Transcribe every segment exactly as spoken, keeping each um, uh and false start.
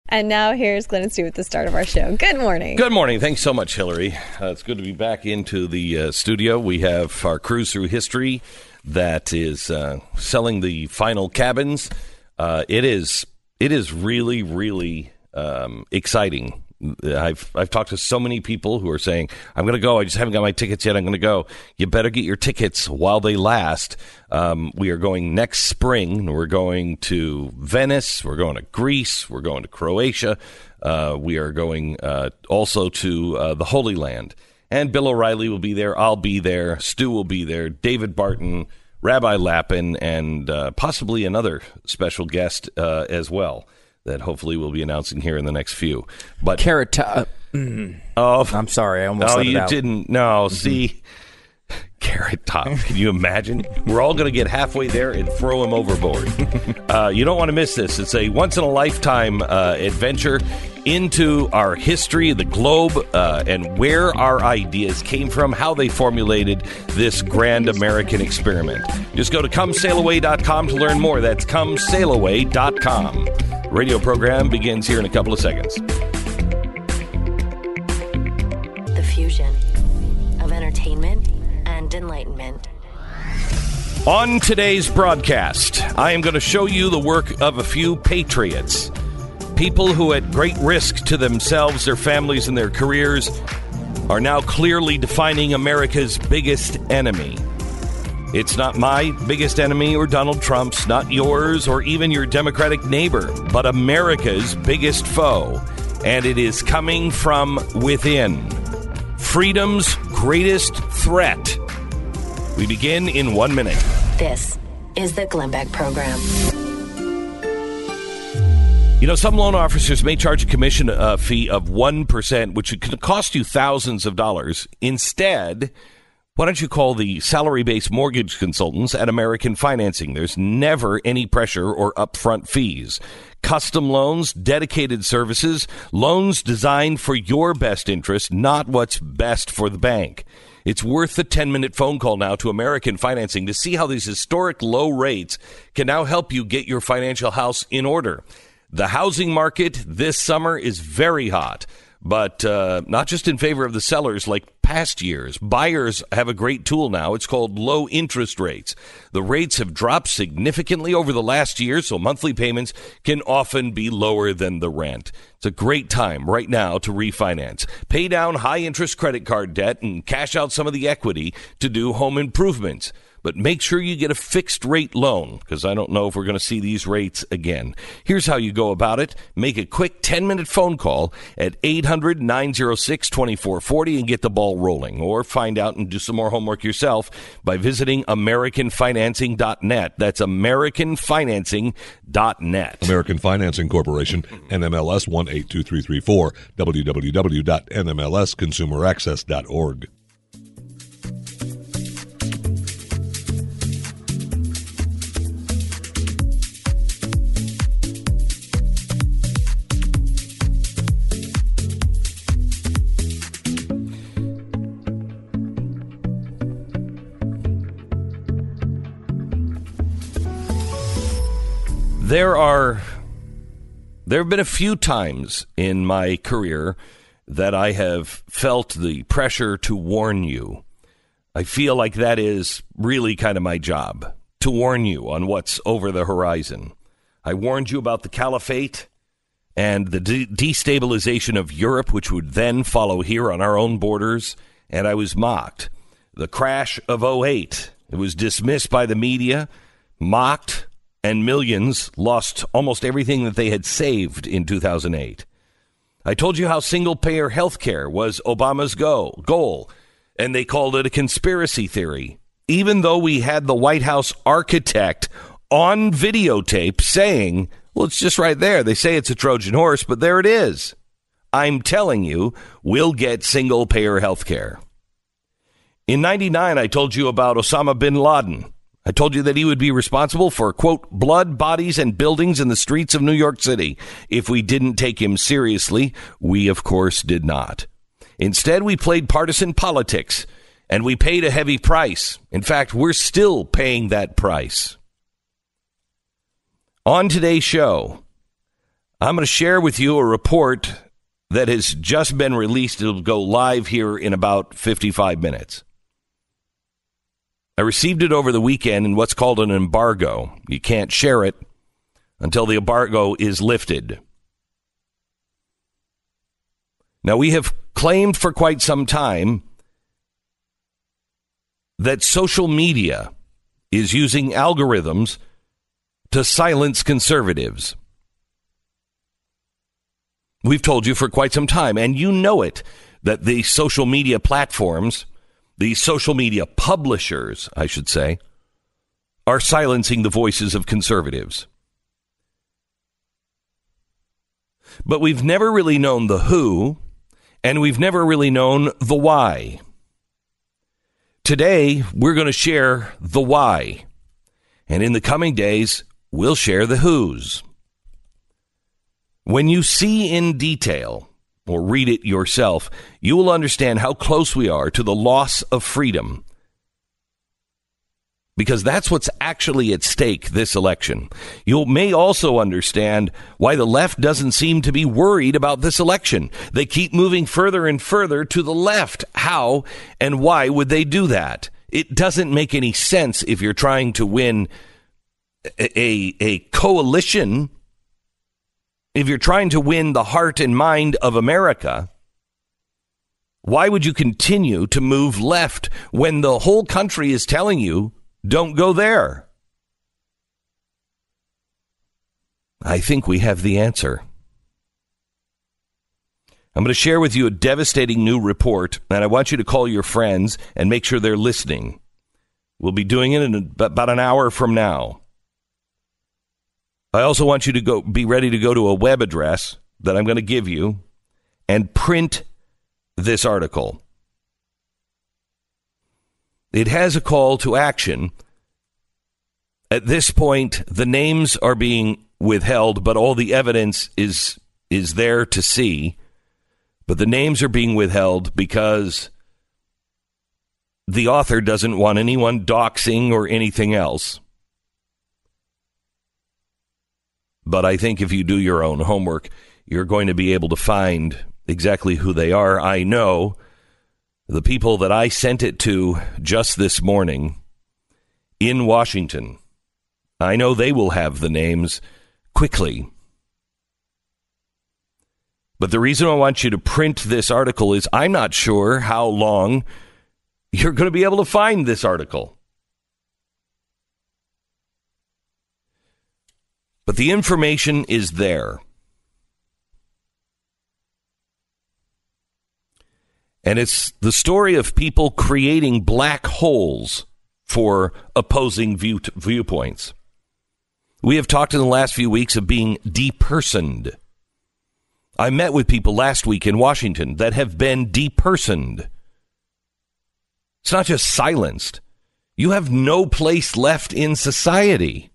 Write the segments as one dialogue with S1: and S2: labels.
S1: And now here's Glenn and Stu at the start of our show. Good morning.
S2: Good morning. Thanks so much, Hillary. Uh, it's good to be back into the uh, studio. We have our cruise through history that is uh, selling the final cabins. Uh, it is it is really, really um, exciting. I've I've talked to so many people who are saying, I'm going to go. I just haven't got my tickets yet. I'm going to go. You better get your tickets while they last. Um, we are going next spring. We're going to Venice. We're going to Greece. We're going to Croatia. Uh, we are going uh, also to uh, the Holy Land. And Bill O'Reilly will be there. I'll be there. Stu will be there. David Barton, Rabbi Lappin, and uh, possibly another special guest uh, as well, that hopefully we'll be announcing here in the next few. But
S3: Carrot Top. Mm.
S2: Oh,
S3: I'm sorry. I almost
S2: no,
S3: let it
S2: you
S3: out.
S2: didn't. No, mm-hmm. See, Carrot Top. Can you imagine? We're all going to get halfway there and throw him overboard. uh, you don't want to miss this. It's a once-in-a-lifetime uh, adventure into our history, the globe, uh, and where our ideas came from, how they formulated this grand American experiment. Just go to come sail away dot com to learn more. That's come sail away dot com. Radio program begins here in a couple of seconds.
S4: The fusion of entertainment and enlightenment.
S2: On today's broadcast, I am going to show you the work of a few patriots. People who, at great risk to themselves, their families, and their careers, are now clearly defining America's biggest enemy. It's not my biggest enemy or Donald Trump's, not yours or even your Democratic neighbor, but America's biggest foe. And it is coming from within. Freedom's greatest threat. We begin in one minute.
S4: This is the Glenn Beck Program.
S2: You know, some loan officers may charge a commission uh, fee of one percent, which could cost you thousands of dollars. Instead, why don't you call the salary-based mortgage consultants at American Financing? There's never any pressure or upfront fees. Custom loans, dedicated services, loans designed for your best interest, not what's best for the bank. It's worth the ten-minute phone call now to American Financing to see how these historic low rates can now help you get your financial house in order. The housing market this summer is very hot, but uh, not just in favor of the sellers like past years. Buyers have a great tool now. It's called low interest rates. The rates have dropped significantly over the last year, so monthly payments can often be lower than the rent. It's a great time right now to refinance. Pay down high-interest credit card debt and cash out some of the equity to do home improvements. But make sure you get a fixed rate loan, because I don't know if we're going to see these rates again. Here's how you go about it. Make a quick ten-minute phone call at eight hundred, nine oh six, two four four oh and get the ball rolling. Or find out and do some more homework yourself by visiting American Financing dot net. That's American Financing dot net.
S5: American Financing Corporation, N M L S one eight two three three four, w w w dot n m l s consumer access dot org.
S2: There are, there have been a few times in my career that I have felt the pressure to warn you. I feel like that is really kind of my job, to warn you on what's over the horizon. I warned you about the caliphate and the de- destabilization of Europe, which would then follow here on our own borders, and I was mocked. The crash of oh eight, it was dismissed by the media, mocked, and millions lost almost everything that they had saved in two thousand eight. I told you how single-payer health care was Obama's go- goal, and they called it a conspiracy theory, even though we had the White House architect on videotape saying, well, it's just right there. They say it's a Trojan horse, but there it is. I'm telling you, we'll get single-payer health care. In ninety-nine, I told you about Osama bin Laden. I told you that he would be responsible for, quote, blood, bodies, and buildings in the streets of New York City. If we didn't take him seriously, we, of course, did not. Instead, we played partisan politics, and we paid a heavy price. In fact, we're still paying that price. On today's show, I'm going to share with you a report that has just been released. It'll go live here in about fifty-five minutes. I received it over the weekend in what's called an embargo. You can't share it until the embargo is lifted. Now, we have claimed for quite some time that social media is using algorithms to silence conservatives. We've told you for quite some time, and you know it, that the social media platforms, the social media publishers, I should say, are silencing the voices of conservatives. But we've never really known the who, and we've never really known the why. Today, we're going to share the why, and in the coming days, we'll share the who's. When you see in detail, or read it yourself, you will understand how close we are to the loss of freedom. Because that's what's actually at stake this election. You may also understand why the left doesn't seem to be worried about this election. They keep moving further and further to the left. How and why would they do that? It doesn't make any sense if you're trying to win a, a, a coalition. If you're trying to win the heart and mind of America, why would you continue to move left when the whole country is telling you, don't go there? I think we have the answer. I'm going to share with you a devastating new report, and I want you to call your friends and make sure they're listening. We'll be doing it in about an hour from now. I also want you to go be ready to go to a web address that I'm going to give you and print this article. It has a call to action. At this point, the names are being withheld, but all the evidence is is there to see. But the names are being withheld because the author doesn't want anyone doxing or anything else. But I think if you do your own homework, you're going to be able to find exactly who they are. I know the people that I sent it to just this morning in Washington. I know they will have the names quickly. But the reason I want you to print this article is I'm not sure how long you're going to be able to find this article. But the information is there. And it's the story of people creating black holes for opposing view viewpoints. We have talked in the last few weeks of being depersoned. I met with people last week in Washington that have been depersoned. It's not just silenced. You have no place left in society.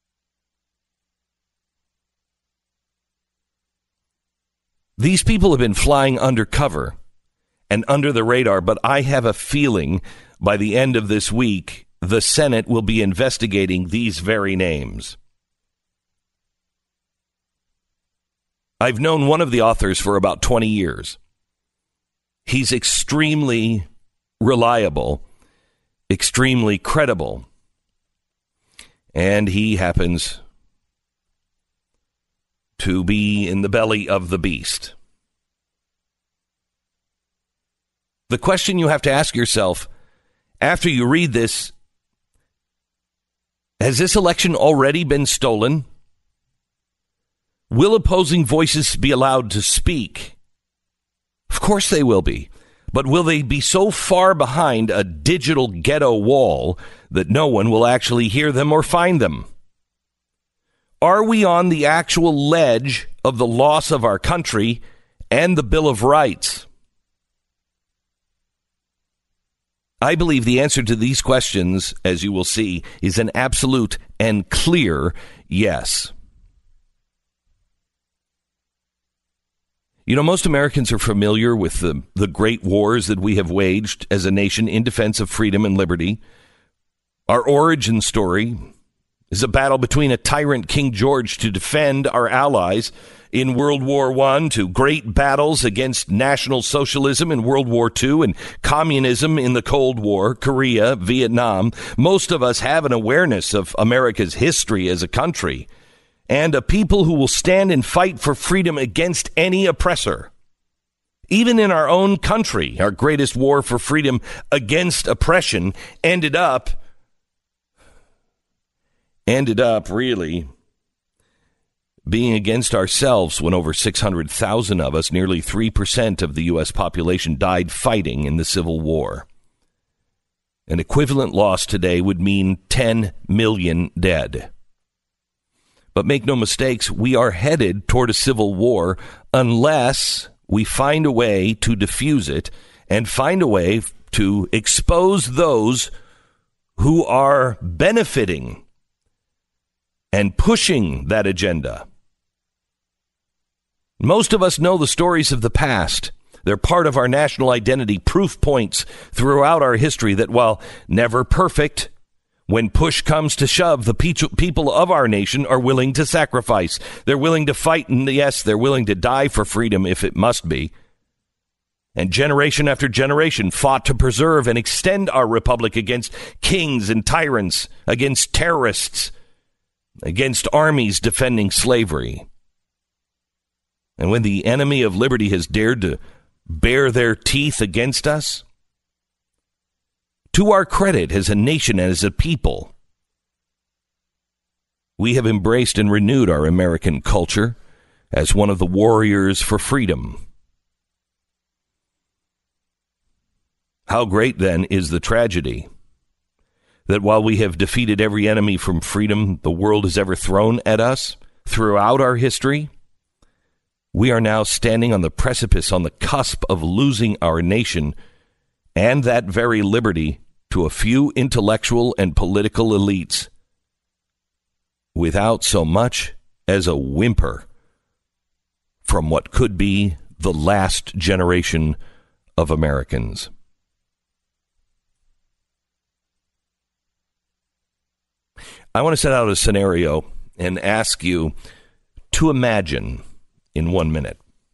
S2: These people have been flying undercover and under the radar, but I have a feeling by the end of this week, the Senate will be investigating these very names. I've known one of the authors for about twenty years. He's extremely reliable, extremely credible, and he happens to be in the belly of the beast. The question you have to ask yourself after you read this, has this election already been stolen? Will opposing voices be allowed to speak? Of course they will be. But will they be so far behind a digital ghetto wall that no one will actually hear them or find them? Are we on the actual ledge of the loss of our country and the Bill of Rights? I believe the answer to these questions, as you will see, is an absolute and clear yes. You know, most Americans are familiar with the, the great wars that we have waged as a nation in defense of freedom and liberty. Our origin story This is a battle between a tyrant King George to defend our allies in World War One, to great battles against National Socialism in World War Two and communism in the Cold War, Korea, Vietnam. Most of us have an awareness of America's history as a country and a people who will stand and fight for freedom against any oppressor. Even in our own country, our greatest war for freedom against oppression ended up, ended up really being against ourselves when over six hundred thousand of us, nearly three percent of the U S population, died fighting in the Civil War. An equivalent loss today would mean ten million dead. But make no mistakes, we are headed toward a civil war unless we find a way to defuse it and find a way to expose those who are benefiting and pushing that agenda. Most of us know the stories of the past. They're part of our national identity, proof points throughout our history that while never perfect, when push comes to shove, the people of our nation are willing to sacrifice. They're willing to fight, and yes, they're willing to die for freedom if it must be. And generation after generation fought to preserve and extend our republic against kings and tyrants, against terrorists, against armies defending slavery. And when the enemy of liberty has dared to bare their teeth against us, to our credit as a nation and as a people, we have embraced and renewed our American culture as one of the warriors for freedom. How great, then, is the tragedy that while we have defeated every enemy from freedom the world has ever thrown at us throughout our history, we are now standing on the precipice, on the cusp of losing our nation and that very liberty to a few intellectual and political elites without so much as a whimper from what could be the last generation of Americans. I want to set out a scenario and ask you to imagine in one minute.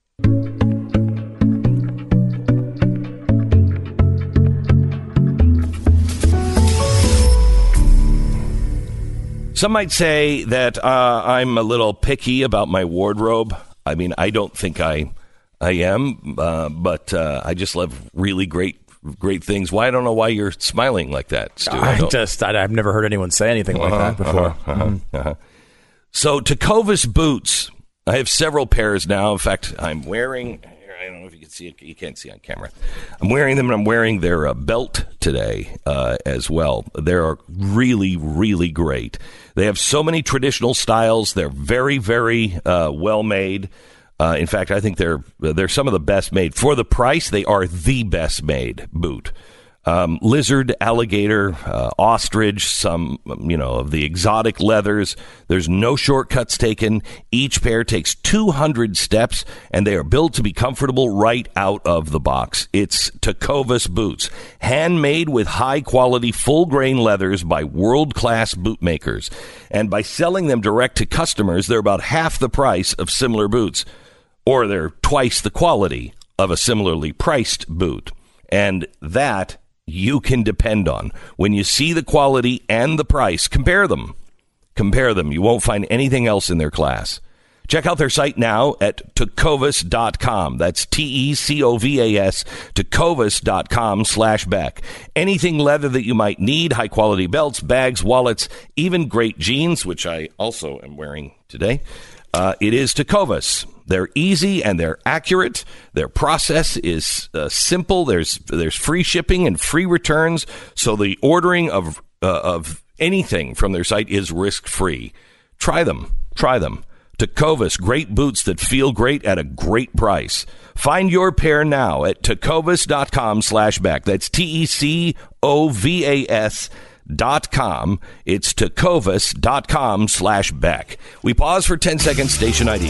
S2: Some might say that uh, I'm a little picky about my wardrobe. I mean, I don't think I I am, uh, but uh, I just love really great great things. Why? I don't know why you're smiling like that, Stu.
S3: I, I just, I, I've never heard anyone say anything like uh-huh, that before.
S2: Uh-huh, uh-huh, mm-hmm. uh-huh. So, Tecovas boots. I have several pairs now. In fact, I'm wearing, I don't know if you can see it. You can't see on camera. I'm wearing them, and I'm wearing their uh, belt today uh, as well. They're really, really great. They have so many traditional styles. They're very, very uh, well made. Uh, in fact, I think they're they're some of the best made. For the price, they are the best made boot. Um, lizard, alligator, uh, ostrich, some, you know, of the exotic leathers. There's no shortcuts taken. Each pair takes two hundred steps, and they are built to be comfortable right out of the box. It's Tecovas boots, handmade with high-quality, full-grain leathers by world-class boot makers. And by selling them direct to customers, they're about half the price of similar boots, or they're twice the quality of a similarly priced boot. And that you can depend on. When you see the quality and the price, compare them. Compare them. You won't find anything else in their class. Check out their site now at tecovas dot com. That's T E C O V A S, tecovas dot com slash Beck. Anything leather that you might need, high-quality belts, bags, wallets, even great jeans, which I also am wearing today. Uh, it is Tecovas. They're easy and they're accurate. Their process is uh, simple. There's there's free shipping and free returns. So the ordering of uh, of anything from their site is risk-free. Try them. Try them. Tecovas, great boots that feel great at a great price. Find your pair now at tecovas dot com slash Beck. That's T E C O V A S dot com. It's tecovas dot com slash Beck. We pause for ten seconds. Station I D.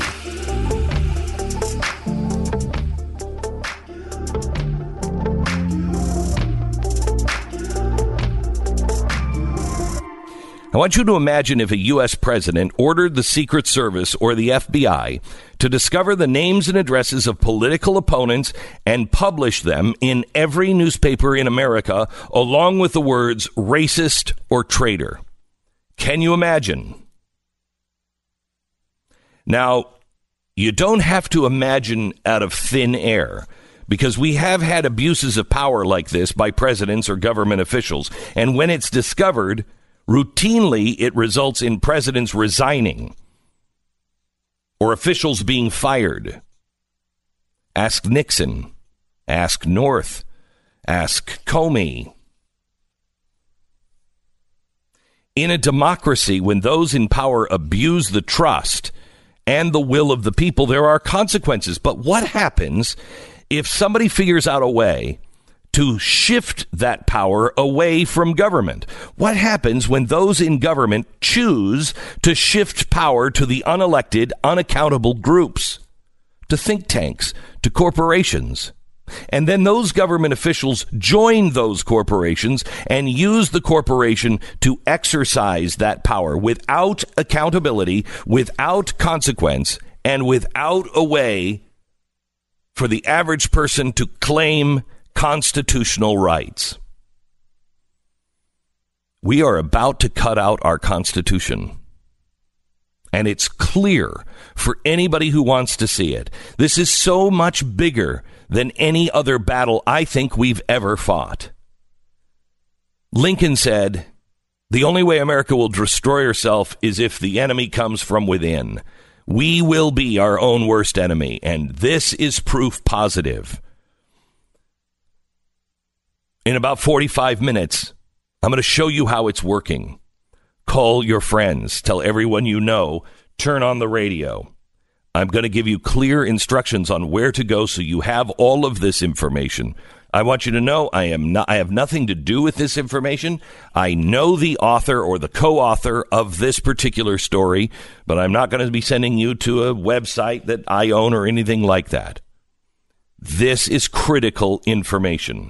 S2: I want you to imagine if a U S president ordered the Secret Service or the F B I to discover the names and addresses of political opponents and publish them in every newspaper in America, along with the words racist or traitor. Can you imagine? Now, you don't have to imagine out of thin air, because we have had abuses of power like this by presidents or government officials. And when it's discovered, routinely, it results in presidents resigning or officials being fired. Ask Nixon. Ask North. Ask Comey. In a democracy, when those in power abuse the trust and the will of the people, there are consequences. But what happens if somebody figures out a way to shift that power away from government? What happens when those in government choose to shift power to the unelected, unaccountable groups, to think tanks, to corporations? And then those government officials join those corporations and use the corporation to exercise that power without accountability, without consequence, and without a way for the average person to claim constitutional rights. We are about to cut out our Constitution. And it's clear for anybody who wants to see it. This is so much bigger than any other battle I think we've ever fought. Lincoln said, the only way America will destroy herself is if the enemy comes from within. We will be our own worst enemy, and this is proof positive. In about forty-five minutes, I'm going to show you how it's working. Call your friends. Tell everyone you know. Turn on the radio. I'm going to give you clear instructions on where to go so you have all of this information. I want you to know I am not, I have nothing to do with this information. I know the author or the co-author of this particular story, but I'm not going to be sending you to a website that I own or anything like that. This is critical information.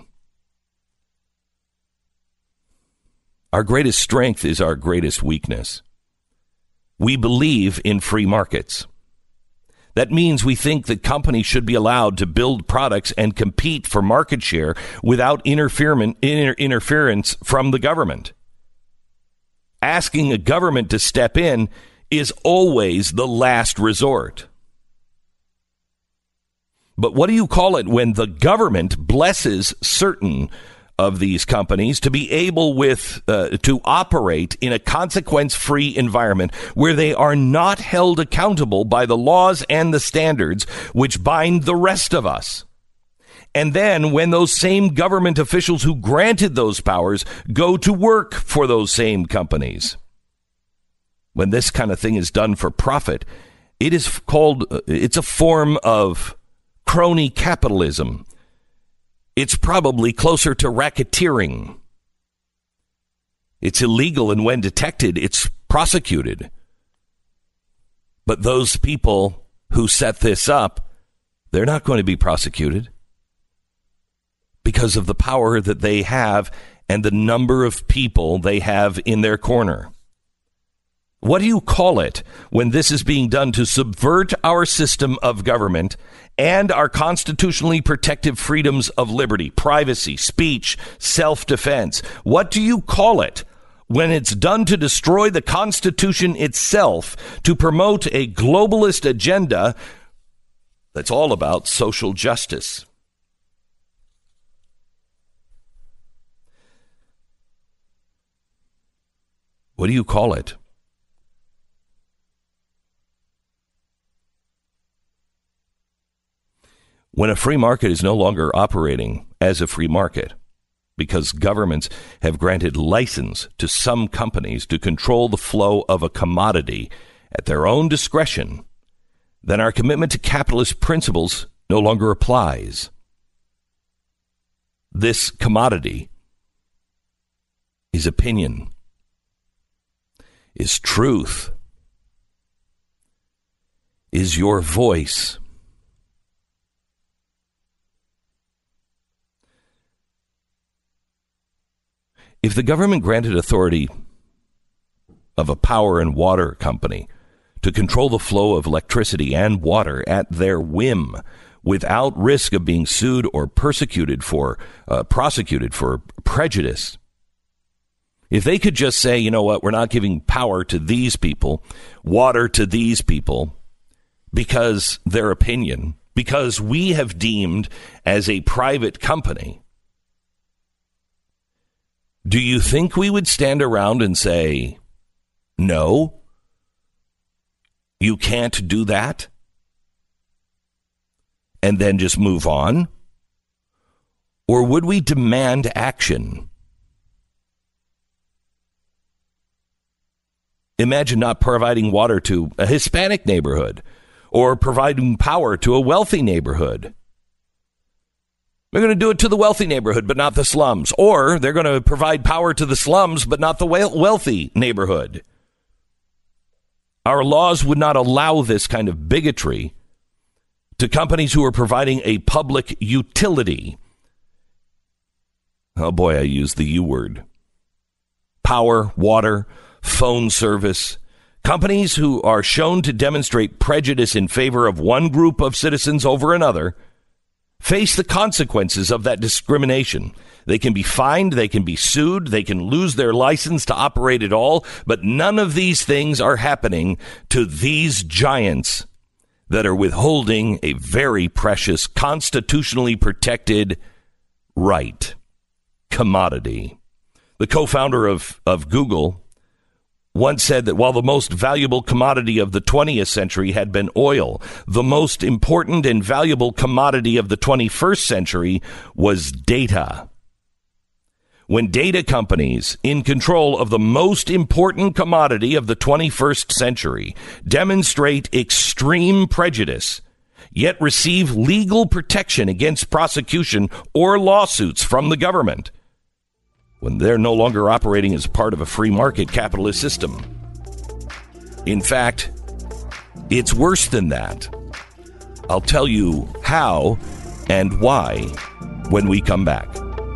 S2: Our greatest strength is our greatest weakness. We believe in free markets. That means we think that companies should be allowed to build products and compete for market share without interference interference from the government. Asking a government to step in is always the last resort. But what do you call it when the government blesses certain of these companies to be able with uh, to operate in a consequence-free environment where they are not held accountable by the laws and the standards which bind the rest of us? And then when those same government officials who granted those powers go to work for those same companies, when this kind of thing is done for profit, it is called, uh, it's a form of crony capitalism. It's probably closer to racketeering. It's illegal, and when detected, it's prosecuted. But those people who set this up, they're not going to be prosecuted because of the power that they have and the number of people they have in their corner. What do you call it when this is being done to subvert our system of government and our constitutionally protected freedoms of liberty, privacy, speech, self-defense? What do you call it when it's done to destroy the Constitution itself to promote a globalist agenda that's all about social justice? What do you call it? When a free market is no longer operating as a free market because governments have granted license to some companies to control the flow of a commodity at their own discretion, then our commitment to capitalist principles no longer applies. This commodity is opinion, is truth, is your voice. If the government granted authority of a power and water company to control the flow of electricity and water at their whim without risk of being sued or persecuted for, uh, prosecuted for prejudice. If they could just say, you know what, we're not giving power to these people, water to these people, because their opinion, because we have deemed as a private company, do you think we would stand around and say, no, you can't do that, and then just move on? Or would we demand action? Imagine not providing water to a Hispanic neighborhood or providing power to a wealthy neighborhood. They're going to do it to the wealthy neighborhood, but not the slums. Or they're going to provide power to the slums, but not the wealthy neighborhood. Our laws would not allow this kind of bigotry to companies who are providing a public utility. Oh boy, I used the U word. Power, water, phone service. Companies who are shown to demonstrate prejudice in favor of one group of citizens over another face the consequences of that discrimination. They can be fined, they can be sued, they can lose their license to operate at all, but none of these things are happening to these giants that are withholding a very precious, constitutionally protected right, commodity. The co-founder of, of Google once said that while the most valuable commodity of the twentieth century had been oil, the most important and valuable commodity of the twenty-first century was data. When data companies in control of the most important commodity of the twenty-first century demonstrate extreme prejudice, yet receive legal protection against prosecution or lawsuits from the government, when they're no longer operating as part of a free market capitalist system. In fact, it's worse than that. I'll tell you how and why when we come back.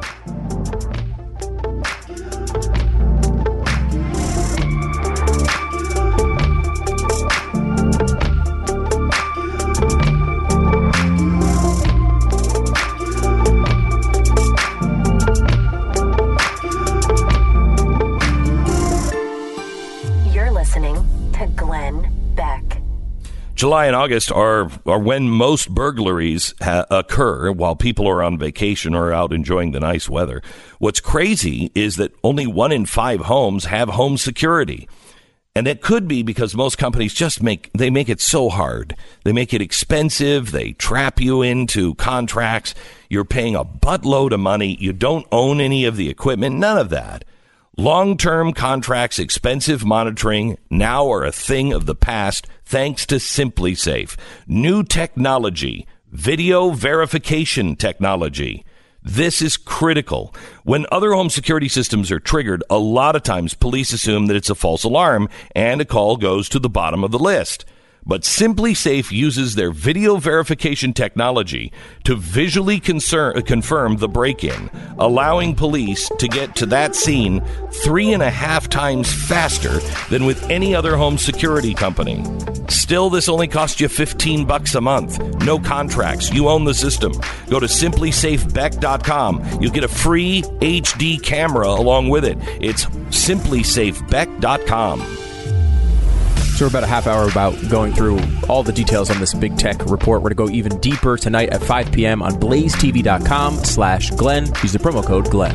S2: July and August are, are when most burglaries ha- occur while people are on vacation or out enjoying the nice weather. What's crazy is that only one in five homes have home security. And it could be because most companies just make, they make it so hard. They make it expensive. They trap you into contracts. You're paying a buttload of money. You don't own any of the equipment. None of that. Long-term contracts, expensive monitoring now are a thing of the past thanks to SimpliSafe. New technology, video verification technology. This is critical. When other home security systems are triggered, a lot of times police assume that it's a false alarm and a call goes to the bottom of the list. But SimpliSafe uses their video verification technology to visually concern, confirm the break-in, allowing police to get to that scene three and a half times faster than with any other home security company. Still, this only costs you fifteen bucks a month. No contracts. You own the system. Go to simply safe beck dot com. You'll get a free H D camera along with it. It's simply safe beck dot com.
S3: So we're about a half hour about going through all the details on this big tech report. We're going to go even deeper tonight at five p.m. on blaze t v dot com slash Glenn. Use the promo code Glenn.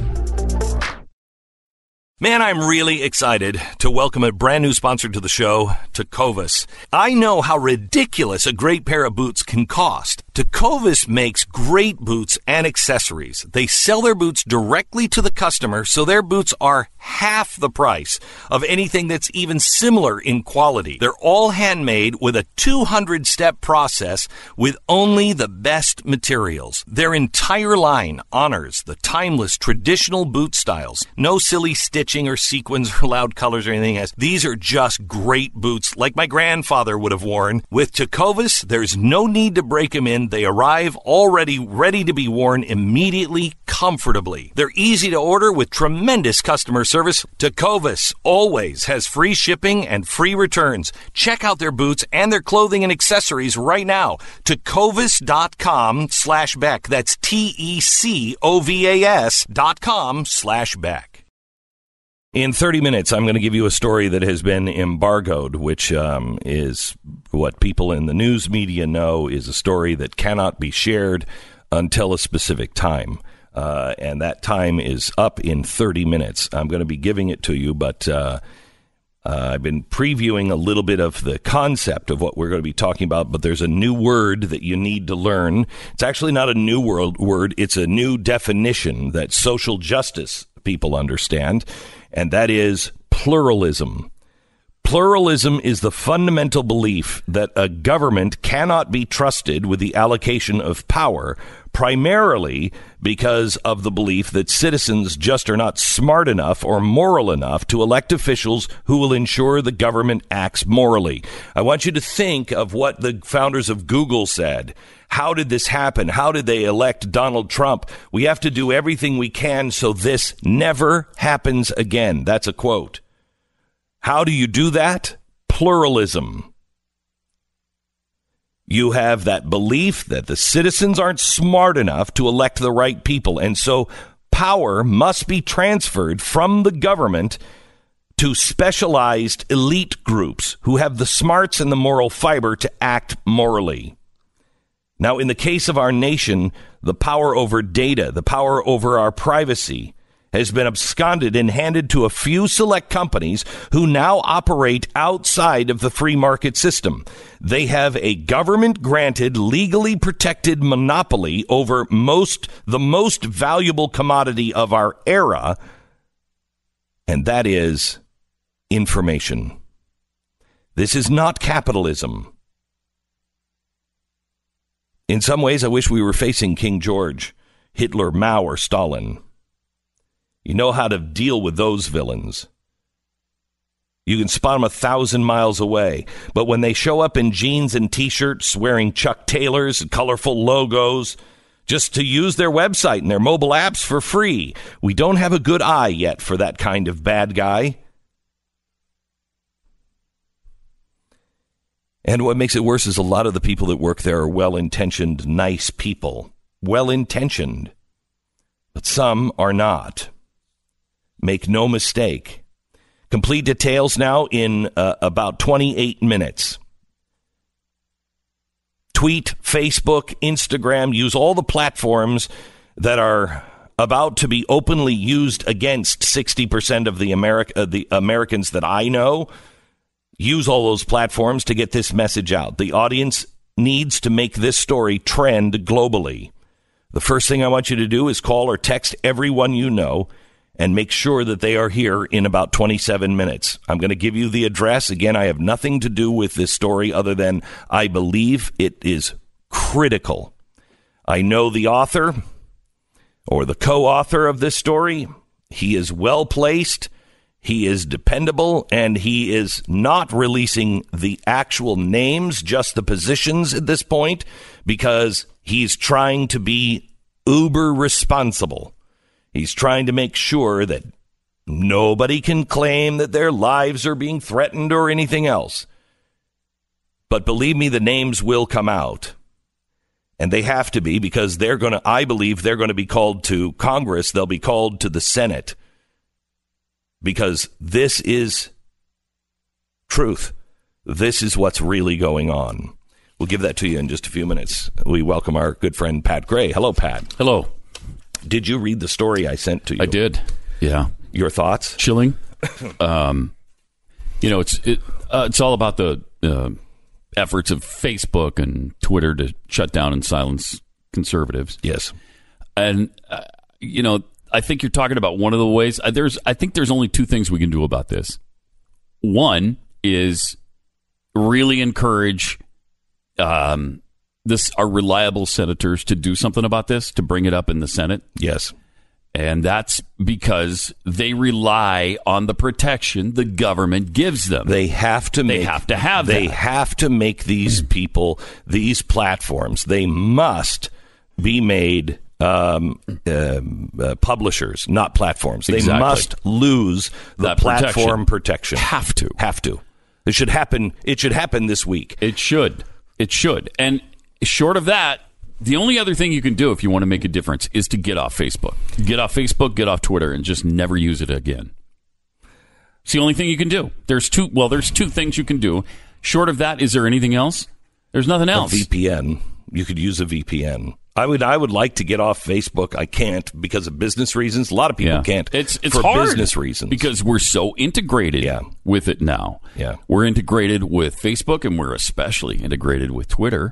S2: Man, I'm really excited to welcome a brand new sponsor to the show, Tecovas. I know how ridiculous a great pair of boots can cost. Tecovas makes great boots and accessories. They sell their boots directly to the customer, so their boots are half the price of anything that's even similar in quality. They're all handmade with a two hundred step process with only the best materials. Their entire line honors the timeless traditional boot styles. No silly stitches. stitching or sequins or loud colors or anything else. These are just great boots like my grandfather would have worn. With Tecovas, there's no need to break them in. They arrive already ready to be worn immediately, comfortably. They're easy to order with tremendous customer service. Tecovas always has free shipping and free returns. Check out their boots and their clothing and accessories right now. Tecovas.com slash Beck. That's T-E-C-O-V-A-S dot com slash Beck. In thirty minutes, I'm going to give you a story that has been embargoed, which um, is what people in the news media know is a story that cannot be shared until a specific time. Uh, and that time is up in thirty minutes. I'm going to be giving it to you, but uh, uh, I've been previewing a little bit of the concept of what we're going to be talking about, but there's a new word that you need to learn. It's actually not a new world word. It's a new definition that social justice people understand, and that is pluralism. Pluralism is the fundamental belief that a government cannot be trusted with the allocation of power, primarily because of the belief that citizens just are not smart enough or moral enough to elect officials who will ensure the government acts morally. I want you to think of what the founders of Google said. How did this happen? How did they elect Donald Trump? We have to do everything we can so this never happens again. That's a quote. How do you do that? Pluralism. You have that belief that the citizens aren't smart enough to elect the right people, and so power must be transferred from the government to specialized elite groups who have the smarts and the moral fiber to act morally. Now, in the case of our nation, the power over data, the power over our privacy, has been absconded and handed to a few select companies who now operate outside of the free market system. They have a government-granted, legally protected monopoly over most the most valuable commodity of our era, and that is information. This is not capitalism. In some ways, I wish we were facing King George, Hitler, Mao, or Stalin. You know how to deal with those villains. You can spot them a thousand miles away. But when they show up in jeans and T-shirts, wearing Chuck Taylors and colorful logos, just to use their website and their mobile apps for free, we don't have a good eye yet for that kind of bad guy. And what makes it worse is a lot of the people that work there are well-intentioned, nice people. Well-intentioned. But some are not. Make no mistake. Complete details now in uh, about twenty-eight minutes. Tweet, Facebook, Instagram, use all the platforms that are about to be openly used against sixty percent of the, Ameri- uh, the Americans that I know. Use all those platforms to get this message out. The audience needs to make this story trend globally. The first thing I want you to do is call or text everyone you know and make sure that they are here in about twenty-seven minutes. I'm going to give you the address. Again, I have nothing to do with this story other than I believe it is critical. I know the author or the co-author of this story. He is well-placed. He is dependable, and he is not releasing the actual names, just the positions at this point, because he's trying to be uber responsible. He's trying to make sure that nobody can claim that their lives are being threatened or anything else. But believe me, the names will come out. And they have to be, because they're going to, I believe they're going to be called to Congress. They'll be called to the Senate. Because this is truth. This is what's really going on. We'll give that to you in just a few minutes. We welcome our good friend Pat Gray. Hello, Pat.
S6: Hello.
S2: Did you read the story I sent to you?
S6: I did. Yeah.
S2: Your thoughts?
S6: Chilling. um, you know, it's it, uh, it's all about the uh, efforts of Facebook and Twitter to shut down and silence conservatives.
S2: Yes.
S6: And, uh, you know, I think you're talking about one of the ways. Uh, there's, I think there's only two things we can do about this. One is really encourage um, this our reliable senators to do something about this, to bring it up in the Senate.
S2: Yes.
S6: And that's because they rely on the protection the government gives them.
S2: They have to make,
S6: They have to have
S2: They
S6: that.
S2: have to make these people, these platforms, they must be made um, um, uh, publishers, not platforms. They
S6: Exactly.
S2: must lose the
S6: That
S2: platform protection.
S6: Have to.
S2: Have to. It should happen. It should happen this week.
S6: It should. It should. And short of that, the only other thing you can do if you want to make a difference is to get off Facebook. Get off Facebook, get off Twitter, and just never use it again. It's the only thing you can do. There's two. Well, there's two things you can do. Short of that, is there anything else? There's nothing else.
S2: A V P N. You could use a V P N. I would. I would like to get off Facebook. I can't because of business reasons. A lot of people
S6: Yeah.
S2: can't.
S6: It's it's
S2: for
S6: hard
S2: business reasons
S6: because we're so integrated
S2: Yeah.
S6: with it now.
S2: Yeah.
S6: We're integrated with Facebook, and we're especially integrated with Twitter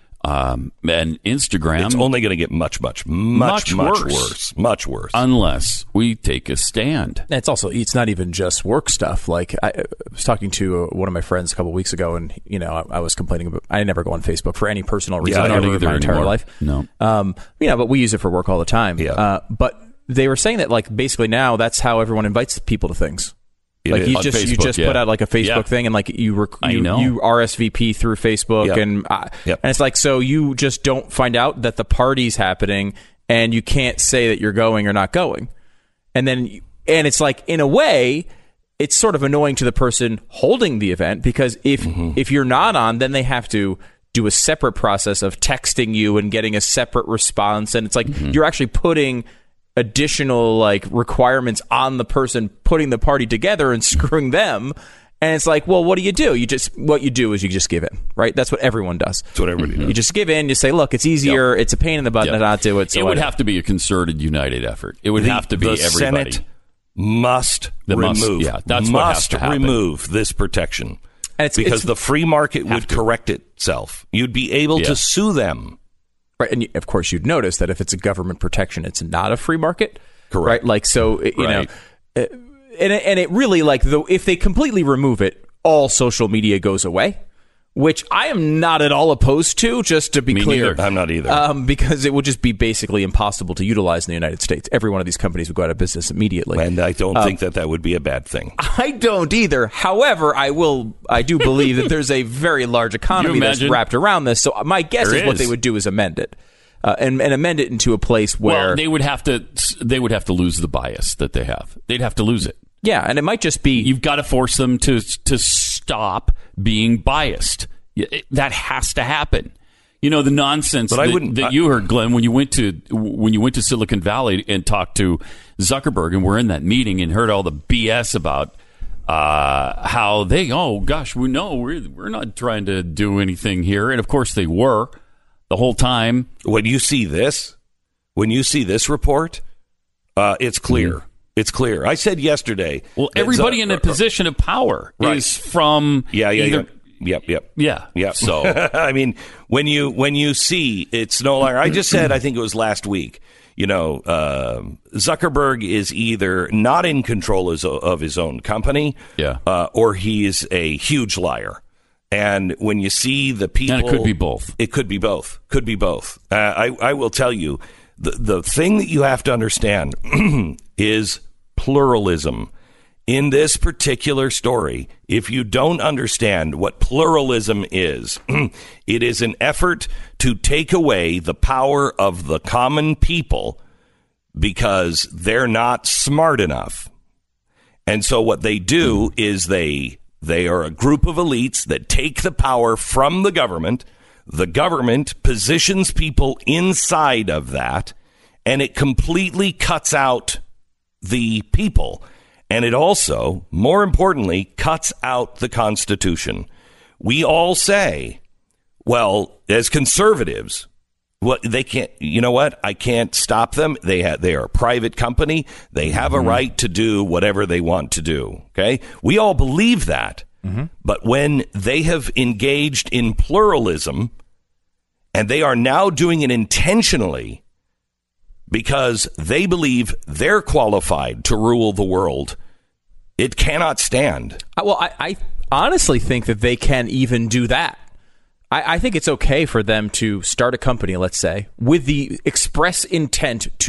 S6: um, and Instagram.
S2: It's only going to get much, much, much,
S6: Much
S2: much
S6: worse.
S2: worse. Much worse.
S6: unless we take a stand.
S3: It's also, it's not even just work stuff. Like, I I was talking to one of my friends a couple of weeks ago, and, you know, I, I was complaining about, I never go on Facebook for any personal reason.
S2: I
S3: I
S2: don't
S3: never
S6: either
S3: my entire
S6: anymore.
S3: life.
S6: No.
S3: Um, you know, but we use it for work all the time.
S2: Yeah.
S3: Uh, but they were saying that, like, basically now that's how everyone invites people to things.
S2: It
S3: Like
S2: is.
S3: you
S6: On
S3: just you
S6: Facebook,
S3: just
S6: yeah.
S3: put out like a Facebook
S6: Yeah.
S3: thing, and like you rec-
S6: I
S3: you,
S6: know.
S3: you R S V P through Facebook,
S2: Yep.
S3: and uh,
S2: Yep.
S3: and it's like, so you just don't find out that the party's happening, and you can't say that you're going or not going, and then you- and it's like, in a way, it's sort of annoying to the person holding the event, because if
S2: Mm-hmm.
S3: if you're not on, then they have to do a separate process of texting you and getting a separate response, and it's like
S2: Mm-hmm.
S3: you're actually putting additional like requirements on the person putting the party together and screwing them. And it's like, well, what do you do? You just, what you do is you just give in, right? That's what everyone does.
S2: That's what everybody does.
S3: You just give in. You say, look, it's easier. It's a pain in the butt
S6: Yep.
S3: to not do it. So
S6: it would
S3: I-
S6: have to be a concerted, united effort. It would
S2: The-
S6: have to be
S2: the
S6: everybody.
S2: Senate must
S6: The must-
S2: remove.
S6: yeah, that's what has
S2: must
S6: to happen.
S2: remove this protection.
S3: And it's-
S2: because
S3: it's-
S2: the free market would
S6: to.
S2: correct itself. You'd be able
S6: Yeah.
S2: to sue them.
S3: Right, and you, of course, you'd notice that if it's a government protection, it's not a free market.
S2: Correct.
S3: Right, like so, it- you
S6: Right.
S3: know, uh, and it- and it really like though if they completely remove it, all social media goes away, which I am not at all opposed to. Just to be
S6: Me
S3: clear,
S6: neither.
S2: I'm not either.
S3: um, because it would just be basically impossible to utilize in the United States. Every one of these companies would go out of business immediately.
S2: and I don't
S3: um,
S2: think that that would be a bad thing.
S3: I don't either. However, I will. I do believe that there's a very large economy that's
S6: imagine?
S3: wrapped around this. So my guess
S6: There
S3: is what
S6: is.
S3: they would do is amend it, uh, and, and amend it into a place where,
S6: Well, they would have to. They would have to lose the bias that they have. They'd have to lose it.
S3: yeah, and it might just be
S6: You've got to force them to to stop being biased. Yeah, it- That has to happen. You know the nonsense
S2: But I
S6: that,
S2: wouldn't-
S6: that
S2: I-
S6: you heard, Glenn, when you went to when you went to Silicon Valley and talked to Zuckerberg, and we're in that meeting and heard all the B S about uh, how they. Oh gosh, we know we're we're not trying to do anything here, and of course they were the whole time.
S2: When you see this, when you see this report, uh, it's clear. It's clear. I said yesterday.
S6: Mm-hmm. Well,
S2: that
S6: everybody
S2: Zu-
S6: in a position of power
S2: Right.
S6: is from
S2: Yeah, yeah,
S6: either,
S2: yeah. Yep, yep.
S6: yeah.
S2: Yep.
S6: So
S2: I mean, when you when you see it's no longer. I just said I think it was last week. You know, uh, Zuckerberg is either not in control as, of his own company,
S6: Yeah.
S2: uh, or he is a huge liar. And when you see the people,
S6: And it could be both.
S2: It could be both. Could be both. Uh, I I will tell you the the thing that you have to understand is pluralism. In this particular story, if you don't understand what pluralism is, it is an effort to take away the power of the common people because they're not smart enough. And so what they do is they they are a group of elites that take the power from the government. The government positions people inside of that, and it completely cuts out the people. And it also, more importantly, cuts out the Constitution. We all say, well, as conservatives, what they can't, you know what? I can't stop them. They have, they are a private company. They have a right to do whatever they want to do. Okay. We all believe that. But when they have engaged in pluralism and they are now doing it intentionally because they believe they're qualified to rule the world, it cannot stand.
S3: I- well, I, I honestly think that they can even do that. I, I think it's okay for them to start a company, let's say, with the express intent to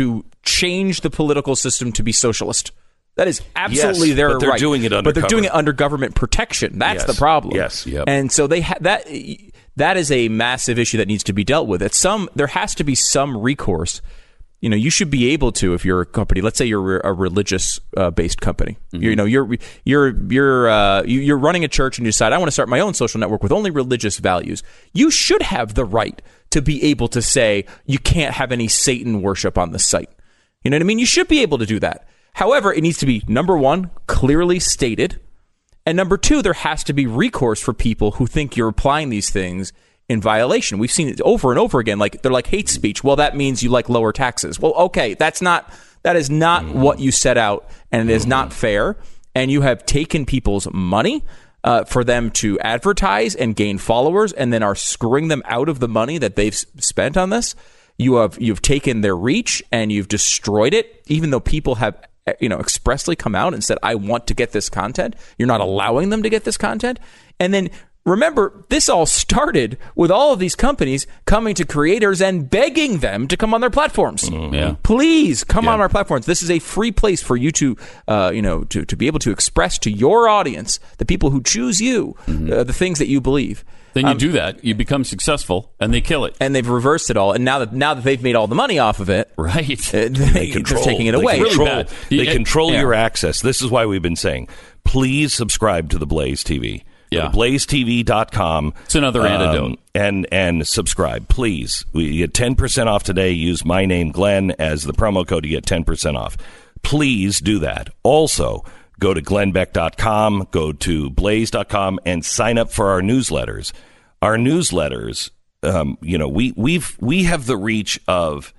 S3: change the political system to be socialist. That is absolutely
S2: yes,
S3: their
S2: but they're
S3: right.
S2: doing it under
S3: But they're doing it
S2: cover.
S3: under government protection. That's
S2: Yes.
S3: the problem.
S2: Yes.
S6: Yep.
S3: And so they ha- that that is a massive issue that needs to be dealt with. At some, there has to be some recourse. You know, you should be able to, if you're a company, let's say you're a religious uh, based company. Mm-hmm. You know, you're you're you're uh, you're running a church and you decide I want to start my own social network with only religious values. You should have the right to be able to say you can't have any Satan worship on the site. You know what I mean? You should be able to do that. However, it needs to be, number one, clearly stated. And number two, there has to be recourse for people who think you're applying these things in violation. We've seen it over and over again. Like, they're like hate speech. Well, that means you like lower taxes. Well, okay, that's not, that is not mm-hmm. what you set out, and it is mm-hmm. not fair. And you have taken people's money uh, for them to advertise and gain followers, and then are screwing them out of the money that they've s- spent on this. You have, you've taken their reach and you've destroyed it, even though people have, you know, expressly come out and said, I want to get this content. You're not allowing them to get this content. And then remember, this all started with all of these companies coming to creators and begging them to come on their platforms.
S6: Mm-hmm. Yeah.
S3: Please come
S6: yeah.
S3: on our platforms. This is a free place for you to, uh, you know, to, to be able to express to your audience, the people who choose you, mm-hmm. uh, the things that you believe.
S6: Then you
S3: um,
S6: do that, you become successful, and they kill it.
S3: And they've reversed it all. And now that now that they've made all the money off of it,
S6: right?
S3: Uh, they
S2: control,
S3: they're taking it
S2: they
S3: away.
S2: Control,
S6: Really bad.
S2: They
S6: Yeah,
S2: control
S6: yeah.
S2: your access. This is why we've been saying, please subscribe to the Blaze T V.
S6: Yeah.
S2: Go to blaze T V dot com.
S6: It's another
S2: um,
S6: antidote.
S2: And and subscribe, please. We get ten percent off today. Use my name, Glenn, as the promo code. You get ten percent off. Please do that. Also, go to glenn beck dot com, go to blaze dot com, and sign up for our newsletters. Our newsletters, um, you know, we we've we have the reach of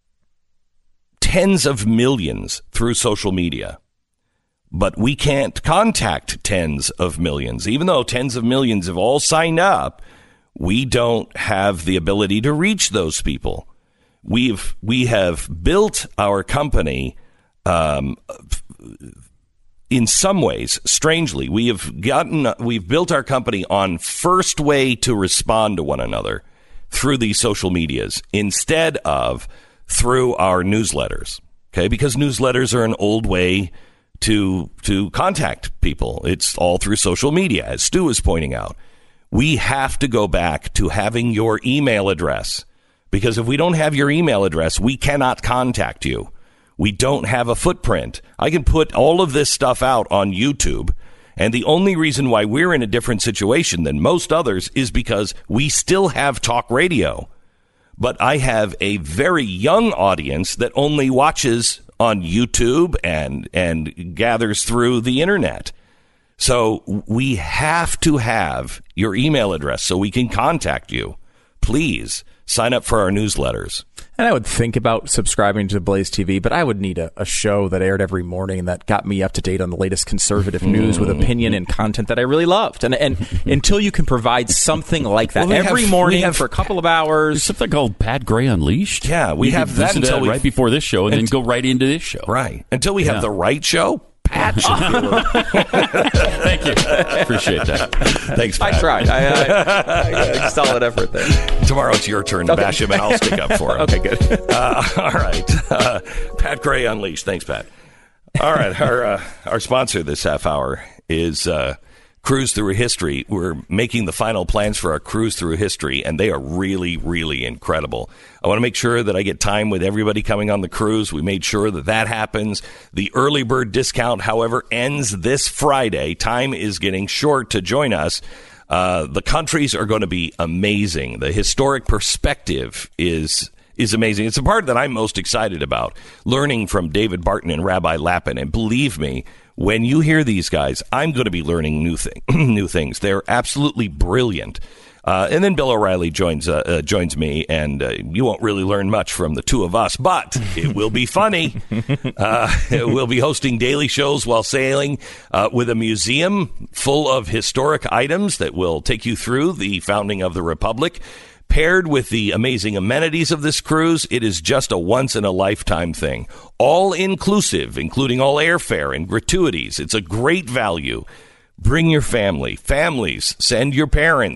S2: tens of millions through social media, but we can't contact tens of millions. Even though tens of millions have all signed up, we don't have the ability to reach those people. We've we have built our company. Um, In some ways, strangely, we have gotten, we've built our company on first way to respond to one another through these social medias instead of through our newsletters. Okay, because newsletters are an old way to to contact people. It's all through social media, as Stu is pointing out. We have to go back to having your email address, because if we don't have your email address, we cannot contact you. We don't have a footprint. I can put all of this stuff out on YouTube, and the only reason why we're in a different situation than most others is because we still have talk radio. But I have a very young audience that only watches on YouTube and and gathers through the internet. So we have to have your email address so we can contact you. Please sign up for our newsletters.
S3: And I would think about subscribing to Blaze T V, but I would need a, a show that aired every morning that got me up to date on the latest conservative news with opinion and content that I really loved. And and until you can provide something like that
S2: Well, we
S3: every
S2: have-
S3: morning
S2: we have-
S3: for a couple of
S6: There's
S3: hours.
S6: something called Pat Gray Unleashed.
S2: Yeah, we
S6: You
S2: have
S6: could
S2: that
S6: listen to
S2: until
S6: that
S2: we-
S6: right before this show, and then go right into this show.
S2: Right. Until we have
S6: Yeah.
S2: the right show, Pat Shapiro.
S6: Thank you. Appreciate that.
S2: Thanks, Pat.
S3: I tried. I, I, I, solid effort there.
S2: Tomorrow it's your turn to bash him, and I'll stick up for him.
S3: Okay, good.
S2: Uh, all right. Uh, Pat Gray Unleashed. Thanks, Pat. All right. Our uh, our sponsor this half hour is uh, Cruise Through History. We're making the final plans for our Cruise Through History, and they are really, really incredible. I want to make sure that I get time with everybody coming on the cruise. We made sure that that happens. The early bird discount, however, ends this Friday. Time is getting short to join us. Uh, the countries are going to be amazing. The historic perspective is is amazing. It's the part that I'm most excited about, learning from David Barton and Rabbi Lapin. And believe me, when you hear these guys, I'm going to be learning new thing, new things. They're absolutely brilliant. Uh, and then Bill O'Reilly joins uh, uh, joins me, and uh, you won't really learn much from the two of us, but it will be funny. Uh, we'll be hosting daily shows while sailing uh, with a museum full of historic items that will take you through the founding of the Republic. Paired with the amazing amenities of this cruise, it is just a once-in-a-lifetime thing. All inclusive, including all airfare and gratuities. It's a great value. Bring your family. Families, send your parents.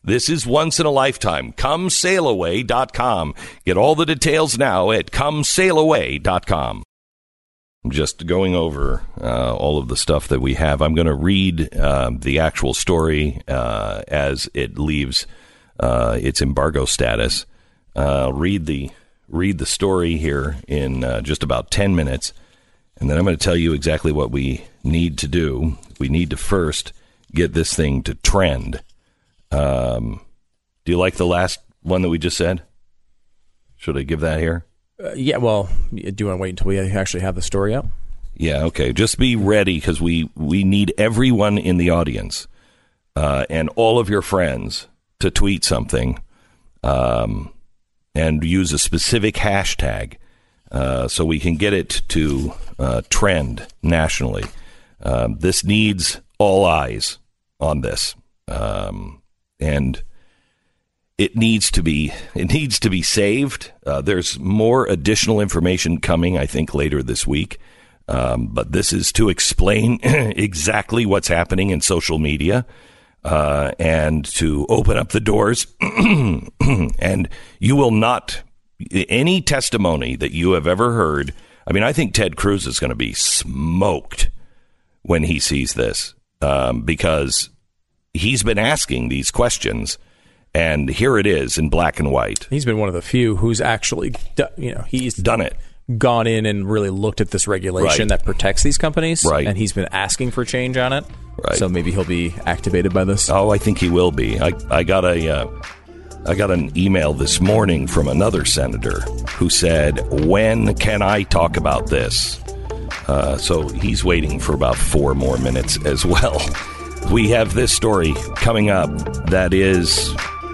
S2: This is once in a lifetime. come sail away dot com. Get all the details now at come sail away dot com. I'm just going over uh, all of the stuff that we have. I'm going to read uh, the actual story uh, as it leaves uh, its embargo status. Uh, read the read the story here in uh, just about ten minutes, and then I'm going to tell you exactly what we need to do. We need to first get this thing to trend. Um, do you like the last one that we just said? Should I give that here?
S3: Uh, yeah, well, do you want to wait until we actually have the story out?
S2: Yeah, okay. Just be ready, because we, we need everyone in the audience uh, and all of your friends to tweet something um, and use a specific hashtag uh, so we can get it to uh, trend nationally. Um, this needs all eyes on this. Um And it needs to be it needs to be saved. Uh, there's more additional information coming, I think, later this week. Um, but this is to explain exactly what's happening in social media uh, and to open up the doors. And you will not, any testimony that you have ever heard. I mean, I think Ted Cruz is going to be smoked when he sees this um, because he's been asking these questions, and here it is in black and white.
S3: He's been one of the few who's actually, you know, he's
S2: done it,
S3: gone in and really looked at this regulation
S2: right.
S3: that protects these companies,
S2: right.
S3: and he's been asking for change on it.
S2: Right.
S3: So maybe he'll be activated by this.
S2: Oh, I think he will be. I, I got a, uh, I got an email this morning from another senator who said, "When can I talk about this?" Uh, so he's waiting for about four more minutes as well. We have this story coming up that is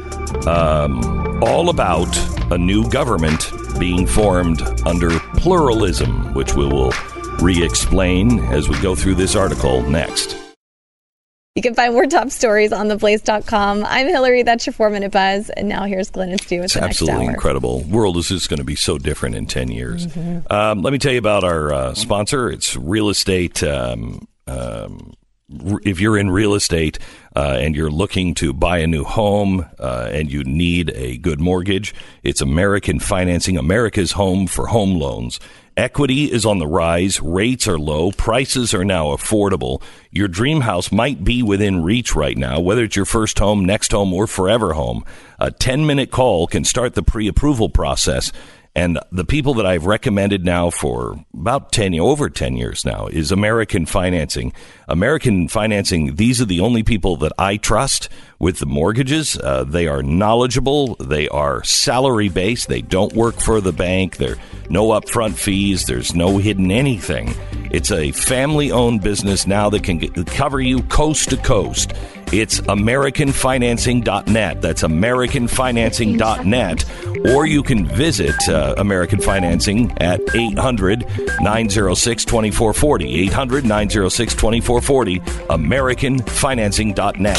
S2: um, all about a new government being formed under pluralism, which we will re-explain as we go through this article next.
S1: You can find more top stories on the blaze dot com. I'm Hillary. That's your four-minute buzz. And now here's Glenn and Stu with
S2: it's
S1: the next hour.
S2: Absolutely incredible. World is just going to be so different in ten years. Mm-hmm. Um, let me tell you about our uh, sponsor. It's real estate. Um, um, If you're in real estate uh, and you're looking to buy a new home uh, and you need a good mortgage, it's American Financing, America's home for home loans. Equity is on the rise. Rates are low. Prices are now affordable. Your dream house might be within reach right now, whether it's your first home, next home, or forever home. A ten-minute call can start the pre-approval process. And the people that I've recommended now for about ten, over ten years now is American Financing. American Financing, these are the only people that I trust with the mortgages. Uh, they are knowledgeable. They are salary-based. They don't work for the bank. There are no upfront fees. There's no hidden anything. It's a family-owned business now that can get, cover you coast to coast. It's American Financing dot net. That's American Financing dot net. Or you can visit uh, American Financing at eight hundred, nine oh six, two four four oh. eight hundred, nine oh six, two four four oh. American Financing dot net.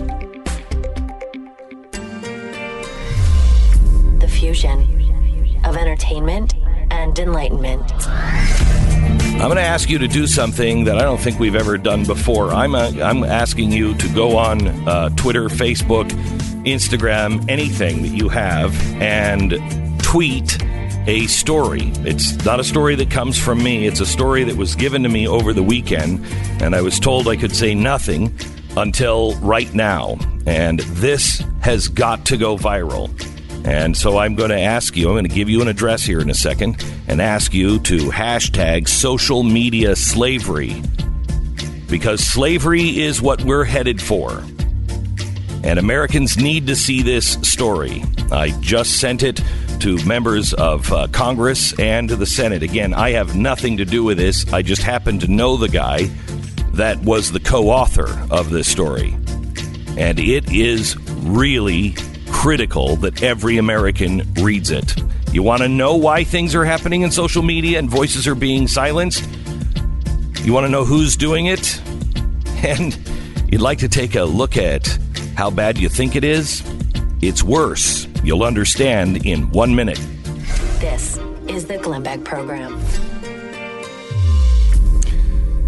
S4: The fusion of entertainment and enlightenment.
S2: I'm going to ask you to do something that I don't think we've ever done before. I'm a, I'm asking you to go on uh, Twitter, Facebook, Instagram, anything that you have, and tweet a story. It's not a story that comes from me. It's a story that was given to me over the weekend, and I was told I could say nothing until right now. And this has got to go viral. And so I'm going to ask you, I'm going to give you an address here in a second and ask you to hashtag social media slavery, because slavery is what we're headed for. And Americans need to see this story. I just sent it to members of uh, Congress and to the Senate. Again, I have nothing to do with this. I just happen to know the guy that was the co-author of this story. And it is really critical that every American reads it. You want to know why things are happening in social media and voices are being silenced? You want to know who's doing it? And you'd like to take a look at how bad you think it is? It's worse. You'll understand in one minute.
S4: This is the Glenn Beck Program.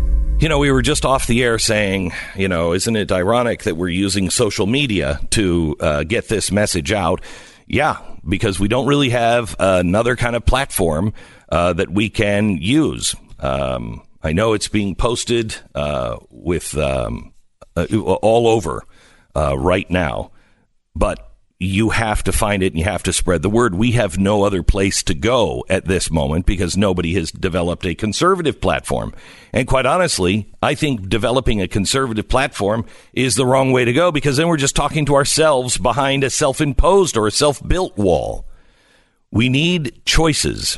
S2: You know, we were just off the air saying, you know, isn't it ironic that we're using social media to uh, get this message out? Yeah, because we don't really have another kind of platform uh, that we can use. Um, I know it's being posted uh, with um, uh, all over uh, right now, but you have to find it and you have to spread the word. We have no other place to go at this moment because nobody has developed a conservative platform. And quite honestly, I think developing a conservative platform is the wrong way to go, because then we're just talking to ourselves behind a self-imposed or a self-built wall. We need choices,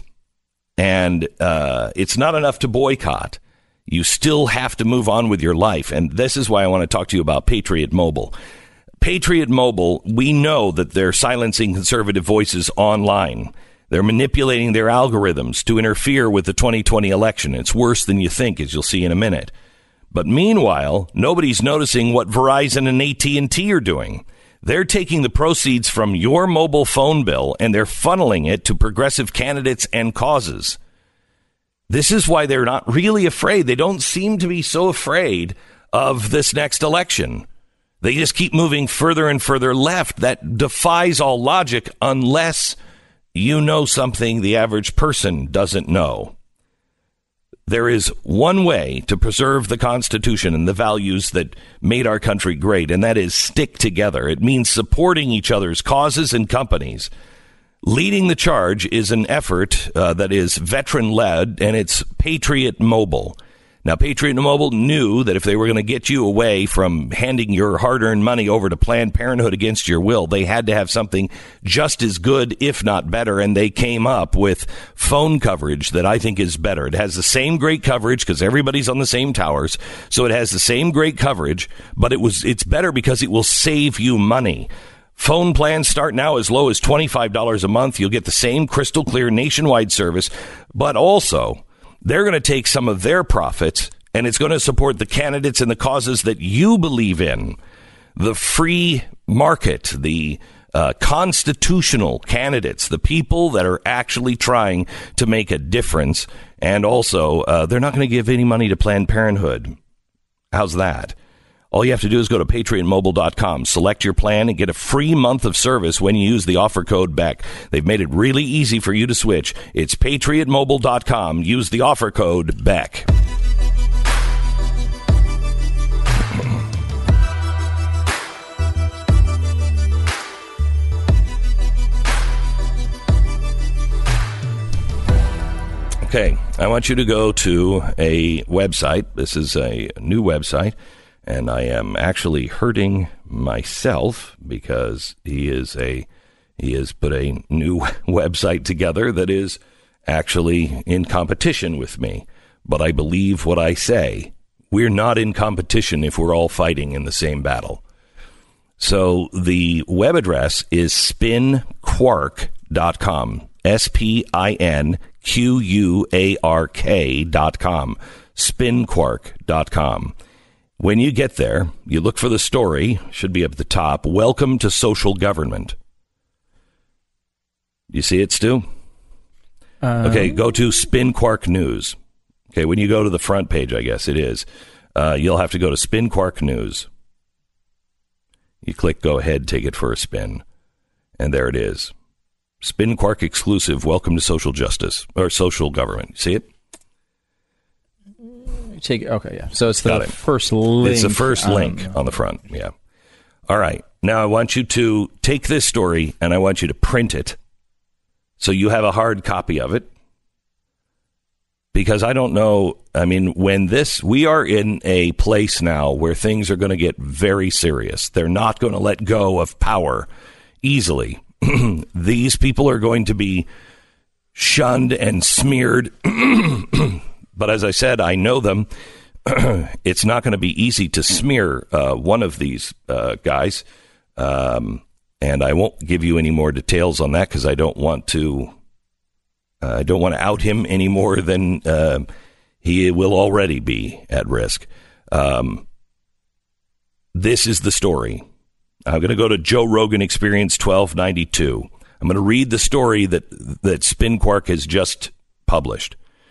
S2: and uh, it's not enough to boycott. You still have to move on with your life. And this is why I want to talk to you about Patriot Mobile. Patriot Mobile, we know that they're silencing conservative voices online. They're manipulating their algorithms to interfere with the twenty twenty election. It's worse than you think, as you'll see in a minute. But meanwhile, nobody's noticing what Verizon and A T and T are doing. They're taking the proceeds from your mobile phone bill and they're funneling it to progressive candidates and causes. This is why they're not really afraid. They don't seem to be so afraid of this next election. They just keep moving further and further left. That defies all logic unless you know something the average person doesn't know. There is one way to preserve the Constitution and the values that made our country great, and that is stick together. It means supporting each other's causes and companies. Leading the charge is an effort uh, that is veteran-led, and it's Patriot Mobile. Now, Patriot Mobile knew that if they were going to get you away from handing your hard-earned money over to Planned Parenthood against your will, they had to have something just as good, if not better, and they came up with phone coverage that I think is better. It has the same great coverage because everybody's on the same towers, so it has the same great coverage, but it was it's better because it will save you money. Phone plans start now as low as twenty-five dollars a month. You'll get the same crystal clear nationwide service, but also they're going to take some of their profits, and it's going to support the candidates and the causes that you believe in. The free market, the uh, constitutional candidates, the people that are actually trying to make a difference. And also, uh, they're not going to give any money to Planned Parenthood. How's that? All you have to do is go to patriot mobile dot com, select your plan, and get a free month of service when you use the offer code BECK. They've made it really easy for you to switch. It's patriot mobile dot com. Use the offer code BECK. Okay, I want you to go to a website. This is a new website. And I am actually hurting myself because he is a he has put a new website together that is actually in competition with me. But I believe what I say. We're not in competition if we're all fighting in the same battle. So the web address is spin quark dot com. S P I N Q U A R K dot com. spin quark dot com. When you get there, you look for the story, should be up at the top. Welcome to social government. You see it, Stu? Um, okay, go to Spin Quark News. Okay, when you go to the front page, I guess it is, uh, you'll have to go to Spin Quark News. You click go ahead, take it for a spin. And there it is. Spin Quark exclusive, welcome to social justice, or social government. See it?
S3: Take okay, yeah. So it's the it. first link.
S2: It's the first link on the front, yeah. All right. Now I want you to take this story and I want you to print it so you have a hard copy of it. Because I don't know, I mean, when this, we are in a place now where things are going to get very serious. They're not going to let go of power easily. These people are going to be shunned and smeared. But as I said, I know them. It's not going to be easy to smear uh, one of these uh, guys. Um, and I won't give you any more details on that because I don't want to uh, I don't want to out him any more than uh, he will already be at risk. Um, this is the story. I'm going to go to Joe Rogan Experience twelve ninety-two. I'm going to read the story that, that Spin Quark has just published.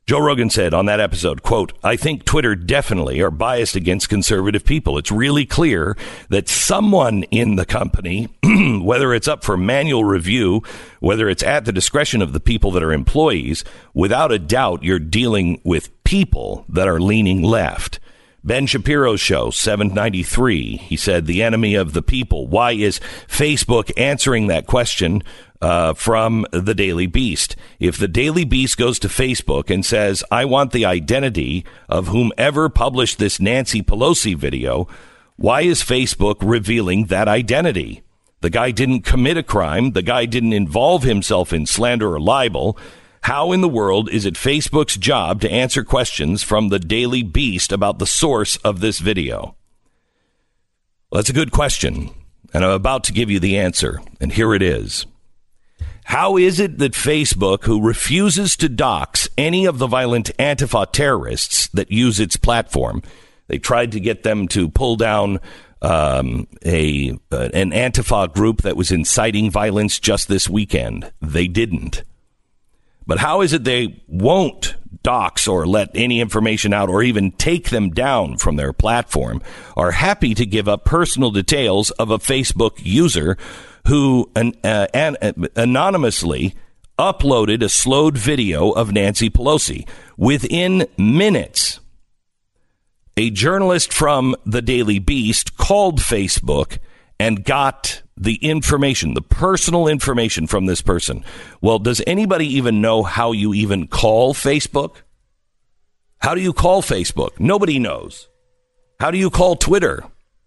S2: Joe Rogan said on that episode, quote, I think Twitter definitely are biased against conservative people. It's really clear that someone in the company, whether it's up for manual review, whether it's at the discretion of the people that are employees, without a doubt, you're dealing with people that are leaning left. Ben Shapiro's show, seven ninety-three, he said, the enemy of the people. Why is Facebook answering that question uh, from the Daily Beast? If the Daily Beast goes to Facebook and says, I want the identity of whomever published this Nancy Pelosi video, why is Facebook revealing that identity? The guy didn't commit a crime. The guy didn't involve himself in slander or libel. How in the world is it Facebook's job to answer questions from the Daily Beast about the source of this video? Well, that's a good question, and I'm about to give you the answer, and here it is. How is it that Facebook, who refuses to dox any of the violent Antifa terrorists that use its platform, they tried to get them to pull down um, a uh, an Antifa group that was inciting violence just this weekend. They didn't. But how is it they won't dox or let any information out or even take them down from their platform, are happy to give up personal details of a Facebook user who an, uh, an, uh, anonymously uploaded a slowed video of Nancy Pelosi? Within minutes, a journalist from the Daily Beast called Facebook and got the information, the personal information from this person. Well, does anybody even know how you even call Facebook? How do you call Facebook? Nobody knows. How do you call Twitter?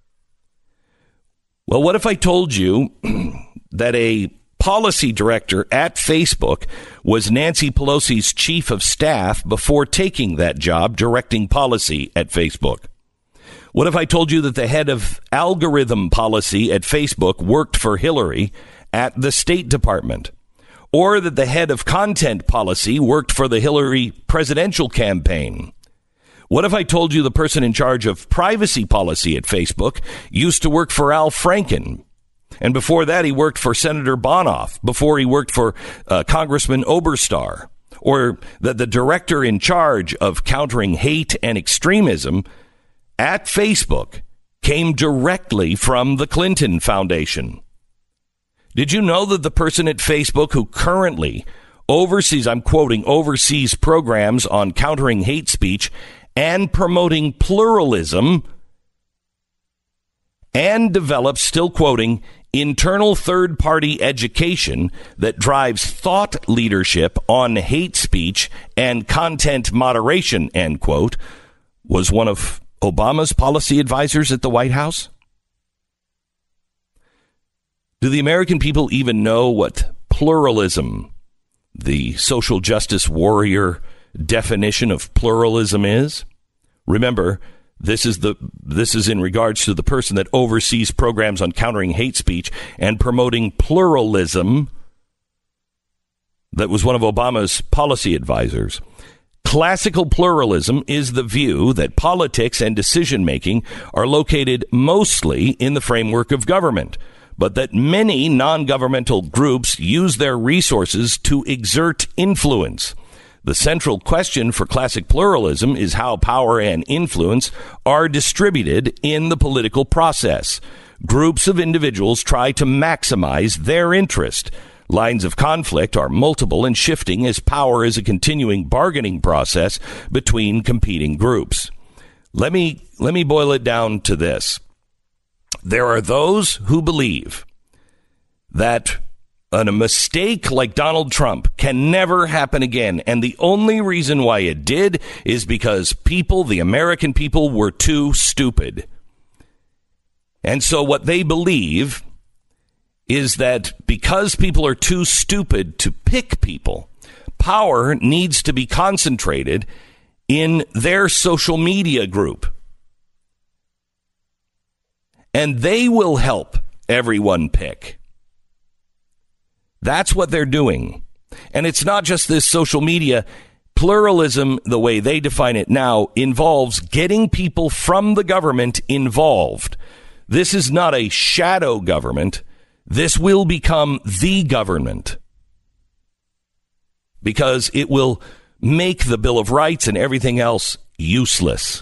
S2: Well, what if I told you that a policy director at Facebook was Nancy Pelosi's chief of staff before taking that job directing policy at Facebook? What if I told you that the head of algorithm policy at Facebook worked for Hillary at the State Department? Or that the head of content policy worked for the Hillary presidential campaign? What if I told you the person in charge of privacy policy at Facebook used to work for Al Franken? And before that, he worked for Senator Bonoff, before he worked for uh, Congressman Oberstar? Or that the director in charge of countering hate and extremism at Facebook came directly from the Clinton Foundation? Did you know that the person at Facebook who currently oversees, I'm quoting, oversees programs on countering hate speech and promoting pluralism and develops, still quoting, internal third-party education that drives thought leadership on hate speech and content moderation, end quote, was one of Obama's policy advisors at the White House? Do the American people even know what pluralism, the social justice warrior definition of pluralism, is? Remember, this is the this is in regards to the person that oversees programs on countering hate speech and promoting pluralism that was one of Obama's policy advisors. Classical pluralism is the view that politics and decision-making are located mostly in the framework of government, but that many non-governmental groups use their resources to exert influence. The central question for classic pluralism is how power and influence are distributed in the political process. Groups of individuals try to maximize their interest. Lines of conflict are multiple and shifting as power is a continuing bargaining process between competing groups. Let me let me boil it down to this. There are those who believe that a mistake like Donald Trump can never happen again. And the only reason why it did is because people, the American people, were too stupid. And so what they believe is that because people are too stupid to pick people, power needs to be concentrated in their social media group. And they will help everyone pick. That's what they're doing. And it's not just this social media. Pluralism, the way they define it now, involves getting people from the government involved. This is not a shadow government. This will become the government because it will make the Bill of Rights and everything else useless.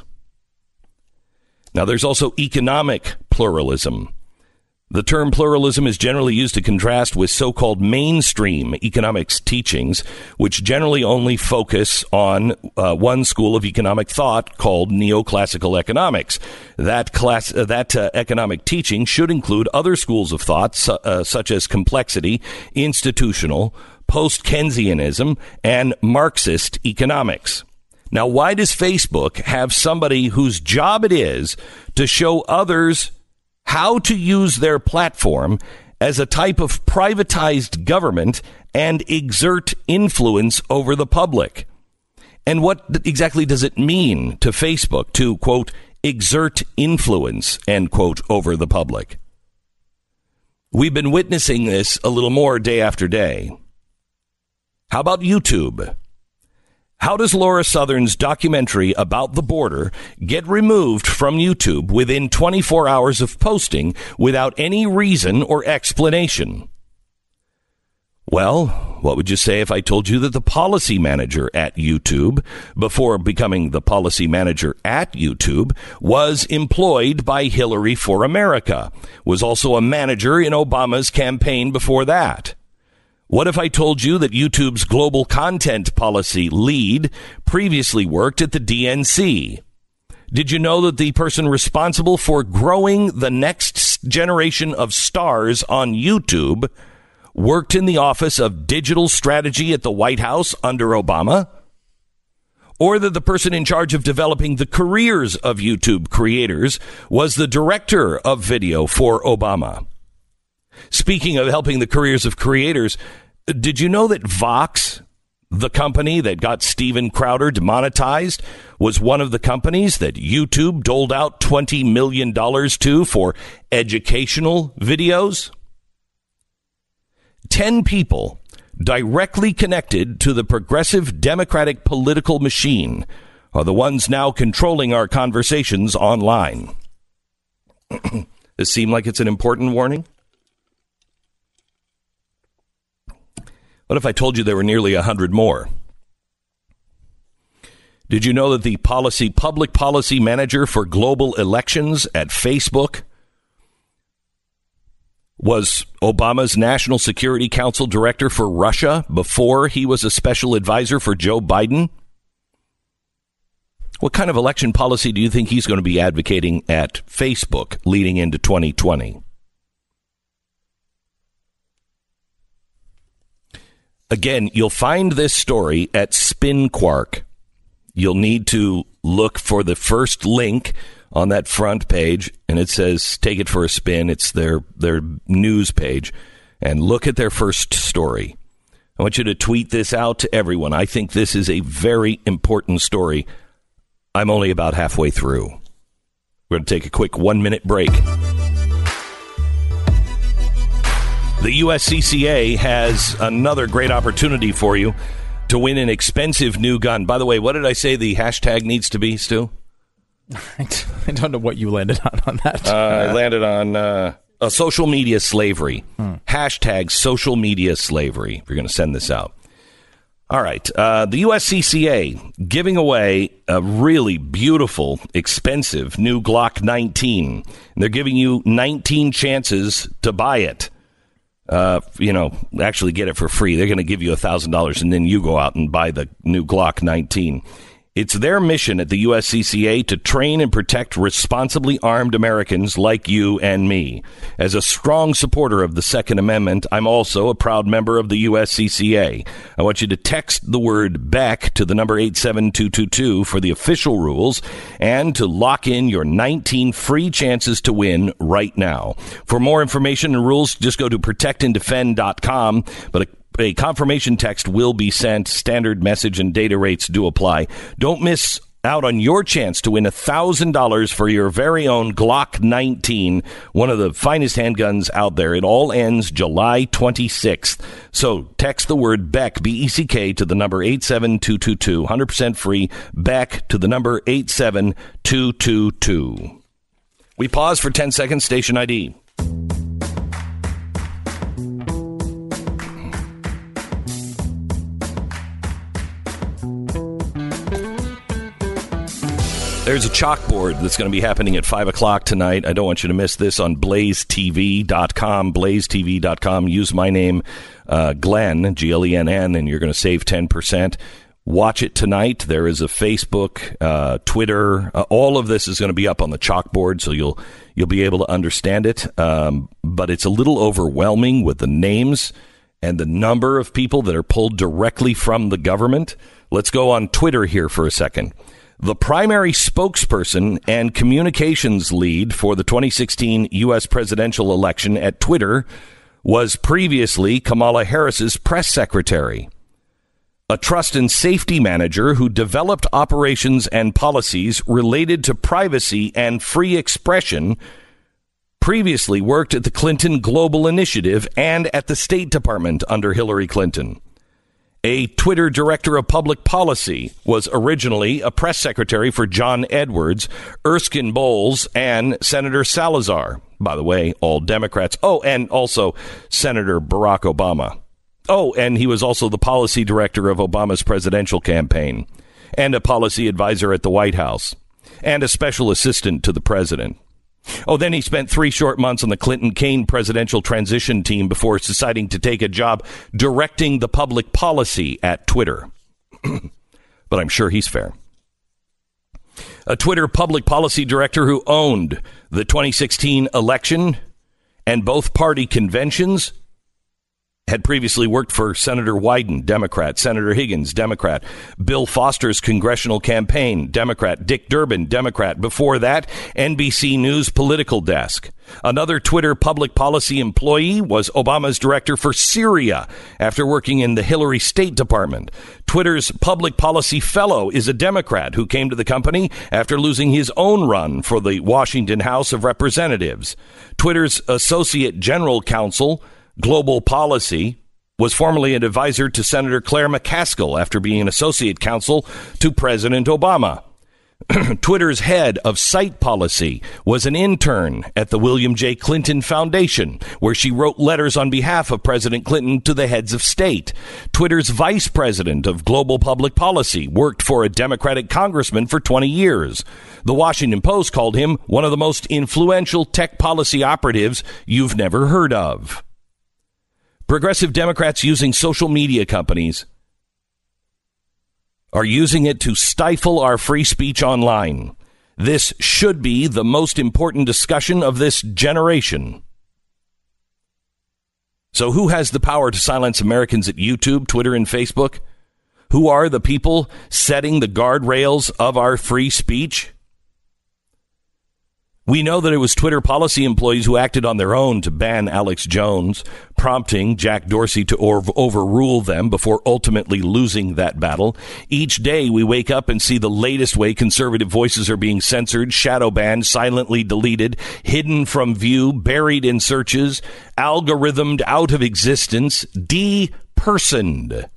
S2: Now, there's also economic pluralism. The term pluralism is generally used to contrast with so-called mainstream economics teachings, which generally only focus on uh, one school of economic thought called neoclassical economics. That class, uh, that uh, economic teaching should include other schools of thought, su- uh, such as complexity, institutional, post-Keynesianism, and Marxist economics. Now, why does Facebook have somebody whose job it is to show others how to use their platform as a type of privatized government and exert influence over the public? And what exactly does it mean to Facebook to, quote, exert influence, end quote, over the public? We've been witnessing this a little more day after day. How about YouTube? How does Laura Southern's documentary about the border get removed from YouTube within twenty-four hours of posting without any reason or explanation? Well, what would you say if I told you that the policy manager at YouTube, before becoming the policy manager at YouTube, was employed by Hillary for America, was also a manager in Obama's campaign before that? What if I told you that YouTube's global content policy lead previously worked at the D N C? Did you know that the person responsible for growing the next generation of stars on YouTube worked in the Office of Digital Strategy at the White House under Obama? Or that the person in charge of developing the careers of YouTube creators was the director of video for Obama? Speaking of helping the careers of creators, did you know that Vox, the company that got Steven Crowder demonetized, was one of the companies that YouTube doled out twenty million dollars to for educational videos? Ten people directly connected to the progressive Democratic political machine are the ones now controlling our conversations online. Does it seem like it's an important warning? What if I told you there were nearly a hundred more? Did you know that the policy public policy manager for global elections at Facebook was Obama's National Security Council director for Russia before he was a special advisor for Joe Biden? What kind of election policy do you think he's going to be advocating at Facebook leading into twenty twenty? Again, you'll find this story at SpinQuark. You'll need to look for the first link on that front page, and it says, take it for a spin. It's their, their news page. And look at their first story. I want you to tweet this out to everyone. I think this is a very important story. I'm only about halfway through. We're going to take a quick one-minute break. The U S C C A has another great opportunity for you to win an expensive new gun. By the way, what did I say the hashtag needs to be, Stu?
S3: I don't know what you landed on on that.
S2: Uh, I landed on uh, a social media slavery. Hmm. Hashtag social media slavery. If you're going to send this out. All right. Uh, the U S C C A giving away a really beautiful, expensive new Glock nineteen. And they're giving you nineteen chances to buy it. Uh, you know, actually get it for free. They're going to give you one thousand dollars and then you go out and buy the new Glock nineteen. It's their mission at the U S C C A to train and protect responsibly armed Americans like you and me. As a strong supporter of the Second Amendment, I'm also a proud member of the U S C C A. I want you to text the word BECK to the number eight seven two two two for the official rules and to lock in your nineteen free chances to win right now. For more information and rules, just go to protect and defend dot com. But a A confirmation text will be sent. Standard message and data rates do apply. Don't miss out on your chance to win one thousand dollars for your very own Glock nineteen, one of the finest handguns out there. It all ends July twenty-sixth. So text the word BECK, B E C K, to the number eight seven two two two. one hundred percent free. BECK to the number eight seven two two two. We pause for ten seconds. Station I D. There's a chalkboard that's going to be happening at five o'clock tonight. I don't want you to miss this on blaze t v dot com, blaze t v dot com. Use my name, uh, Glenn, G L E N N, and you're going to save ten percent. Watch it tonight. There is a Facebook, uh, Twitter. Uh, all of this is going to be up on the chalkboard, so you'll you'll be able to understand it. Um, but it's a little overwhelming with the names and the number of people that are pulled directly from the government. Let's go on Twitter here for a second. The primary spokesperson and communications lead for the twenty sixteen U S presidential election at Twitter was previously Kamala Harris's press secretary. A trust and safety manager who developed operations and policies related to privacy and free expression previously worked at the Clinton Global Initiative and at the State Department under Hillary Clinton. A Twitter director of public policy was originally a press secretary for John Edwards, Erskine Bowles, and Senator Salazar. By the way, all Democrats. Oh, and also Senator Barack Obama. Oh, and he was also the policy director of Obama's presidential campaign, and a policy advisor at the White House, and a special assistant to the president. Oh, then he spent three short months on the Clinton-Kaine presidential transition team before deciding to take a job directing the public policy at Twitter. But I'm sure he's fair. A Twitter public policy director who owned the twenty sixteen election and both party conventions had previously worked for Senator Wyden, Democrat, Senator Higgins, Democrat, Bill Foster's congressional campaign, Democrat, Dick Durbin, Democrat. Before that, N B C News political desk. Another Twitter public policy employee was Obama's director for Syria after working in the Hillary State Department. Twitter's public policy fellow is a Democrat who came to the company after losing his own run for the Washington House of Representatives. Twitter's associate general counsel, Global Policy, was formerly an advisor to Senator Claire McCaskill after being an associate counsel to President Obama. Twitter's head of site policy was an intern at the William J. Clinton Foundation, where she wrote letters on behalf of President Clinton to the heads of state. Twitter's vice president of global public policy worked for a Democratic congressman for twenty years. The Washington Post called him one of the most influential tech policy operatives you've never heard of. Progressive Democrats using social media companies are using it to stifle our free speech online. This should be the most important discussion of this generation. So who has the power to silence Americans at YouTube, Twitter, and Facebook? Who are the people setting the guardrails of our free speech? We know that it was Twitter policy employees who acted on their own to ban Alex Jones, prompting Jack Dorsey to over- overrule them before ultimately losing that battle. Each day we wake up and see the latest way conservative voices are being censored, shadow banned, silently deleted, hidden from view, buried in searches, algorithmed out of existence, depersoned.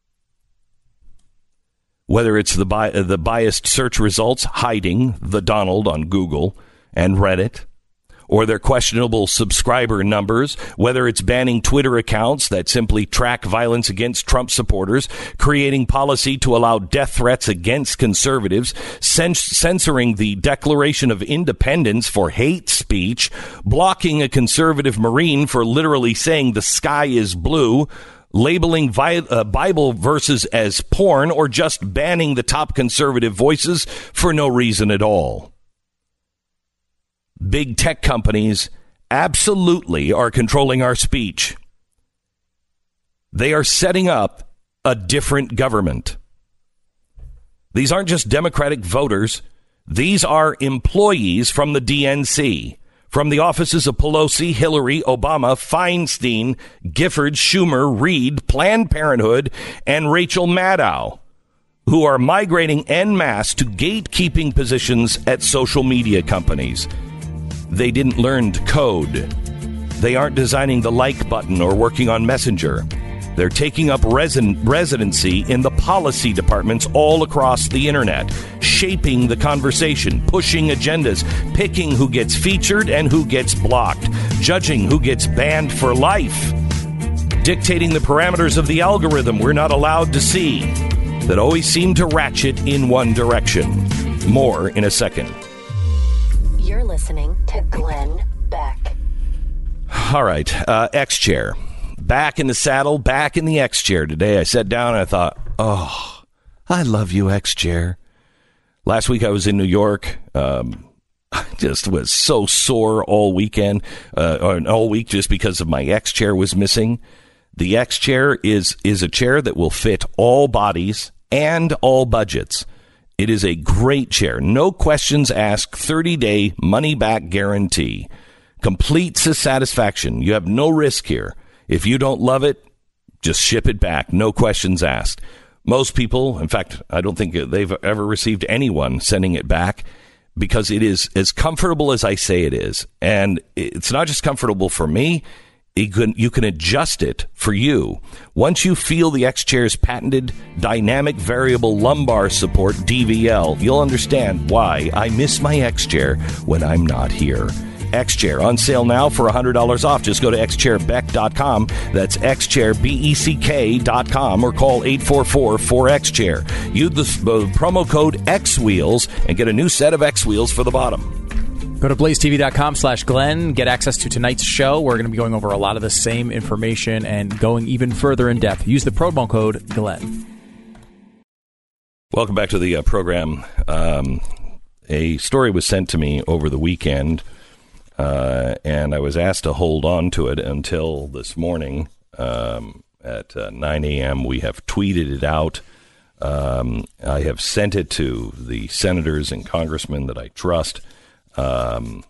S2: Whether it's the, bi- the biased search results hiding the Donald on Google and Reddit, or their questionable subscriber numbers, whether it's banning Twitter accounts that simply track violence against Trump supporters, creating policy to allow death threats against conservatives, cens- censoring the Declaration of Independence for hate speech, blocking a conservative Marine for literally saying the sky is blue, labeling vi- uh, Bible verses as porn, or just banning the top conservative voices for no reason at all. Big tech companies absolutely are controlling our speech. They are setting up a different government. These aren't just Democratic voters. These are employees from the D N C, from the offices of Pelosi, Hillary, Obama, Feinstein, Giffords, Schumer, Reid, Planned Parenthood, and Rachel Maddow, who are migrating en masse to gatekeeping positions at social media companies. They didn't learn to code. They aren't designing the like button or working on Messenger. They're taking up resin- residency in the policy departments all across the internet, shaping the conversation, pushing agendas, picking who gets featured and who gets blocked, judging who gets banned for life, dictating the parameters of the algorithm we're not allowed to see, that always seem to ratchet in one direction. More in a second.
S4: You're listening to Glenn Beck.
S2: All right, uh, X-Chair. Back in the saddle, back in the X-Chair. Today I sat down and I thought, oh, I love you, X-Chair. Last week I was in New York. Um, I just was so sore all weekend, uh, or all week just because of my X-Chair was missing. The X-Chair is, is a chair that will fit all bodies and all budgets. It is a great chair. No questions asked, thirty-day money-back guarantee. Complete satisfaction. You have no risk here. If you don't love it, just ship it back. No questions asked. Most people, in fact, I don't think they've ever received anyone sending it back because it is as comfortable as I say it is. And it's not just comfortable for me. You can, you can adjust it for you. Once you feel the X-Chair's patented dynamic variable lumbar support, D V L, you'll understand why I miss my X-Chair when I'm not here. X-Chair on sale now for one hundred dollars off. Just go to x chair beck dot com. That's x chair beck dot com or call eight four four four X chair. Use the uh, promo code X Wheels and get a new set of X Wheels for the bottom.
S3: Go to blaze t v dot com slash Glenn. Get access to tonight's show. We're going to be going over a lot of the same information and going even further in depth. Use the promo code Glenn.
S2: Welcome back to the uh, program. Um, a story was sent to me over the weekend. Uh, and I was asked to hold on to it until this morning um, at uh, nine a.m. We have tweeted it out. Um, I have sent it to the senators and congressmen that I trust. Um,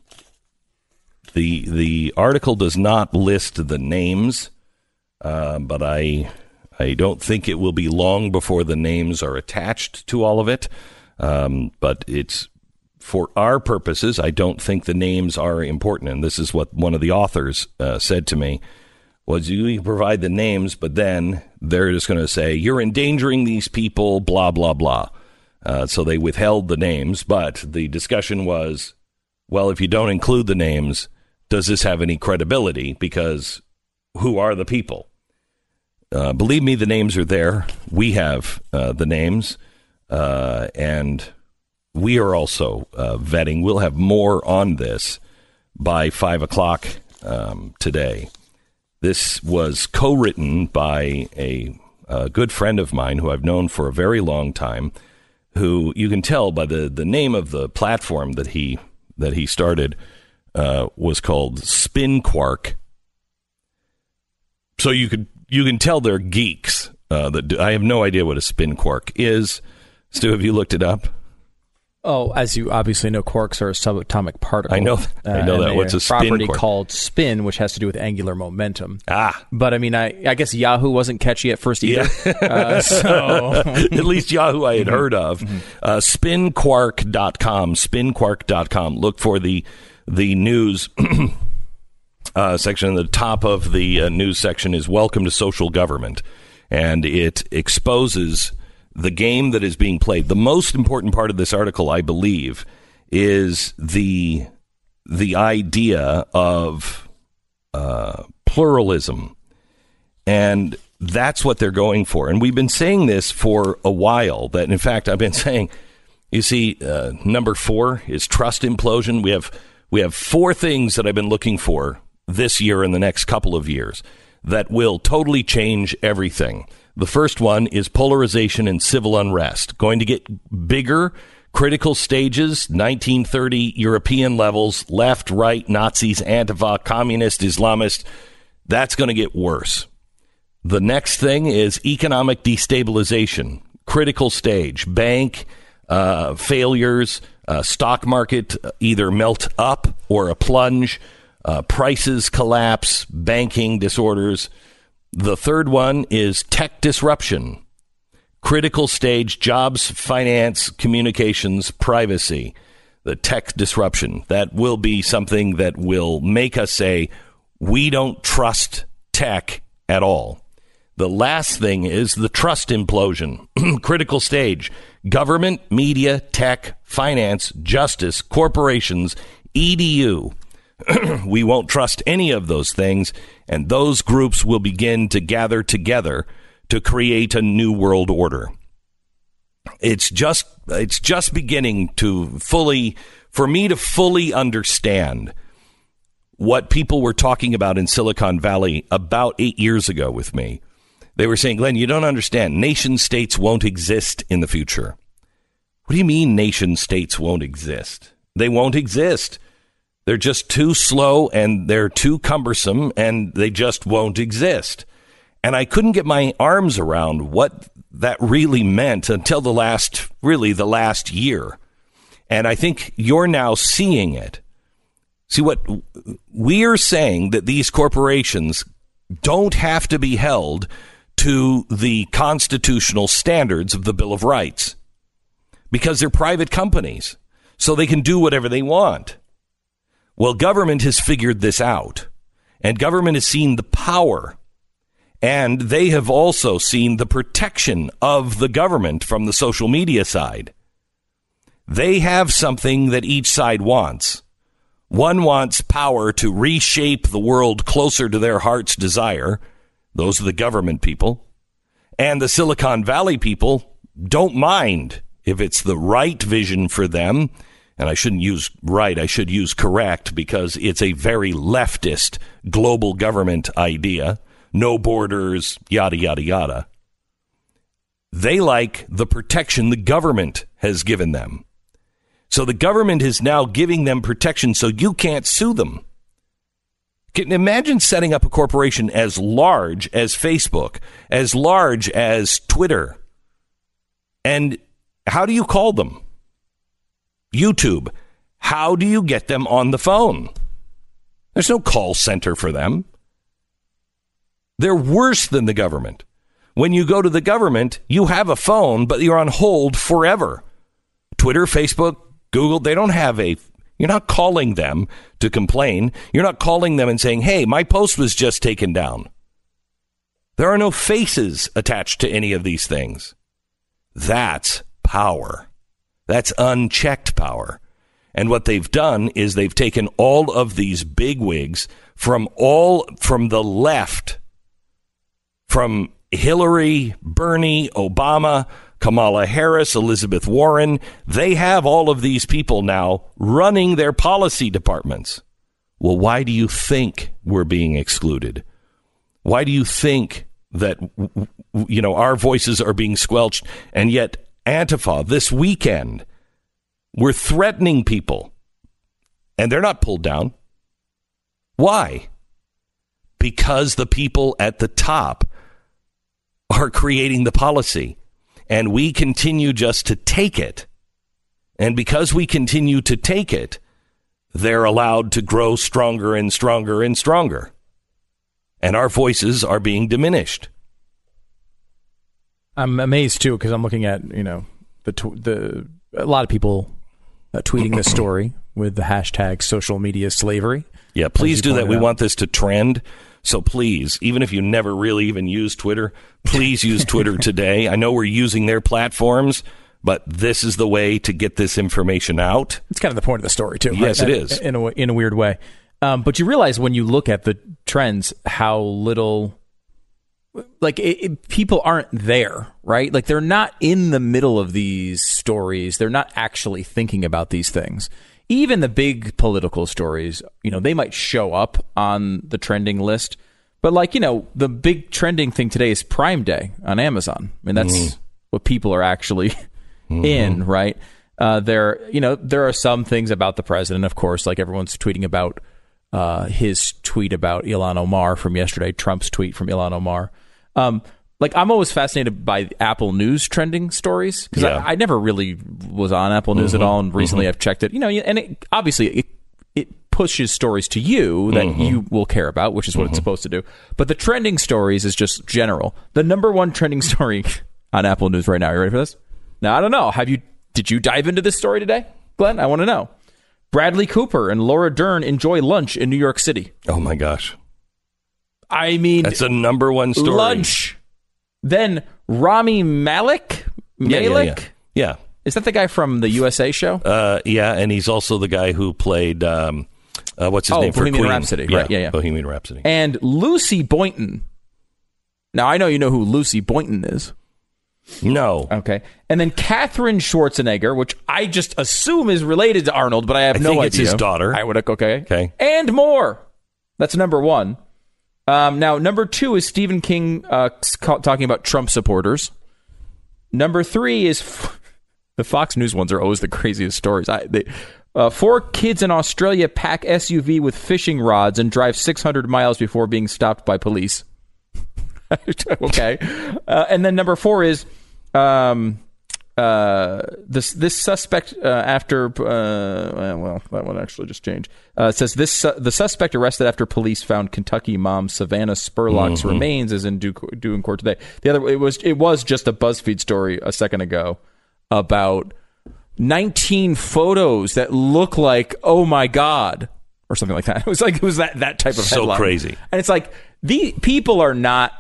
S2: the the article does not list the names, uh, but I I don't think it will be long before the names are attached to all of it. Um, but it's for our purposes, I don't think the names are important. And this is what one of the authors uh, said to me, was you provide the names, but then they're just going to say, you're endangering these people, blah, blah, blah. Uh, so they withheld the names. But the discussion was, well, if you don't include the names, does this have any credibility? Because who are the people? Uh, believe me, the names are there. We have uh, the names. Uh, and we are also uh, vetting. We'll have more on this by five o'clock um, today. This was co-written by a, a good friend of mine who I've known for a very long time, who you can tell by the, the name of the platform that he that he started uh, was called Spin Quark. So you could you can tell they're geeks. Uh, that do, I have no idea what a spin quark is. Stu, have you looked it up?
S3: Oh, as you obviously know, quarks are a subatomic particle.
S2: I know, I know
S3: uh,
S2: that. What's a spin
S3: property
S2: quark?
S3: Called spin, which has to do with angular momentum.
S2: Ah,
S3: but I mean, I, I guess Yahoo wasn't catchy at first either. Yeah. uh, so
S2: at least Yahoo I had mm-hmm. heard of. Mm-hmm. Uh, spin quark dot com, spin quark dot com. Look for the the news uh, section. The top of the uh, news section is "Welcome to Social Government," and it exposes the game that is being played. The most important part of this article, I believe, is the the idea of uh, pluralism. And that's what they're going for. And we've been saying this for a while. That, in fact, I've been saying, you see, uh, number four is trust implosion. We have we have four things that I've been looking for this year and the next couple of years that will totally change everything. The first one is polarization and civil unrest. Going to get bigger, critical stages, nineteen thirty European levels, left, right, Nazis, Antifa, communist, Islamist. That's going to get worse. The next thing is economic destabilization, critical stage, bank uh, failures, uh, stock market either melt up or a plunge, uh, prices collapse, banking disorders. The third one is tech disruption, critical stage, jobs, finance, communications, privacy, the tech disruption. That will be something that will make us say, we don't trust tech at all. The last thing is the trust implosion, critical stage, government, media, tech, finance, justice, corporations, E D U. We won't trust any of those things, and those groups will begin to gather together to create a new world order. It's just it's just beginning to fully, for me to fully understand what people were talking about in Silicon Valley about eight years ago with me. They were saying, Glenn, you don't understand. Nation states won't exist in the future. What do you mean nation states won't exist? They won't exist. They're just too slow and they're too cumbersome and they just won't exist. And I couldn't get my arms around what that really meant until the last, really the last year. And I think you're now seeing it. See, what we're saying that these corporations don't have to be held to the constitutional standards of the Bill of Rights because they're private companies, so they can do whatever they want. Well, government has figured this out, and government has seen the power, and they have also seen the protection of the government from the social media side. They have something that each side wants. One wants power to reshape the world closer to their heart's desire. Those are the government people. And the Silicon Valley people don't mind if it's the right vision for them. And I shouldn't use right, I should use correct, because it's a very leftist global government idea. No borders, yada, yada, yada. They like the protection the government has given them. So the government is now giving them protection so you can't sue them. Can imagine setting up a corporation as large as Facebook, as large as Twitter. And how do you call them? YouTube. How do you get them on the phone? There's no call center for them. They're worse than the government. When you go to the government, you have a phone, but you're on hold forever. Twitter, Facebook, Google, they don't have a, you're not calling them to complain. You're not calling them and saying, hey, my post was just taken down. There are no faces attached to any of these things. That's power. That's unchecked power. And what they've done is they've taken all of these bigwigs from all, from the left, from Hillary, Bernie, Obama, Kamala Harris, Elizabeth Warren. They have all of these people now running their policy departments. Well, why do you think we're being excluded? Why do you think that, you know, our voices are being squelched? And yet Antifa this weekend, we're threatening people and they're not pulled down. Why? Because the people at the top are creating the policy. And we continue just to take it. And because we continue to take it, they're allowed to grow stronger and stronger and stronger. And our voices are being diminished.
S3: I'm amazed, too, because I'm looking at, you know, the tw- the a lot of people uh, tweeting this story with the hashtag social media slavery.
S2: Yeah, please do that. We want this to trend. So please, even if you never really even use Twitter, please use Twitter today. I know we're using their platforms, but this is the way to get this information out.
S3: It's kind of the point of the story, too.
S2: Yes,
S3: right?
S2: it is.
S3: In a, in a weird way. Um, but you realize when you look at the trends, how little, like, it, it, people aren't there, right? Like, they're not in the middle of these stories. They're not actually thinking about these things. Even the big political stories, you know, they might show up on the trending list. But like, you know, the big trending thing today is Prime Day on Amazon. I mean, that's mm. what people are actually mm-hmm. in, right? Uh, there, you know, there are some things about the president, of course, like everyone's tweeting about uh, his tweet about Ilhan Omar from yesterday, Trump's tweet from Ilhan Omar. Um, Like, I'm always fascinated by Apple News trending stories because yeah. I, I never really was on Apple News mm-hmm. at all. And recently mm-hmm. I've checked it, you know, and it, obviously it, it pushes stories to you that mm-hmm. you will care about, which is what mm-hmm. it's supposed to do. But the trending stories is just general. The number one trending story on Apple News right now. You ready for this? Now, I don't know. Have you, did you dive into this story today, Glenn? I want to know. Bradley Cooper and Laura Dern enjoy lunch in New York City.
S2: Oh my gosh.
S3: I mean,
S2: that's a number one story.
S3: Lunch. Then Rami Malek?
S2: Yeah,
S3: Malek?
S2: Yeah, yeah. yeah.
S3: Is that the guy from the U S A show?
S2: Uh, yeah, and he's also the guy who played, um, uh, what's his
S3: oh,
S2: name for
S3: Bohemian
S2: Queen?
S3: Rhapsody.
S2: Yeah,
S3: right, yeah, yeah.
S2: Bohemian Rhapsody.
S3: And Lucy Boynton. Now, I know you know who Lucy Boynton is.
S2: No.
S3: Okay. And then Catherine Schwarzenegger, which I just assume is related to Arnold, but I have
S2: I
S3: no
S2: think
S3: idea.
S2: it's his daughter.
S3: I would okay.
S2: Okay.
S3: And more. That's number one. Um, now, number two is Stephen King uh, talking about Trump supporters. Number three is f- the Fox News ones are always the craziest stories. I, they, uh, four kids in Australia pack S U V with fishing rods and drive six hundred miles before being stopped by police. Okay. Uh, and then number four is um, uh, this this suspect uh, after uh, well that one actually just changed. Uh, it says this uh, the suspect arrested after police found Kentucky mom Savannah Spurlock's mm-hmm. remains is in due, due in court today. The other it was it was just a BuzzFeed story a second ago about nineteen photos that look like oh my god or something like that. It was like it was that that type of
S2: so
S3: headline.
S2: Crazy,
S3: and it's like the people are not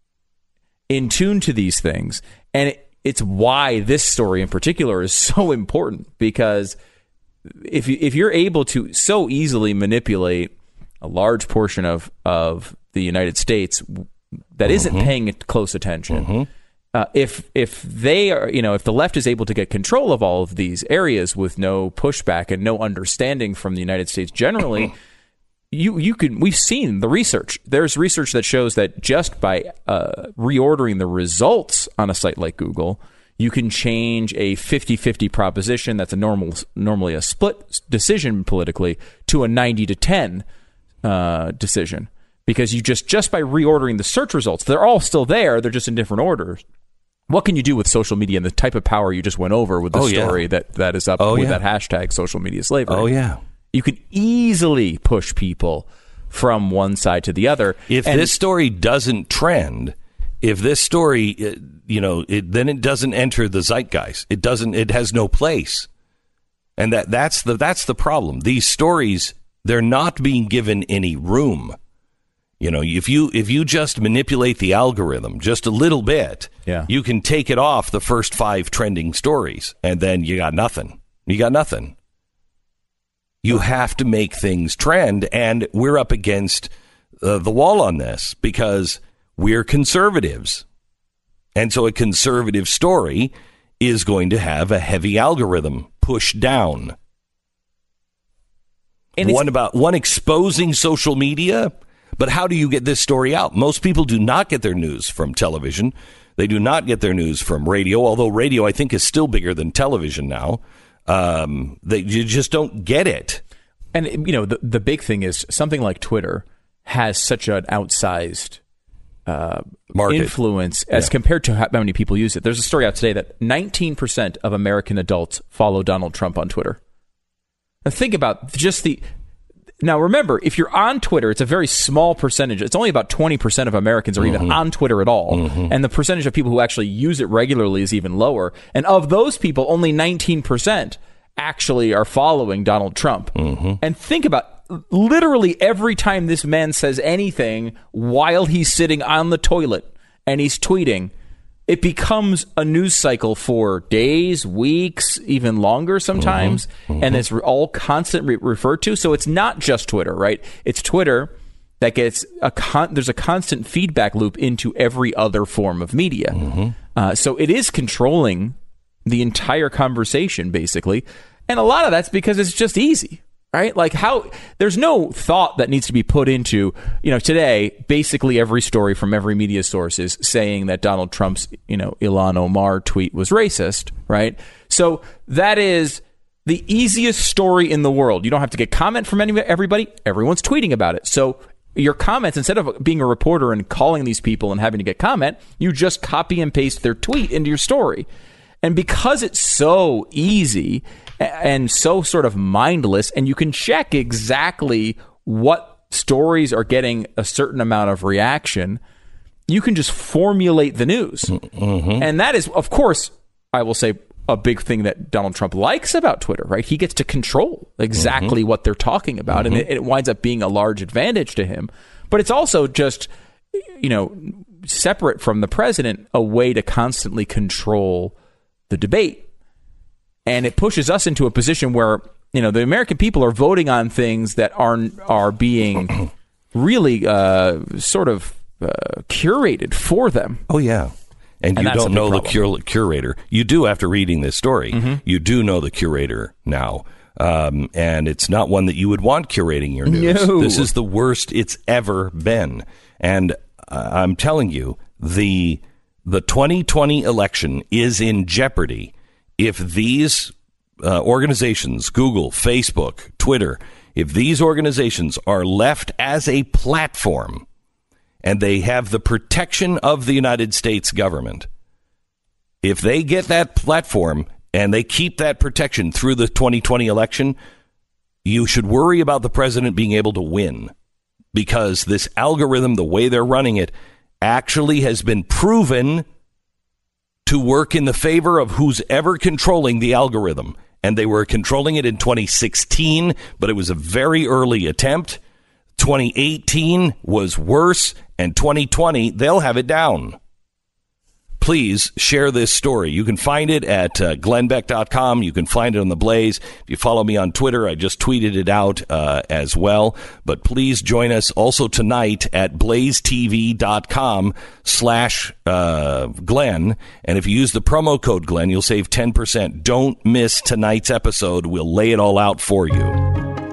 S3: in tune to these things, and it, it's why this story in particular is so important, because if you, if you're able to so easily manipulate a large portion of of the United States that mm-hmm. isn't paying close attention, mm-hmm. uh, if if they are, you know, if the left is able to get control of all of these areas with no pushback and no understanding from the United States generally. You you can we've seen the research. There's research that shows that just by uh, reordering the results on a site like Google, you can change a fifty-fifty proposition that's a normal normally a split decision politically to a ninety to ten uh, decision, because you just just by reordering the search results, they're all still there. They're just in different orders. What can you do with social media and the type of power you just went over with the
S2: oh,
S3: story
S2: yeah.
S3: that that is up
S2: oh,
S3: with
S2: yeah.
S3: that hashtag social media slavery?
S2: Oh yeah.
S3: You can easily push people from one side to the other.
S2: If
S3: and
S2: this story doesn't trend, if this story, you know, it, then it doesn't enter the zeitgeist. It doesn't. It has no place, and that that's the that's the problem. These stories, they're not being given any room. You know, if you if you just manipulate the algorithm just a little bit,
S3: yeah.
S2: you can take it off the first five trending stories, and then you got nothing. You got nothing. You have to make things trend, and we're up against uh, the wall on this because we're conservatives. And so a conservative story is going to have a heavy algorithm pushed down. And one about one exposing social media, but how do you get this story out? Most people do not get their news from television. They do not get their news from radio, although radio, I think, is still bigger than television now. Um, they you just don't get it.
S3: And, you know, the the big thing is something like Twitter has such an outsized uh, influence as
S2: yeah.
S3: compared to how many people use it. There's a story out today that nineteen percent of American adults follow Donald Trump on Twitter. Now, think about just the... Now, remember, if you're on Twitter, it's a very small percentage. It's only about twenty percent of Americans are mm-hmm. even on Twitter at all. Mm-hmm. And the percentage of people who actually use it regularly is even lower. And of those people, only nineteen percent actually are following Donald Trump. Mm-hmm. And think about literally every time this man says anything while he's sitting on the toilet and he's tweeting, it becomes a news cycle for days, weeks, even longer sometimes. Mm-hmm. Mm-hmm. And it's all constantly referred to. So it's not just Twitter, right? It's Twitter that gets a con- there's a constant feedback loop into every other form of media. Mm-hmm. Uh, so it is controlling the entire conversation, basically. And a lot of that's because it's just easy. Right? Like how there's no thought that needs to be put into, you know, today, basically every story from every media source is saying that Donald Trump's, you know, Ilhan Omar tweet was racist. Right. So that is the easiest story in the world. You don't have to get comment from any, everybody. Everyone's tweeting about it. So your comments, instead of being a reporter and calling these people and having to get comment, you just copy and paste their tweet into your story. And because it's so easy and so sort of mindless, and you can check exactly what stories are getting a certain amount of reaction, you can just formulate the news. Mm-hmm. And that is, of course, I will say, a big thing that Donald Trump likes about Twitter, right? He gets to control exactly mm-hmm. what they're talking about, mm-hmm. and it, it winds up being a large advantage to him. But it's also just, you know, separate from the president, a way to constantly control the debate. And it pushes us into a position where, you know, the American people are voting on things that are are being really uh, sort of uh, curated for them.
S2: Oh, yeah. And,
S3: And
S2: you
S3: that's a
S2: don't
S3: big
S2: know the
S3: problem.
S2: cur- curator. You do after reading this story.
S3: Mm-hmm.
S2: You do know the curator now. Um, and it's not one that you would want curating your news.
S3: No.
S2: This is the worst it's ever been. And uh, I'm telling you, the the twenty twenty election is in jeopardy if these uh, organizations, Google, Facebook, Twitter, if these organizations are left as a platform and they have the protection of the United States government, if they get that platform and they keep that protection through the twenty twenty election, you should worry about the president being able to win, because this algorithm, the way they're running it, actually has been proven to work in the favor of who's ever controlling the algorithm. And they were controlling it in twenty sixteen, but it was a very early attempt. twenty eighteen was worse, and twenty twenty, they'll have it down. Please share this story. You can find it at uh, glenn beck dot com. You can find it on The Blaze. If you follow me on Twitter, I just tweeted it out uh, as well. But please join us also tonight at blaze t v dot com slash Glenn. And if you use the promo code Glenn, you'll save ten percent. Don't miss tonight's episode. We'll lay it all out for you.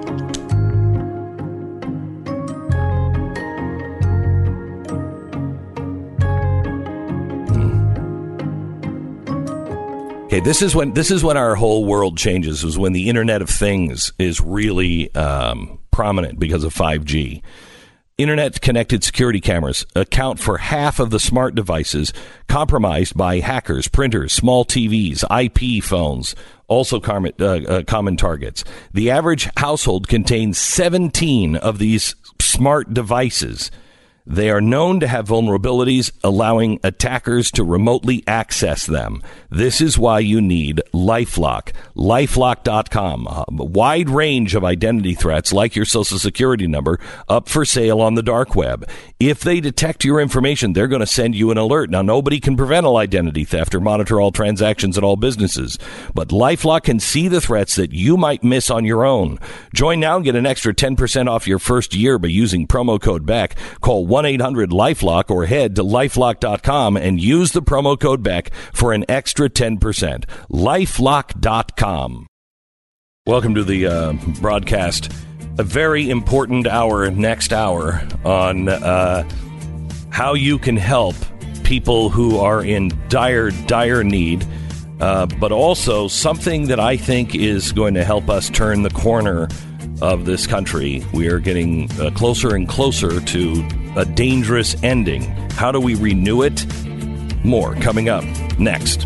S2: Okay, this is when this is when our whole world changes. Is when the Internet of Things is really um, prominent because of five G. Internet-connected security cameras account for half of the smart devices compromised by hackers, printers, small T Vs, I P phones, also common, uh, uh, common targets. The average household contains seventeen of these smart devices. They are known to have vulnerabilities, allowing attackers to remotely access them. This is why you need LifeLock. LifeLock dot com. A wide range of identity threats, like your social security number, up for sale on the dark web. If they detect your information, they're going to send you an alert. Now, nobody can prevent all identity theft or monitor all transactions at all businesses, but LifeLock can see the threats that you might miss on your own. Join now and get an extra ten percent off your first year by using promo code Beck. Call one eight hundred LifeLock or head to lifelock dot com and use the promo code Beck for an extra ten percent. lifelock dot com. Welcome to the uh, broadcast. A very important hour, next hour, on uh, how you can help people who are in dire, dire need, uh, but also something that I think is going to help us turn the corner of this country. We are getting uh, closer and closer to a dangerous ending. How do we renew it? More coming up next.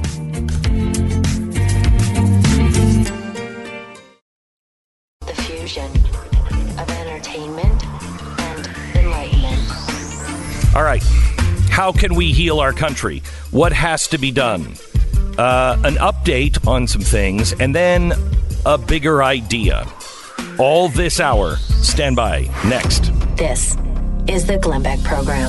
S4: The fusion of entertainment and enlightenment.
S2: All right. How can we heal our country? What has to be done? Uh, an update on some things, and then a bigger idea. All this hour. Stand by. Next.
S4: This is the Glenn Beck Program.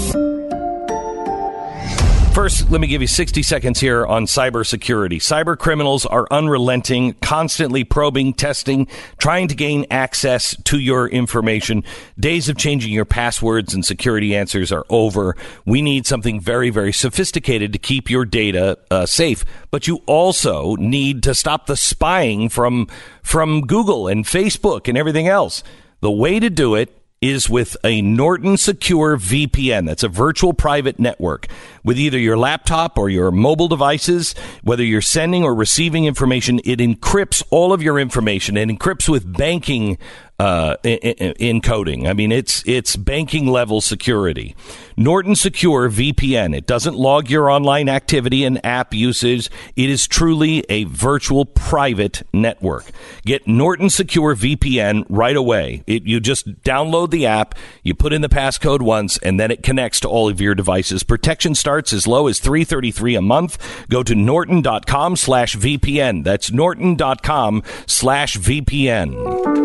S2: First, let me give you sixty seconds here on cybersecurity. Cyber criminals are unrelenting, constantly probing, testing, trying to gain access to your information. Days of changing your passwords and security answers are over. We need something very, very sophisticated to keep your data uh, safe. But you also need to stop the spying from from Google and Facebook and everything else. The way to do it is with a Norton Secure V P N. That's a virtual private network. With either your laptop or your mobile devices, whether you're sending or receiving information, it encrypts all of your information. It encrypts with banking uh, encoding. I mean, it's it's banking level security. Norton Secure V P N. It doesn't log your online activity and app usage. It is truly a virtual private network. Get Norton Secure V P N right away. It, you just download the app, you put in the passcode once, and then it connects to all of your devices. Protection starts as low as three dollars and thirty-three cents a month. Go to norton.com slash VPN. That's norton.com slash VPN.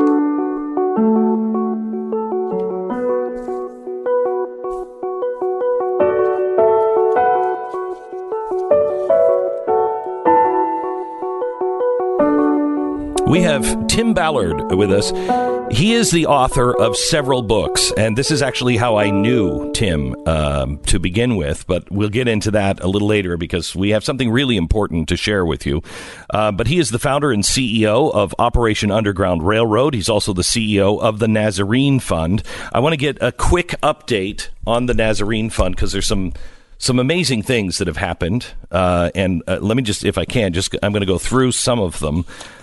S2: We have Tim Ballard with us. He is the author of several books, and this is actually how I knew Tim um, to begin with, but we'll get into that a little later because we have something really important to share with you. Uh, but he is the founder and C E O of Operation Underground Railroad. He's also the C E O of the Nazarene Fund. I want to get a quick update on the Nazarene Fund because there's some some amazing things that have happened, uh, and uh, let me just, if I can, just I'm going to go through some of them.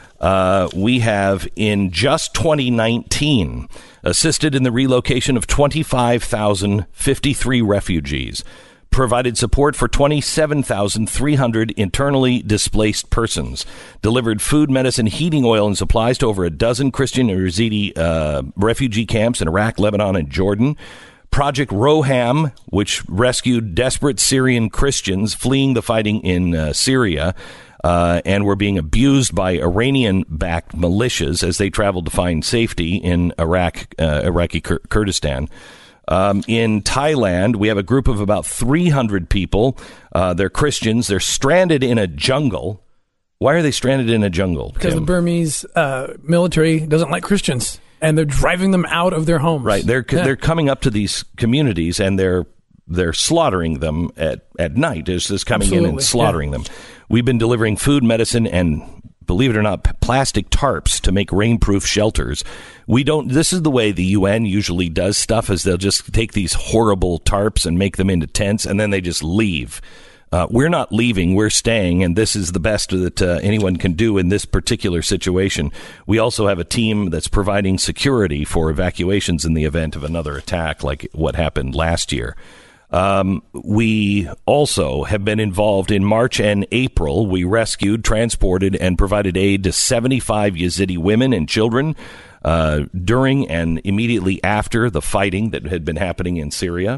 S2: Uh, we have, in just twenty nineteen, assisted in the relocation of twenty-five thousand fifty-three refugees, provided support for twenty-seven thousand three hundred internally displaced persons, delivered food, medicine, heating oil, and supplies to over a dozen Christian and Yazidi uh, refugee camps in Iraq, Lebanon, and Jordan. Project Roham, which rescued desperate Syrian Christians fleeing the fighting in uh, Syria, Uh, and were being abused by Iranian-backed militias as they traveled to find safety in Iraq, uh, Iraqi Kur- Kurdistan. Um, in Thailand, we have a group of about three hundred people. Uh, they're Christians. They're stranded in a jungle. Why are they stranded in a jungle?
S7: Because
S2: Tim?
S7: the Burmese uh, military doesn't like Christians, and they're driving them out of their homes.
S2: Right. They're
S7: yeah.
S2: they're coming up to these communities, and they're they're slaughtering them at, at night. It's just coming
S7: Absolutely.
S2: in and slaughtering
S7: yeah.
S2: them. We've been delivering food, medicine, and, believe it or not, p- plastic tarps to make rainproof shelters. We don't. This is the way the U N usually does stuff: is they'll just take these horrible tarps and make them into tents, and then they just leave. Uh, we're not leaving; we're staying, and this is the best that uh, anyone can do in this particular situation. We also have a team that's providing security for evacuations in the event of another attack, like what happened last year. Um, we also have been involved in March and April. We rescued, transported, and provided aid to seventy-five Yazidi women and children uh, during and immediately after the fighting that had been happening in Syria.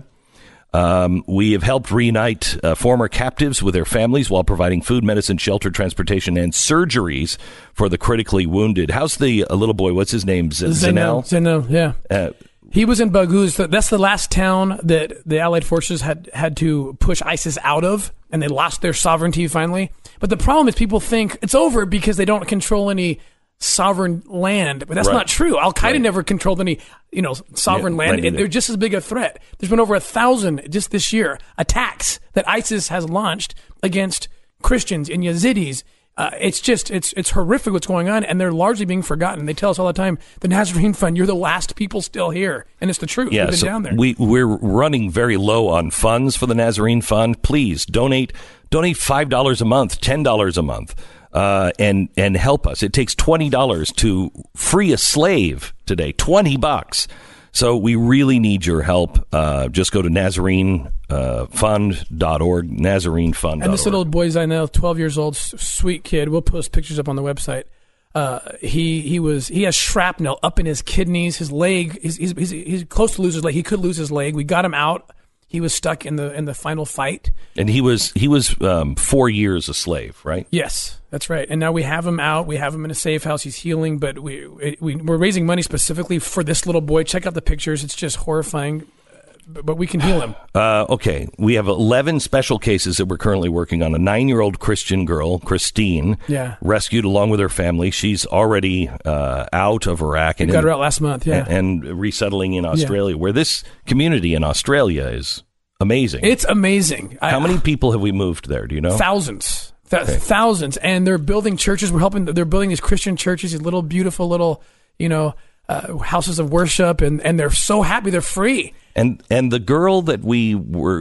S2: Um, we have helped reunite uh, former captives with their families while providing food, medicine, shelter, transportation, and surgeries for the critically wounded. How's the uh, little boy? What's his name? Z-
S7: Zenel. Zenel, yeah. Uh, He was in Baghouz. That's the last town that the Allied forces had, had to push ISIS out of, and they lost their sovereignty finally. But the problem is people think it's over because they don't control any sovereign land. But that's
S2: right.
S7: not true. Al-Qaeda
S2: right.
S7: never controlled any you know, sovereign
S2: yeah,
S7: land.
S2: right,
S7: They're just as big a threat. There's been over a thousand just this year attacks that ISIS has launched against Christians and Yazidis. Uh, it's just, it's it's horrific what's going on, and they're largely being forgotten. They tell us all the time, the Nazarene Fund, you're the last people still here. And it's the truth.
S2: Yeah,
S7: We've been
S2: so
S7: down there.
S2: We, we're running very low on funds for the Nazarene Fund. Please donate donate five dollars a month, ten dollars a month, uh, and, and help us. It takes twenty dollars to free a slave today, twenty bucks. So we really need your help. Uh, just go to Nazarene fund dot org, Nazarene Fund dot org.
S7: And this little boy, Zainel, twelve years old, sweet kid. We'll post pictures up on the website. Uh, he he was he has shrapnel up in his kidneys, his leg. He's, he's he's he's close to lose his leg. He could lose his leg. We got him out. He was stuck in the in the final fight.
S2: And he was he was um, four years a slave, right?
S7: Yes, that's right. And now we have him out. We have him in a safe house. He's healing, but we, we we're raising money specifically for this little boy. Check out the pictures. It's just horrifying. But we can heal him.
S2: Uh, okay. We have eleven special cases that we're currently working on. A nine-year-old Christian girl, Christine,
S7: yeah.
S2: rescued along with her family. She's already uh, out of Iraq.
S7: And
S2: we
S7: got
S2: in,
S7: her out last month, yeah.
S2: And, and resettling in Australia, yeah. where this community in Australia is amazing.
S7: It's amazing.
S2: How
S7: I,
S2: many people have we moved there? Do you know?
S7: Thousands. Th-
S2: okay.
S7: Thousands. And they're building churches. We're helping. They're building these Christian churches, these little, beautiful little, you know, uh, houses of worship. And, and they're so happy. They're free.
S2: And and the girl that we were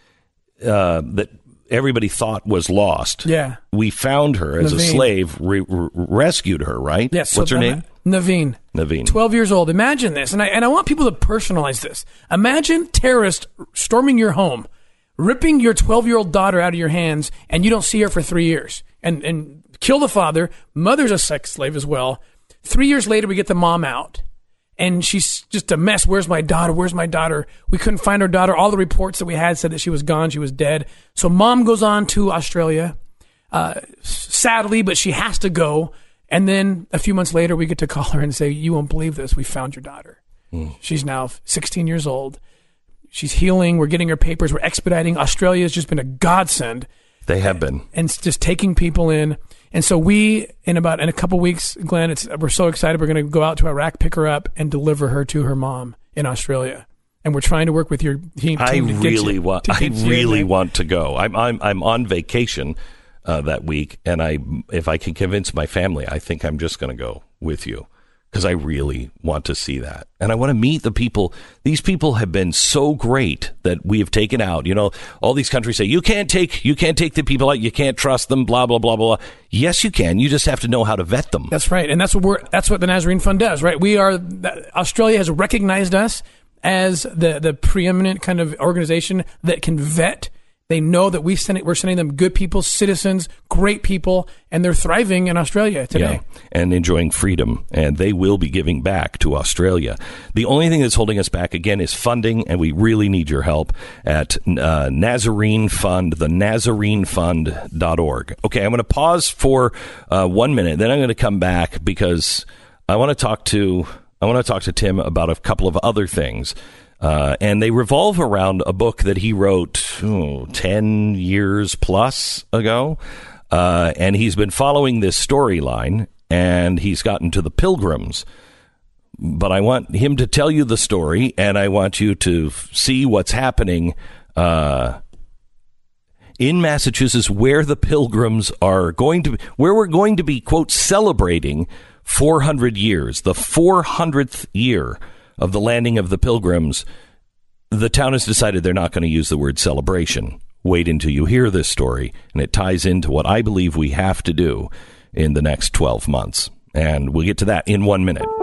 S2: uh, that everybody thought was lost,
S7: yeah,
S2: we found her as
S7: Naveen.
S2: a slave, re- re- rescued her, right?
S7: Yes.
S2: What's
S7: so
S2: her
S7: that,
S2: name?
S7: Naveen.
S2: Naveen.
S7: Twelve years old. Imagine this, and I and I want people to personalize this. Imagine terrorists storming your home, ripping your twelve-year-old daughter out of your hands, and you don't see her for three years, and and kill the father. Mother's a sex slave as well. Three years later, we get the mom out. And she's just a mess. Where's my daughter? Where's my daughter? We couldn't find her daughter. All the reports that we had said that she was gone. She was dead. So mom goes on to Australia, uh, sadly, but she has to go. And then a few months later, we get to call her and say, you won't believe this. We found your daughter. Mm. She's now sixteen years old. She's healing. We're getting her papers. We're expediting. Australia has just been a godsend.
S2: They have been.
S7: And it's just taking people in. And so we, in about in a couple weeks, Glenn, it's, we're so excited. We're going to go out to Iraq, pick her up, and deliver her to her mom in Australia. And we're trying to work with your team.
S2: I
S7: team to
S2: really
S7: get you,
S2: want.
S7: to
S2: I
S7: get you
S2: really
S7: there.
S2: want to go. I'm I'm I'm on vacation uh, that week, and I if I can convince my family, I think I'm just going to go with you because I really want to see that, and I want to meet the people. These people have been so great that we have taken out. You know, all these countries say you can't take you can't take the people out. You can't trust them. Blah blah blah blah. Yes, you can. You just have to know how to vet them.
S7: That's right, and that's what we're. That's what the Nazarene Fund does. Right? We are. Australia has recognized us as the, the preeminent kind of organization that can vet. They know that we send it, we're sending them good people, citizens, great people, and they're thriving in Australia today.
S2: Yeah, and enjoying freedom, and they will be giving back to Australia. The only thing that's holding us back, again, is funding, and we really need your help at uh, Nazarene Fund, the Nazarene Fund dot org. Okay, I'm going to pause for uh, one minute, then I'm going to come back because I want to talk to... I want to talk to Tim about a couple of other things, uh, and they revolve around a book that he wrote oh, ten years plus ago, uh, and he's been following this storyline, and he's gotten to the Pilgrims. But I want him to tell you the story, and I want you to see what's happening uh, in Massachusetts, where the Pilgrims are going to, where we're going to be, quote, celebrating four hundred years, the four hundredth year of the landing of the Pilgrims. The town has decided they're not going to use the word celebration. Wait until you hear this story, and it ties into what I believe we have to do in the next twelve months. And we'll get to that in one minute.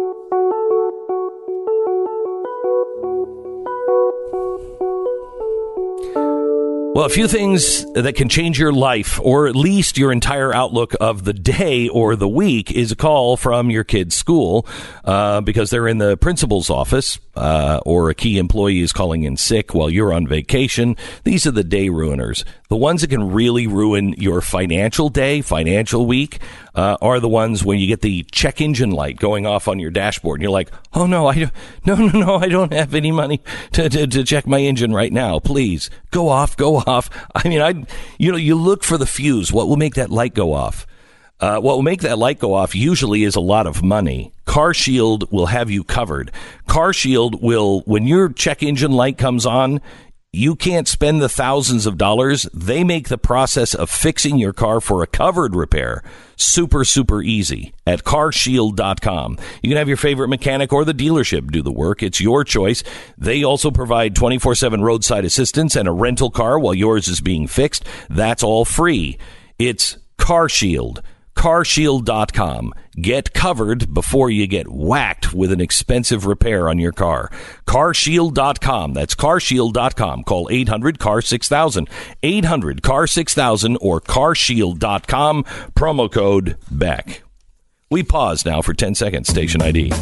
S2: Well, a few things that can change your life, or at least your entire outlook of the day or the week, is a call from your kid's school uh, because they're in the principal's office uh, or a key employee is calling in sick while you're on vacation. These are the day ruiners. The ones that can really ruin your financial day, financial week, uh, are the ones when you get the check engine light going off on your dashboard and you're like, oh, no, I don't, no, no, no, I don't have any money to, to, to check my engine right now. Please go off, go off. I mean, I, you know, you look for the fuse. What will make that light go off? Uh, what will make that light go off usually is a lot of money. CarShield will have you covered. CarShield will, when your check engine light comes on, you can't spend the thousands of dollars. They make the process of fixing your car for a covered repair super, super easy at car shield dot com. You can have your favorite mechanic or the dealership do the work. It's your choice. They also provide twenty-four seven roadside assistance and a rental car while yours is being fixed. That's all free. It's CarShield. car shield dot com. Get covered before you get whacked with an expensive repair on your car. car shield dot com. That's car shield dot com. Call eight hundred car six thousand. eight hundred car six thousand or car shield dot com. Promo code BECK. We pause now for ten seconds. Station I D.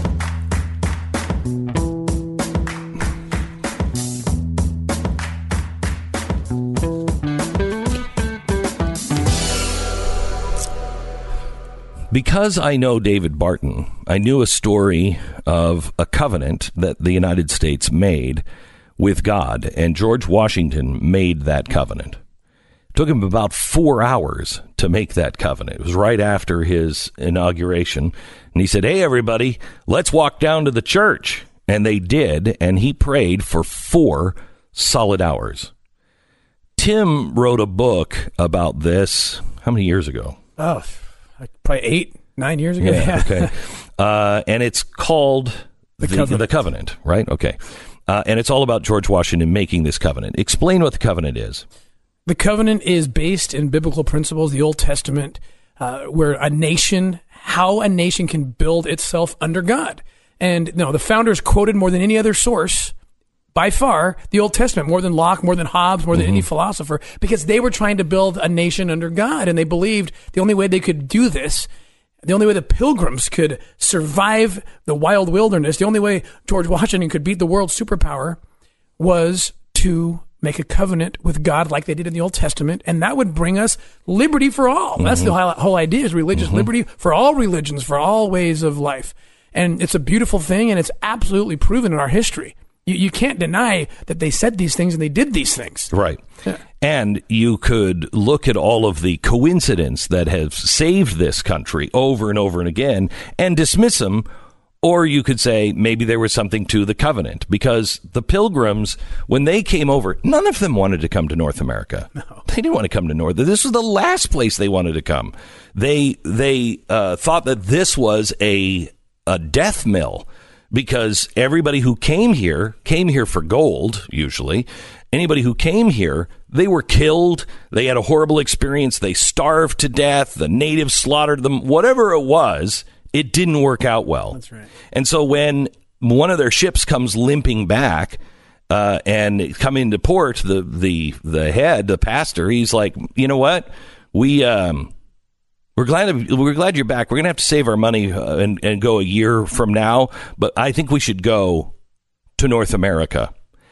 S2: Because I know David Barton, I knew a story of a covenant that the United States made with God, and George Washington made that covenant. It took him about four hours to make that covenant. It was right after his inauguration, and he said, hey, everybody, let's walk down to the church. And they did, and he prayed for four solid hours. Tim wrote a book about this, how many years ago?
S7: Oh, like probably eight, nine years ago.
S2: Yeah, okay. Uh, and it's called
S7: The
S2: the,
S7: Covenant.
S2: the Covenant, right? Okay. Uh, and it's all about George Washington making this covenant. Explain what the covenant is.
S7: The covenant is based in biblical principles, the Old Testament, uh, where a nation, how a nation can build itself under God. And no, the founders quoted more than any other source, by far, the Old Testament, more than Locke, more than Hobbes, more than
S2: Mm-hmm.
S7: any philosopher, because they were trying to build a nation under God, and they believed the only way they could do this, the only way the Pilgrims could survive the wild wilderness, the only way George Washington could beat the world superpower was to make a covenant with God like they did in the Old Testament, and that would bring us liberty for all. Mm-hmm. That's the whole, whole idea, is religious mm-hmm. liberty for all religions, for all ways of life. And it's a beautiful thing, and it's absolutely proven in our history You, you can't deny that they said these things and they did these things.
S2: Right. And you could look at all of the coincidence that have saved this country over and over and again and dismiss them. Or you could say maybe there was something to the covenant, because the Pilgrims, when they came over, none of them wanted to come to North America. No. They didn't want to come to North. This was the last place they wanted to come. They they uh, thought that this was a a death mill, because everybody who came here came here for gold, usually. Anybody who came here, they were killed. They had a horrible experience. They starved to death. The natives slaughtered them. Whatever it was, it didn't work out well.
S7: That's right.
S2: And so when one of their ships comes limping back uh, and coming to port, the, the the head, the pastor, he's like, you know what? We um, we're glad we're glad you're back. We're gonna have to save our money uh, and and go a year from now, but I think we should go to North America.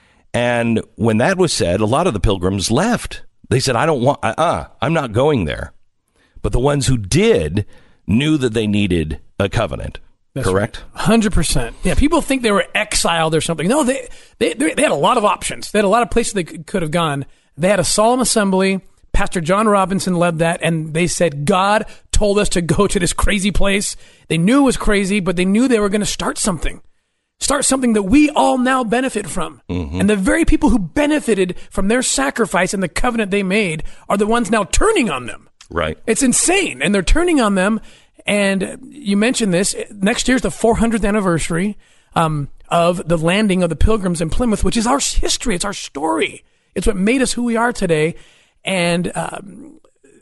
S2: And when that was said, a lot of the Pilgrims left. They said, I don't want, uh-uh, I'm not going there. But the ones who did knew that they needed a covenant. That's correct?
S7: Right. one hundred percent. Yeah, people think they were exiled or something. No, they, they they had a lot of options. They had a lot of places they could have gone. They had a solemn assembly. Pastor John Robinson led that, and they said, God told us to go to this crazy place. They knew it was crazy, but they knew they were going to start something. Start something that we all now benefit from. Mm-hmm. And the very people who benefited from their sacrifice and the covenant they made are the ones now turning on them.
S2: Right.
S7: It's insane. And they're turning on them. And you mentioned this. Next year's the four hundredth anniversary um, of the landing of the Pilgrims in Plymouth, which is our history. It's our story. It's what made us who we are today. And um,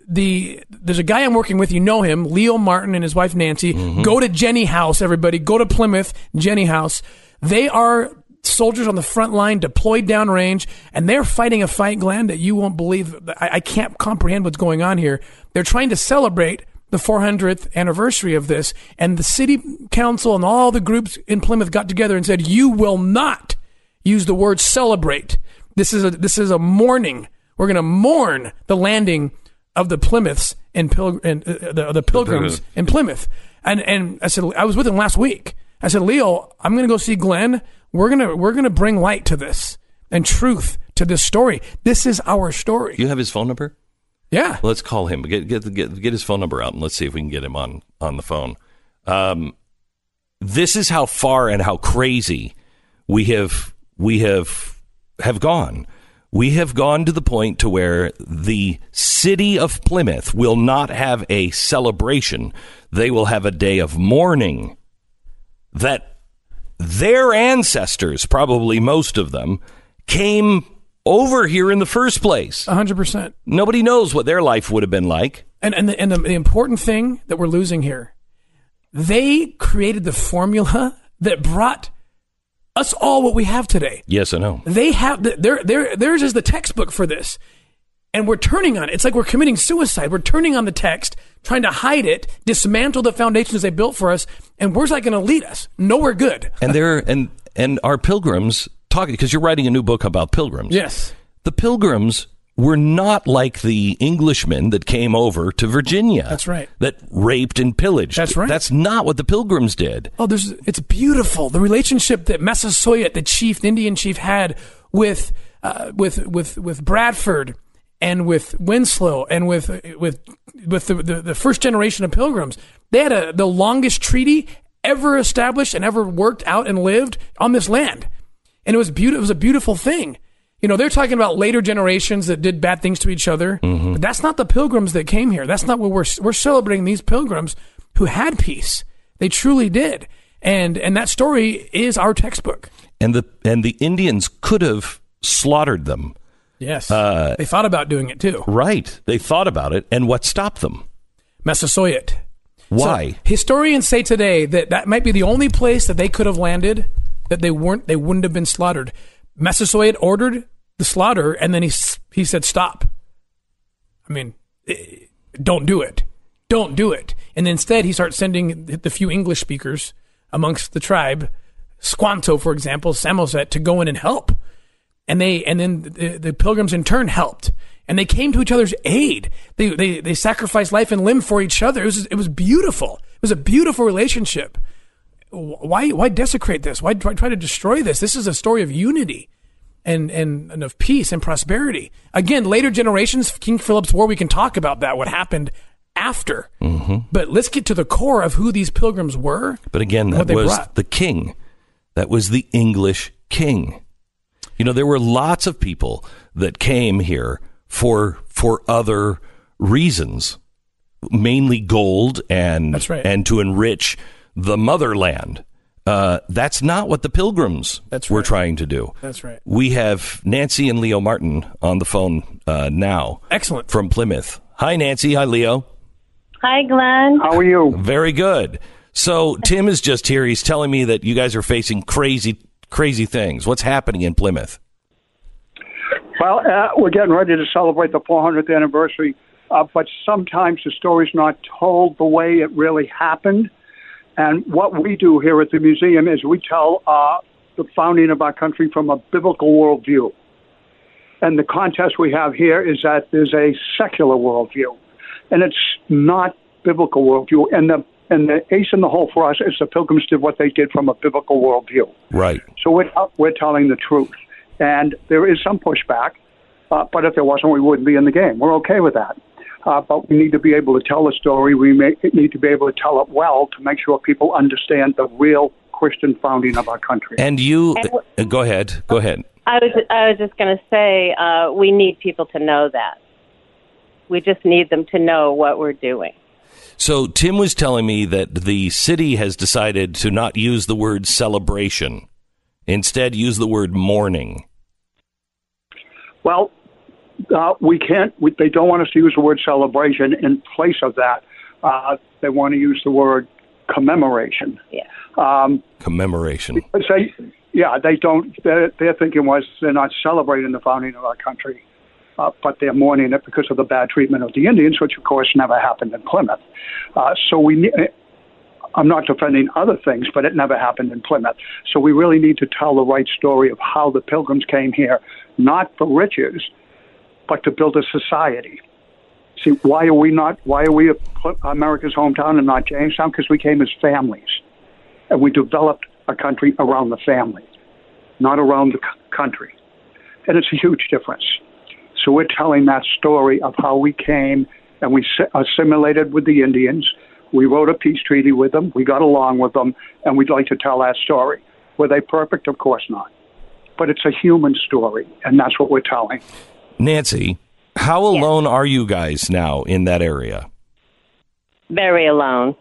S7: the there's a guy I'm working with. You know him, Leo Martin and his wife Nancy. Mm-hmm. Go to Jenny House, everybody. Go to Plymouth, Jenny House. They are soldiers on the front line, deployed downrange, and they're fighting a fight, Glenn, that you won't believe. I, I can't comprehend what's going on here. They're trying to celebrate the four hundredth anniversary of this, and the city council and all the groups in Plymouth got together and said, you will not use the word celebrate. This is a this is a mourning. We're going to mourn the landing of the Plymouths in Pil- and uh, the, the Pilgrims in Plymouth. And and I said, I was with him last week. I said, Leo, I'm going to go see Glenn. We're gonna we're gonna bring light to this and truth to this story. This is our story.
S2: You have his phone number?
S7: Yeah.
S2: Let's call him. Get get get get his phone number out and let's see if we can get him on on the phone. Um, this is how far and how crazy we have we have have gone. We have gone to the point to where the city of Plymouth will not have a celebration. They will have a day of mourning that their ancestors, probably most of them, came over here in the first place.
S7: one hundred percent.
S2: Nobody knows what their life would have been like.
S7: And and the, and the, the important thing that we're losing here, they created the formula that brought us all what we have today.
S2: Yes, I know.
S7: They have the, their their theirs is the textbook for this, and we're turning on it. It's like we're committing suicide. We're turning on the text, trying to hide it, dismantle the foundations they built for us. And where's that going to lead us? Nowhere good.
S2: and they're and and our Pilgrims talking, because you're writing a new book about Pilgrims.
S7: Yes,
S2: the Pilgrims were not like the Englishmen that came over to Virginia.
S7: That's right.
S2: That raped and pillaged.
S7: That's right.
S2: That's not what the Pilgrims did.
S7: Oh, there's it's beautiful. The relationship that Massasoit, the chief, the Indian chief, had with uh, with with with Bradford and with Winslow and with with with the, the, the first generation of Pilgrims. They had a, the longest treaty ever established and ever worked out and lived on this land, and it was beautiful. It was a beautiful thing. You know, they're talking about later generations that did bad things to each other. Mm-hmm. But that's not the Pilgrims that came here. That's not what we're we're celebrating. These Pilgrims who had peace. They truly did. And and that story is our textbook.
S2: And the and the Indians could have slaughtered them.
S7: Yes. Uh, they thought about doing it too.
S2: Right. They thought about it. And what stopped them?
S7: Massasoit.
S2: Why?
S7: So, historians say today that that might be the only place that they could have landed that they weren't they wouldn't have been slaughtered. Massasoit ordered the slaughter, and then he he said, stop. I mean, don't do it. Don't do it. And instead, he starts sending the few English speakers amongst the tribe, Squanto, for example, Samoset, to go in and help. And they and then the, the Pilgrims in turn helped. And they came to each other's aid. They they they sacrificed life and limb for each other. It was it was beautiful. It was a beautiful relationship. why why desecrate this? Why try, try to destroy this? This is a story of unity and, and, and of peace and prosperity. Again, later generations, King Philip's War, we can talk about that, what happened after. Mm-hmm. But let's get to the core of who these pilgrims were.
S2: But again, that was brought. the king. That was the English king. You know, there were lots of people that came here for for other reasons, mainly gold and
S7: That's right.
S2: and to enrich the motherland. Uh, that's not what the pilgrims
S7: That's
S2: were
S7: right.
S2: trying to do.
S7: That's right.
S2: We have Nancy and Leo Martin on the phone uh, now.
S7: Excellent.
S2: From Plymouth. Hi, Nancy. Hi, Leo.
S8: Hi, Glenn.
S9: How are you?
S2: Very good. So Tim is just here. He's telling me that you guys are facing crazy, crazy things. What's happening in Plymouth?
S9: Well, uh, we're getting ready to celebrate the four hundredth anniversary, uh, but sometimes the story's not told the way it really happened. And what we do here at the museum is we tell uh, the founding of our country from a biblical worldview. And the contest we have here is that there's a secular worldview, and it's not biblical worldview. And the and the ace in the hole for us is the Pilgrims did what they did from a biblical worldview.
S2: Right.
S9: So we're we're telling the truth, and there is some pushback. Uh, but if there wasn't, we wouldn't be in the game. We're okay with that. Uh, but we need to be able to tell the story. We may, need to be able to tell it well to make sure people understand the real Christian founding of our country.
S2: And you, uh, go ahead, go ahead.
S8: I was I was just going to say uh, we need people to know that. We just need them to know what we're doing.
S2: So Tim was telling me that the city has decided to not use the word celebration, instead use the word mourning.
S9: Well, uh, we can't. We, they don't want us to use the word celebration. In place of that, uh, they want to use the word commemoration.
S8: Yeah.
S9: Um,
S2: commemoration.
S9: They, yeah, they don't. Their, their thinking was they're not celebrating the founding of our country, uh, but they're mourning it because of the bad treatment of the Indians, which of course never happened in Plymouth. Uh, so we. I'm not defending other things, but it never happened in Plymouth. So we really need to tell the right story of how the Pilgrims came here, not for riches, but to build a society. See, why are we not? Why are we America's hometown and not Jamestown? Because we came as families, and we developed a country around the family, not around the c- country. And it's a huge difference. So we're telling that story of how we came, and we assimilated with the Indians. We wrote a peace treaty with them. We got along with them, and we'd like to tell that story. Were they perfect? Of course not. But it's a human story, and that's what we're telling.
S2: Nancy, how alone yes. are you guys now in that area?
S8: Very alone.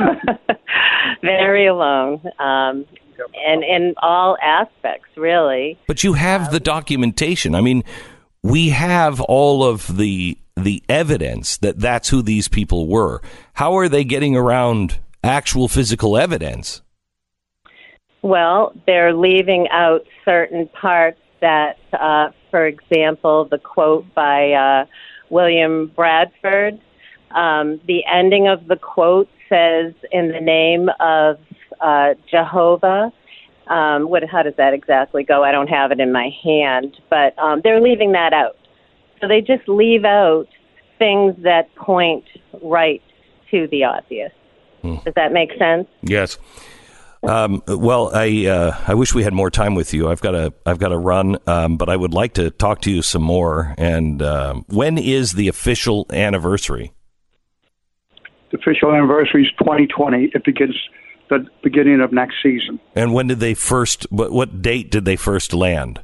S8: Very alone. Um, and in all aspects, really.
S2: But you have um, the documentation. I mean, we have all of the the evidence that that's who these people were. How are they getting around actual physical evidence?
S8: Well, they're leaving out certain parts that, uh, for example, the quote by uh, William Bradford, um, the ending of the quote says, in the name of uh, Jehovah. Um, what? How does that exactly go? I don't have it in my hand, but um, they're leaving that out. So they just leave out things that point right to the obvious. Hmm. Does that make sense?
S2: Yes. Um, well, I uh, I wish we had more time with you. I've got to I've got to run, um, but I would like to talk to you some more. And um, when is the official anniversary?
S9: The official anniversary is twenty twenty. It begins the beginning of next season.
S2: And when did they first? What, what date did they first land?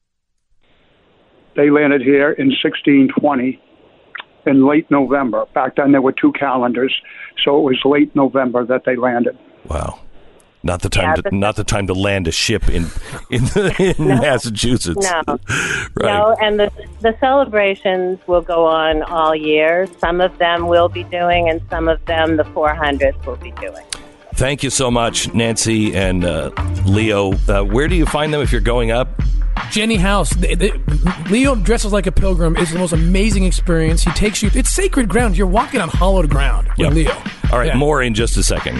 S9: They landed here in sixteen twenty in late November. Back then there were two calendars, so it was late November that they landed.
S2: Wow. Not the time yeah, to not the time to land a ship in in, in no, Massachusetts.
S8: No,
S2: right.
S8: no, and the the celebrations will go on all year. Some of them we'll be doing, and some of them the four hundredth will be doing.
S2: Thank you so much, Nancy and uh, Leo. Uh, where do you find them if you're going up?
S7: Jenny House. They, they, Leo dresses like a pilgrim. It's the most amazing experience. He takes you. It's sacred ground. You're walking on hallowed ground with
S2: yep.
S7: Leo.
S2: All right,
S7: yeah.
S2: more in just a second.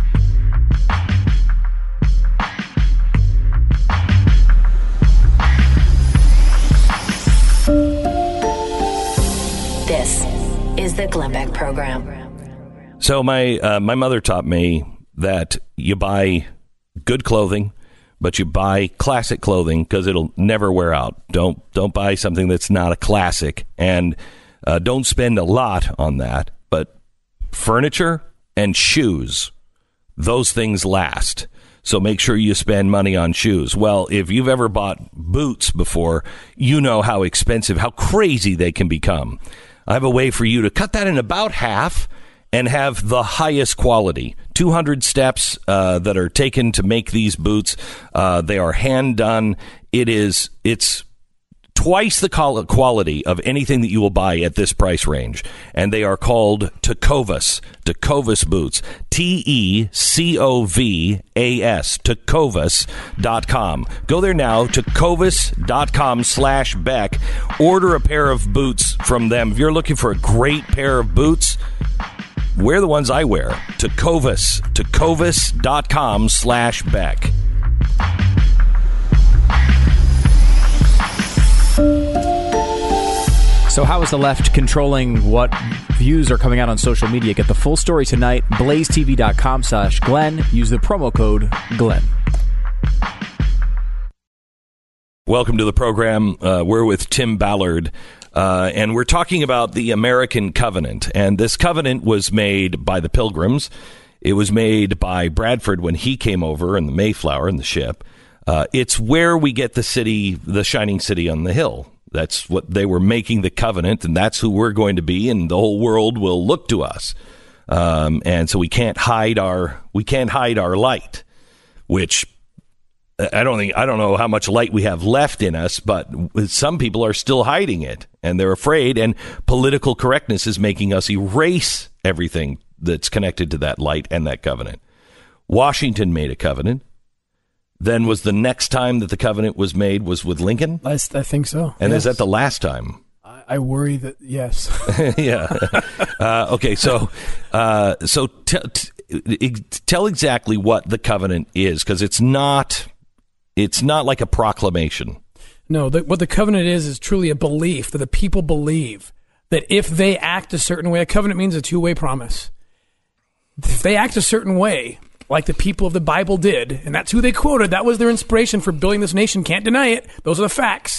S4: This is the Glenn Beck Program.
S2: So my uh, my mother taught me that you buy good clothing, but you buy classic clothing because it'll never wear out. Don't don't buy something that's not a classic, and uh, don't spend a lot on that. But furniture and shoes, those things last. So make sure you spend money on shoes. Well, if you've ever bought boots before, you know how expensive, how crazy they can become. I have a way for you to cut that in about half and have the highest quality. two hundred steps uh, that are taken to make these boots. Uh, they are hand done. It is, it's twice the quality of anything that you will buy at this price range. And they are called Tecovas, Tecovas boots. T E C O V A S, Tecovas dot com. Go there now, Tecovas dot com slash Beck. Order a pair of boots from them. If you're looking for a great pair of boots, wear the ones I wear. Tecovas, Tecovas dot com slash Beck.
S3: So how is the left controlling what views are coming out on social media? Get the full story tonight. blaze t v dot com slash Glenn. Use the promo code Glenn.
S2: Welcome to the program. Uh, we're with Tim Ballard, uh, and we're talking about the American Covenant. And this covenant was made by the Pilgrims. It was made by Bradford when he came over in the Mayflower in the ship. Uh, it's where we get the city, the shining city on the hill. That's what they were making the covenant, and that's who we're going to be, and the whole world will look to us. Um, and so we can't hide our we can't hide our light, which I don't think I don't know how much light we have left in us, but some people are still hiding it, and they're afraid. And political correctness is making us erase everything that's connected to that light and that covenant. Washington made a covenant. Then was the next time that the covenant was made was with Lincoln?
S7: I, I think so.
S2: And
S7: yes.
S2: Is that the last time?
S7: I, I worry that, yes.
S2: yeah. Uh, okay, so uh, so t- t- tell exactly what the covenant is, because it's not, it's not like a proclamation.
S7: No, the, what the covenant is is truly a belief that the people believe that if they act a certain way, a covenant means a two-way promise. If they act a certain way, like the people of the Bible did, and that's who they quoted. That was their inspiration for building this nation. Can't deny it. Those are the facts.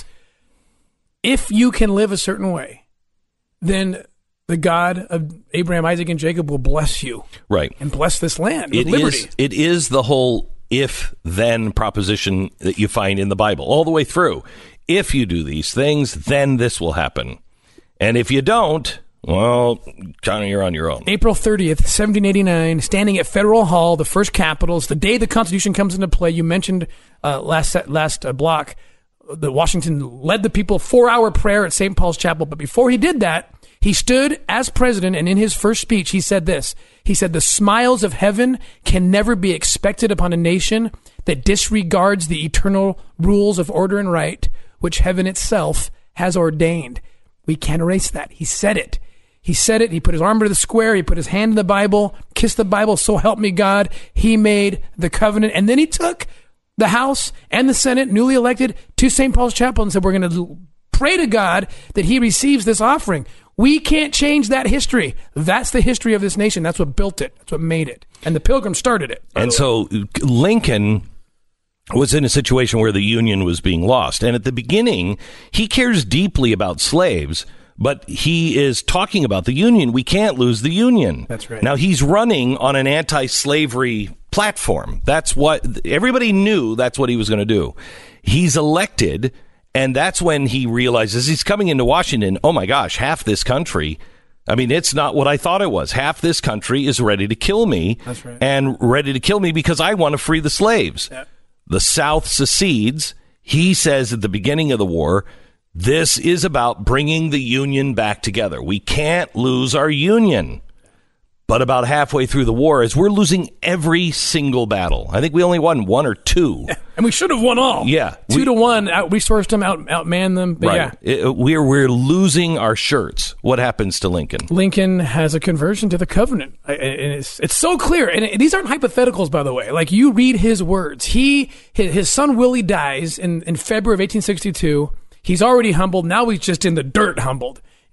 S7: If you can live a certain way, then the God of Abraham, Isaac, and Jacob will bless you.
S2: Right.
S7: And bless this land with
S2: it
S7: liberty.
S2: Is, it is the whole if-then proposition that you find in the Bible all the way through. If you do these things, then this will happen. And if you don't, well, kind of you're on your own.
S7: April thirtieth, seventeen eighty-nine, standing at Federal Hall, the first Capitals, the day the Constitution comes into play. You mentioned uh, last last uh, block that Washington led the people four-hour prayer at Saint Paul's Chapel. But before he did that, he stood as president, and in his first speech, he said this. He said, "The smiles of heaven can never be expected upon a nation that disregards the eternal rules of order and right, which heaven itself has ordained." We can't erase that. He said it. He said it. He put his arm to the square. He put his hand in the Bible, kissed the Bible. So help me God. He made the covenant. And then he took the House and the Senate, newly elected, to Saint Paul's Chapel and said, we're going to pray to God that he receives this offering. We can't change that history. That's the history of this nation. That's what built it. That's what made it. And the Pilgrims started it.
S2: And so Lincoln was in a situation where the Union was being lost. And at the beginning, he cares deeply about slaves, but he is talking about the Union. We can't lose the Union.
S7: That's right.
S2: Now, he's running on an anti-slavery platform. That's what everybody knew. That's what he was going to do. He's elected, and that's when he realizes he's coming into Washington. Oh, my gosh, half this country. I mean, it's not what I thought it was. Half this country is ready to kill me.
S7: That's right.
S2: And ready to kill me because I want to free the slaves.
S7: Yep.
S2: The South secedes. He says at the beginning of the war, this is about bringing the Union back together. We can't lose our Union. But about halfway through the war, as we're losing every single battle, I think we only won one or two.
S7: And we should have won all.
S2: Yeah.
S7: Two
S2: we,
S7: to one, out resourced them, out outmanned them. But
S2: right.
S7: yeah.
S2: It, we're, we're losing our shirts. What happens to Lincoln?
S7: Lincoln has a conversion to the covenant. And it's, it's so clear. And it, these aren't hypotheticals, by the way. Like, you read his words. He, his, his son Willie dies in, in February of eighteen sixty-two. He's already humbled. Now he's just in the dirt humbled.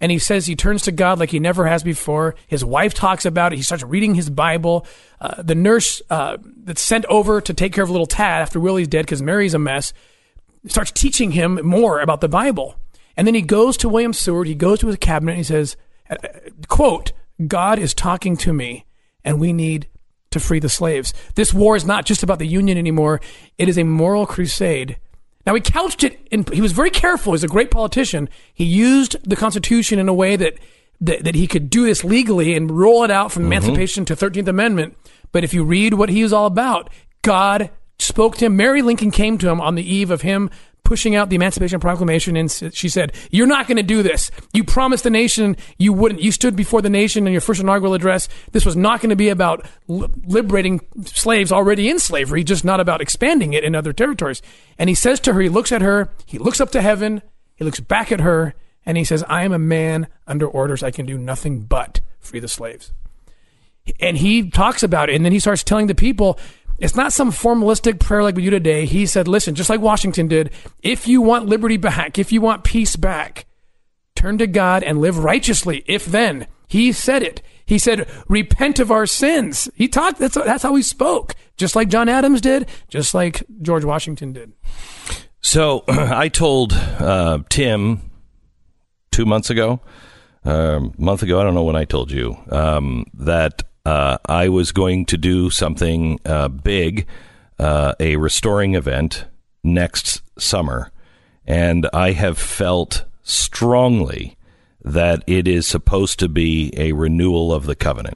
S7: and he says he turns to God like he never has before. His wife talks about it. He starts reading his Bible. Uh, the nurse uh, that's sent over to take care of little Tad after Willie's dead because Mary's a mess starts teaching him more about the Bible. And then he goes to William Seward. He goes to his cabinet and he says, quote, God is talking to me and we need to free the slaves. This war is not just about the Union anymore. It is a moral crusade. Now, he couched it in, he was very careful. He's a great politician. He used the Constitution in a way that, that, that he could do this legally and roll it out from mm-hmm. Emancipation to thirteenth Amendment. But if you read what he was all about, God spoke to him. Mary Lincoln came to him on the eve of him pushing out the Emancipation Proclamation, and she said, you're not going to do this. You promised the nation you wouldn't. You stood before the nation in your first inaugural address. This was not going to be about li- liberating slaves already in slavery, just not about expanding it in other territories. And he says to her, he looks at her, he looks up to heaven, he looks back at her, and he says, I am a man under orders. I can do nothing but free the slaves. And he talks about it, and then he starts telling the people, it's not some formalistic prayer like we do today. He said, listen, just like Washington did, if you want liberty back, if you want peace back, turn to God and live righteously. If then, he said it. He said, repent of our sins. He talked, that's, that's how he spoke, just like John Adams did, just like George Washington did.
S2: So I told uh, Tim two months ago, a um, month ago, I don't know when I told you, um, that Uh, I was going to do something uh, big, uh, a restoring event next summer. And I have felt strongly that it is supposed to be a renewal of the covenant.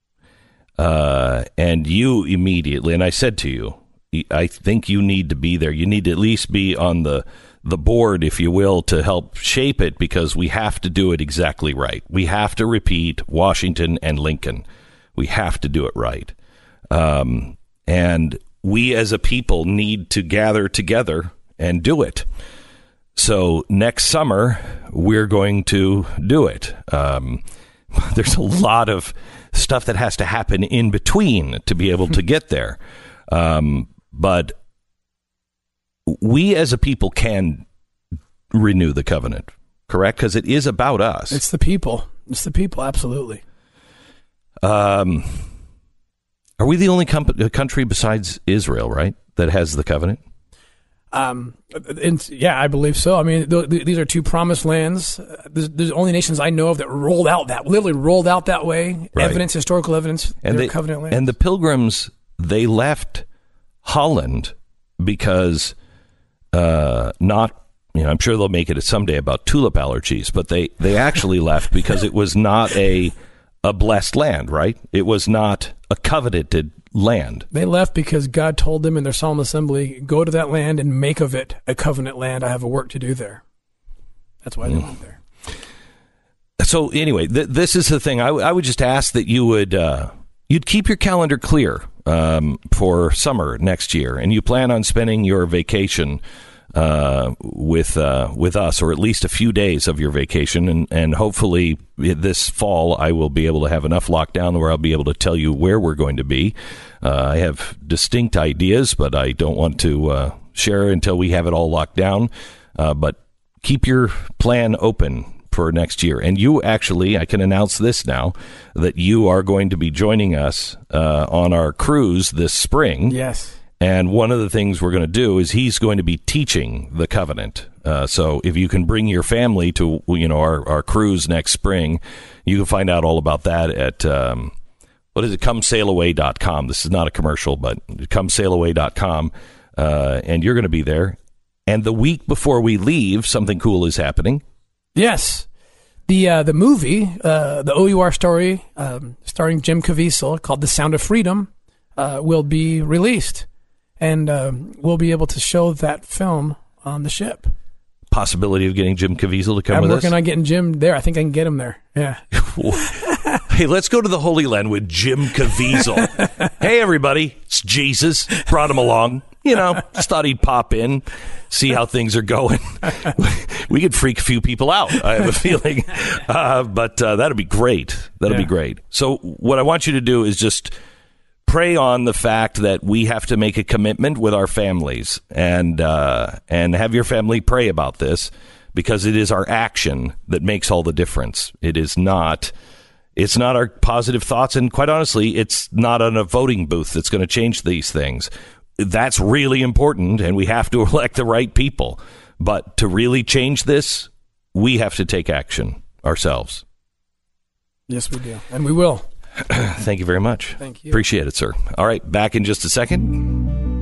S2: Uh, and you immediately, and I said to you, I think you need to be there. You need to at least be on the, the board, if you will, to help shape it, because we have to do it exactly right. We have to repeat Washington and Lincoln. We have to do it right. Um, and we as a people need to gather together and do it. So next summer, we're going to do it. Um, there's a lot of stuff that has to happen in between to be able to get there. Um, but we as a people can renew the covenant, correct? Because it is about us.
S7: It's the people. It's the people, absolutely.
S2: Um, are we the only com- country besides Israel, right, that has the covenant?
S7: Um, and, yeah, I believe so. I mean, th- th- these are two promised lands. There's, there's only nations I know of that rolled out that, literally rolled out that way. Right. Evidence, historical evidence,
S2: and they,
S7: covenant lands.
S2: And the Pilgrims, they left Holland because uh, not, you know, I'm sure they'll make it someday about tulip allergies, but they, they actually left because it was not a a blessed land, right? It was not a coveted land.
S7: They left because God told them in their solemn assembly, go to that land and make of it a covenant land. I have a work to do there. That's why they mm. went there.
S2: So anyway, th- this is the thing. I, w- I would just ask that you would uh, you'd keep your calendar clear um, for summer next year, and you plan on spending your vacation uh, with uh, with us, or at least a few days of your vacation, and, and hopefully this fall I will be able to have enough lockdown where I'll be able to tell you where we're going to be. Uh, I have distinct ideas, but I don't want to uh, share until we have it all locked down. Uh, but keep your plan open for next year. And you actually, I can announce this now, that you are going to be joining us uh, on our cruise this spring.
S7: Yes.
S2: And one of the things we're going to do is he's going to be teaching the covenant. Uh, so if you can bring your family to, you know, our, our cruise next spring, you can find out all about that at, um, what is it, come sail away dot com. This is not a commercial, but come sail away dot com. Uh, and you're going to be there. And the week before we leave, something cool is happening.
S7: Yes. The uh, the movie, uh, the O U R story, um, starring Jim Caviezel, called The Sound of Freedom, uh, will be released. And um, we'll be able to show that film on the ship.
S2: Possibility of getting Jim Caviezel to come
S7: I'm
S2: with us?
S7: I'm working on getting Jim there. I think I can get him there. Yeah.
S2: Hey, let's go to the Holy Land with Jim Caviezel. Hey, everybody. It's Jesus. Brought him along. You know, just thought he'd pop in, see how things are going. We could freak a few people out, I have a feeling. Uh, but uh, that'll be great. That'll
S7: yeah.
S2: be great. So what I want you to do is just pray on the fact that we have to make a commitment with our families, and uh, and have your family pray about this, because it is our action that makes all the difference. It is not, it's not our positive thoughts. And quite honestly, it's not on a voting booth that's going to change these things. That's really important, and we have to elect the right people. But to really change this, we have to take action ourselves.
S7: Yes, we do. And we will.
S2: Thank you very much.
S7: Thank you.
S2: Appreciate it, sir. All right, back in just a second.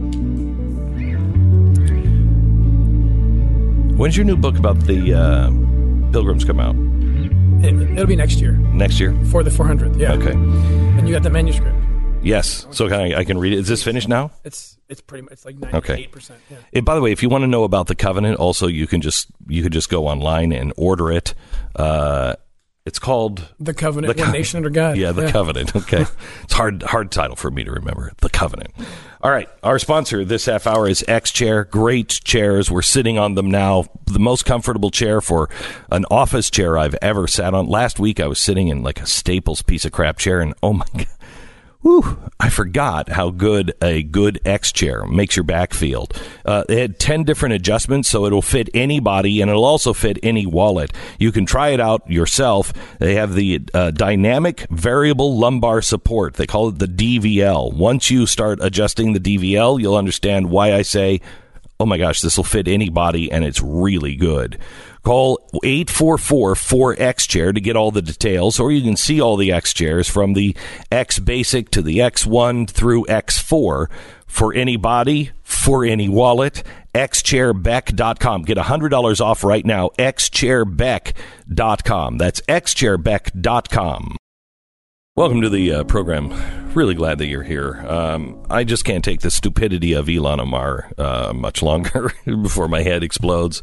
S2: When's your new book about the uh, Pilgrims come out?
S7: It, it'll be next year.
S2: Next year?
S7: For the four hundredth, yeah.
S2: Okay.
S7: And you got the manuscript.
S2: Yes. So can I, I can read it. Is this finished now?
S7: It's it's pretty much it's like ninety-eight percent.
S2: Okay.
S7: Yeah.
S2: And by the way, if you want to know about the covenant, also you can just you could just go online and order it. Uh, it's called
S7: The Covenant,
S2: the
S7: One
S2: Co-
S7: Nation Under God.
S2: Yeah, The
S7: Yeah.
S2: Covenant. Okay. It's hard hard title for me to remember. The Covenant. All right. Our sponsor this half hour is X-Chair. Great chairs. We're sitting on them now. The most comfortable chair for an office chair I've ever sat on. Last week I was sitting in like a Staples piece of crap chair, and oh my God. Whew, I forgot how good a good X chair makes your back feel. Uh, it had ten different adjustments, so it'll fit any body, and it'll also fit any wallet. You can try it out yourself. They have the uh, dynamic variable lumbar support. They call it the D V L. Once you start adjusting the D V L, you'll understand why I say, oh my gosh, this will fit any body, and it's really good. Call eight four four four X chair to get all the details, or you can see all the X chairs from the X Basic to the X one through X four for any body, for any wallet. X chair beck dot com. Get one hundred dollars off right now. X chair beck dot com. That's X chair beck dot com. Welcome to the uh, program. Really glad that you're here. Um, I just can't take the stupidity of Ilhan Omar uh, much longer before my head explodes.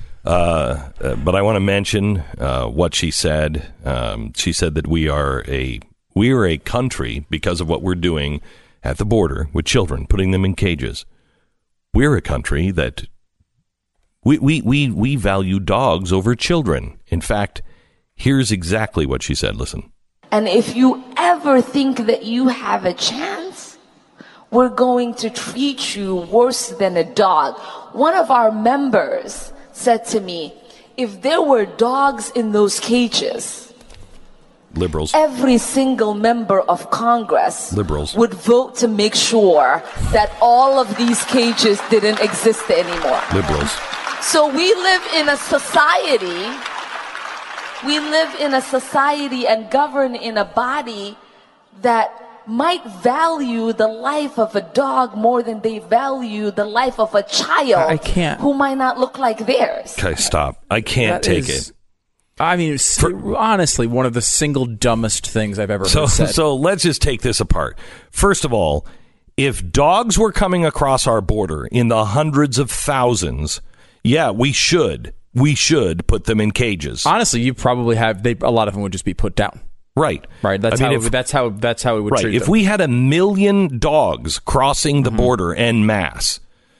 S2: Uh, uh, but I want to mention uh, what she said. Um, she said that we are a we are a country because of what we're doing at the border with children, putting them in cages. We're a country that we we we, we value dogs over children. In fact, here's exactly what she said. Listen.
S10: And if you ever think that you have a chance, we're going to treat you worse than a dog. One of our members said to me, if there were dogs in those cages,
S2: liberals,
S10: every single member of Congress
S2: liberals
S10: would vote to make sure that all of these cages didn't exist anymore.
S2: Liberals.
S10: So we live in a society, we live in a society and govern in a body that might value the life of a dog more than they value the life of a child
S3: I can't.
S10: who might not look like theirs.
S2: Okay, stop. I can't
S3: That
S2: take
S3: is-
S2: it.
S3: I mean, it's
S2: For-
S3: honestly, one of the single dumbest things I've ever
S2: So,
S3: heard said.
S2: so let's just take this apart. First of all, if dogs were coming across our border in the hundreds of thousands, yeah, we should. We should put them in cages.
S3: Honestly, you probably have. They, a lot of them would just be put down.
S2: Right.
S3: Right. That's
S2: I mean,
S3: how.
S2: if-
S3: that's how. That's how we would
S2: Right.
S3: treat
S2: If
S3: them.
S2: we had a million dogs crossing the border en masse,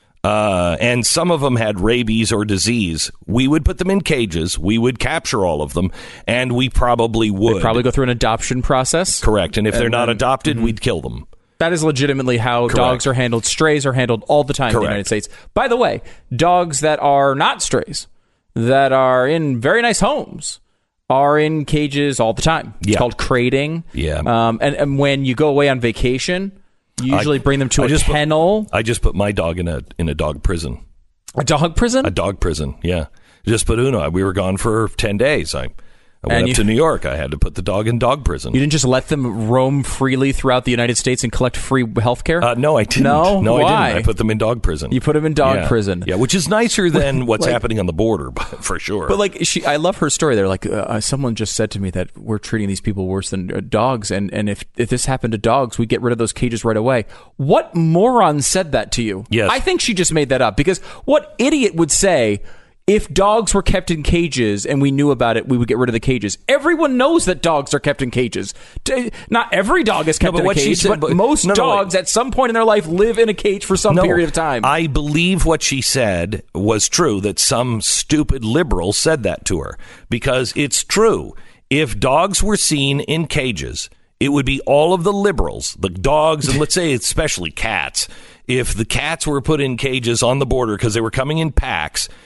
S2: uh, and some of them had rabies or disease, we would put them in cages. We would capture all of them, and we probably would.
S3: They'd probably go through an adoption process.
S2: Correct. And if they're
S3: And
S2: not
S3: then-
S2: adopted, we'd kill them.
S3: That is legitimately how
S2: Correct.
S3: dogs are handled. Strays are handled all the time in
S2: Correct.
S3: the United States. By the way, dogs that are not strays, that are in very nice homes, are in cages all the time. It's
S2: Yeah.
S3: called crating.
S2: Yeah.
S3: Um, and, and when you go away on vacation, you usually
S2: I-
S3: bring them to
S2: I
S3: a
S2: just put-
S3: kennel.
S2: I just put my dog in a in a dog prison.
S3: A dog prison?
S2: A dog prison, yeah. Just put Uno. We were gone for ten days. I, I went
S3: And
S2: up
S3: you-
S2: to New York. I had to put the dog in dog prison.
S3: You didn't just let them roam freely throughout the United States and collect free health care?
S2: Uh, no, I didn't.
S3: No?
S2: no, I
S3: Why?
S2: didn't. I put them in dog prison.
S3: You put them in dog
S2: Yeah.
S3: prison.
S2: Yeah, which is nicer than what's
S3: Like-
S2: happening on the border, but for sure.
S3: But like she, I love her story. They're like, uh, someone just said to me that we're treating these people worse than uh, dogs, and and if if this happened to dogs, we get rid of those cages right away. What moron said that to you?
S2: Yes.
S3: I think she just made that up because what idiot would say? If dogs were kept in cages and we knew about it, we would get rid of the cages. Everyone knows that dogs are kept in cages. T- Not every dog is kept
S2: No, but
S3: in a
S2: what she
S3: cage,
S2: said-
S3: but,
S2: but-
S3: most
S2: no, no, wait.
S3: dogs at some point in their life live in a cage for some
S2: No,
S3: period of time.
S2: I believe what she said was true, that some stupid liberal said that to her, because it's true. If dogs were seen in cages, it would be all of the liberals, the dogs, and let's say especially cats. If the cats were put in cages on the border because they were coming in packs,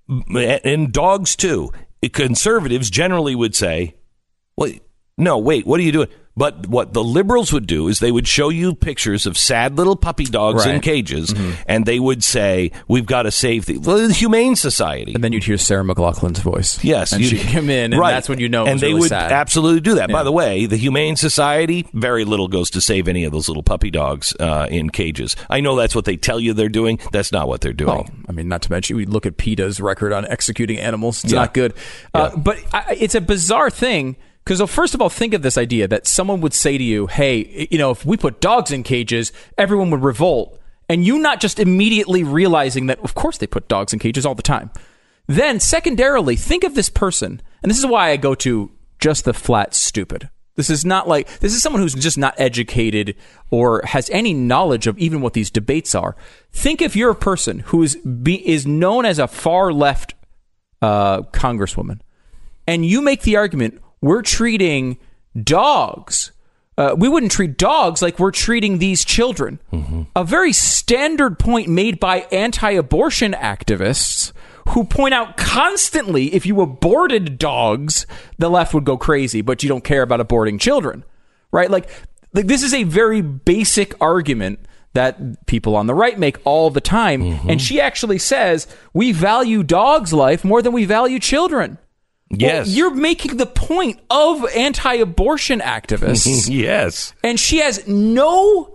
S2: and dogs too. Conservatives generally would say, "Wait, no, wait, what are you doing?" But what the liberals would do is they would show you pictures of sad little puppy dogs
S3: Right.
S2: in cages,
S3: Mhm.
S2: and they would say, "We've got to save the, well, the Humane Society."
S3: And then you'd hear Sarah McLachlan's voice.
S2: Yes,
S3: and
S2: you-
S3: she'd come in, and
S2: right.
S3: that's when you know it was
S2: and they
S3: really
S2: would
S3: sad.
S2: absolutely do that. By
S3: Yeah.
S2: the way, the Humane Society, very little goes to save any of those little puppy dogs uh, in cages. I know that's what they tell you they're doing. That's not what they're doing.
S3: Well, I mean, not to mention, we look at PETA's record on executing animals. It's
S2: Yeah.
S3: not good. Uh, but I, it's a bizarre thing because, first of all, think of this idea that someone would say to you, hey, you know, if we put dogs in cages, everyone would revolt. And you not just immediately realizing that, of course, they put dogs in cages all the time. Then, secondarily, think of this person. And this is why I go to just the flat stupid. This is not like, this is someone who's just not educated or has any knowledge of even what these debates are. Think if you're a person who is, be, is known as a far left uh, congresswoman, and you make the argument, we're treating dogs, uh, we wouldn't treat dogs like we're treating these children. Mm-hmm. A very standard point made by anti-abortion activists who point out constantly if you aborted dogs, the left would go crazy, but you don't care about aborting children, right? Like, like this is a very basic argument that people on the right make all the time. Mm-hmm. And she actually says, we value dogs' life more than we value children.
S2: Yes.
S3: Well, you're making the point of anti-abortion activists.
S2: Yes.
S3: And she has no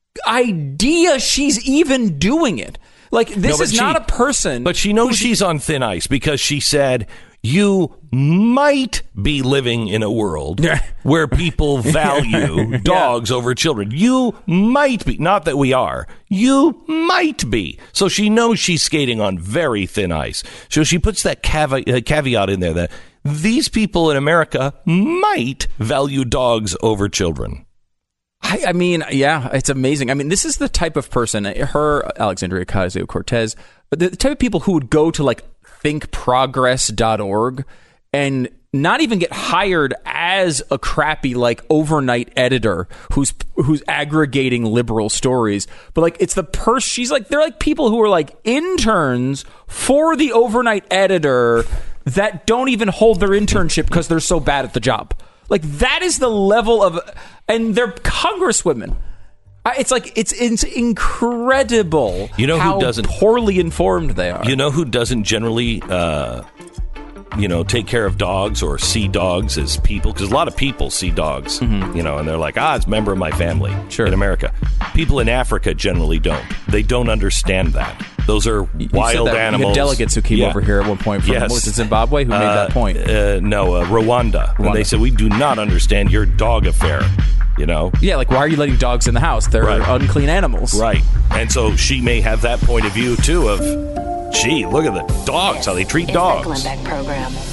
S3: idea she's even doing it. Like, this
S2: No,
S3: is
S2: but
S3: not
S2: she-
S3: a person.
S2: But she knows she's on thin ice because she said, you might be living in a world where people value dogs over children. You might be. Not that we are. You might be. So she knows she's skating on very thin ice. So she puts that caveat, uh, caveat in there that these people in America might value dogs over children.
S3: I, I mean, yeah, it's amazing. I mean, this is the type of person, her, Alexandria Ocasio-Cortez, the type of people who would go to like think progress dot org and not even get hired as a crappy like overnight editor who's who's aggregating liberal stories, but like it's the person. She's like, they're like people who are like interns for the overnight editor that don't even hold their internship because they're so bad at the job. Like, that is the level of, and they're congresswomen. I- It's like, it's, it's incredible
S2: You know who
S3: how
S2: doesn't-
S3: poorly informed they are.
S2: You know who doesn't generally, uh, you know, take care of dogs or see dogs as people? Because a lot of people see dogs,
S3: Mm-hmm.
S2: you know, and they're like, ah, it's a member of my family
S3: Sure.
S2: in America. People in Africa generally don't. They don't understand that. Those are
S3: You
S2: wild
S3: said that. We
S2: animals.
S3: had delegates who came
S2: Yeah.
S3: over here at one point from
S2: Yes.
S3: what was it, Zimbabwe, who made
S2: Uh,
S3: that point.
S2: Uh, no, uh, Rwanda. And
S3: Rwanda.
S2: they said, we do not understand your dog affair, you know?
S3: Yeah, like, why are you letting dogs in the house? They're
S2: Right.
S3: unclean animals.
S2: Right. And so she may have that point of view, too, of, gee, look at the dogs, how they treat
S4: Is
S2: dogs.
S4: the Glenn Beck Program.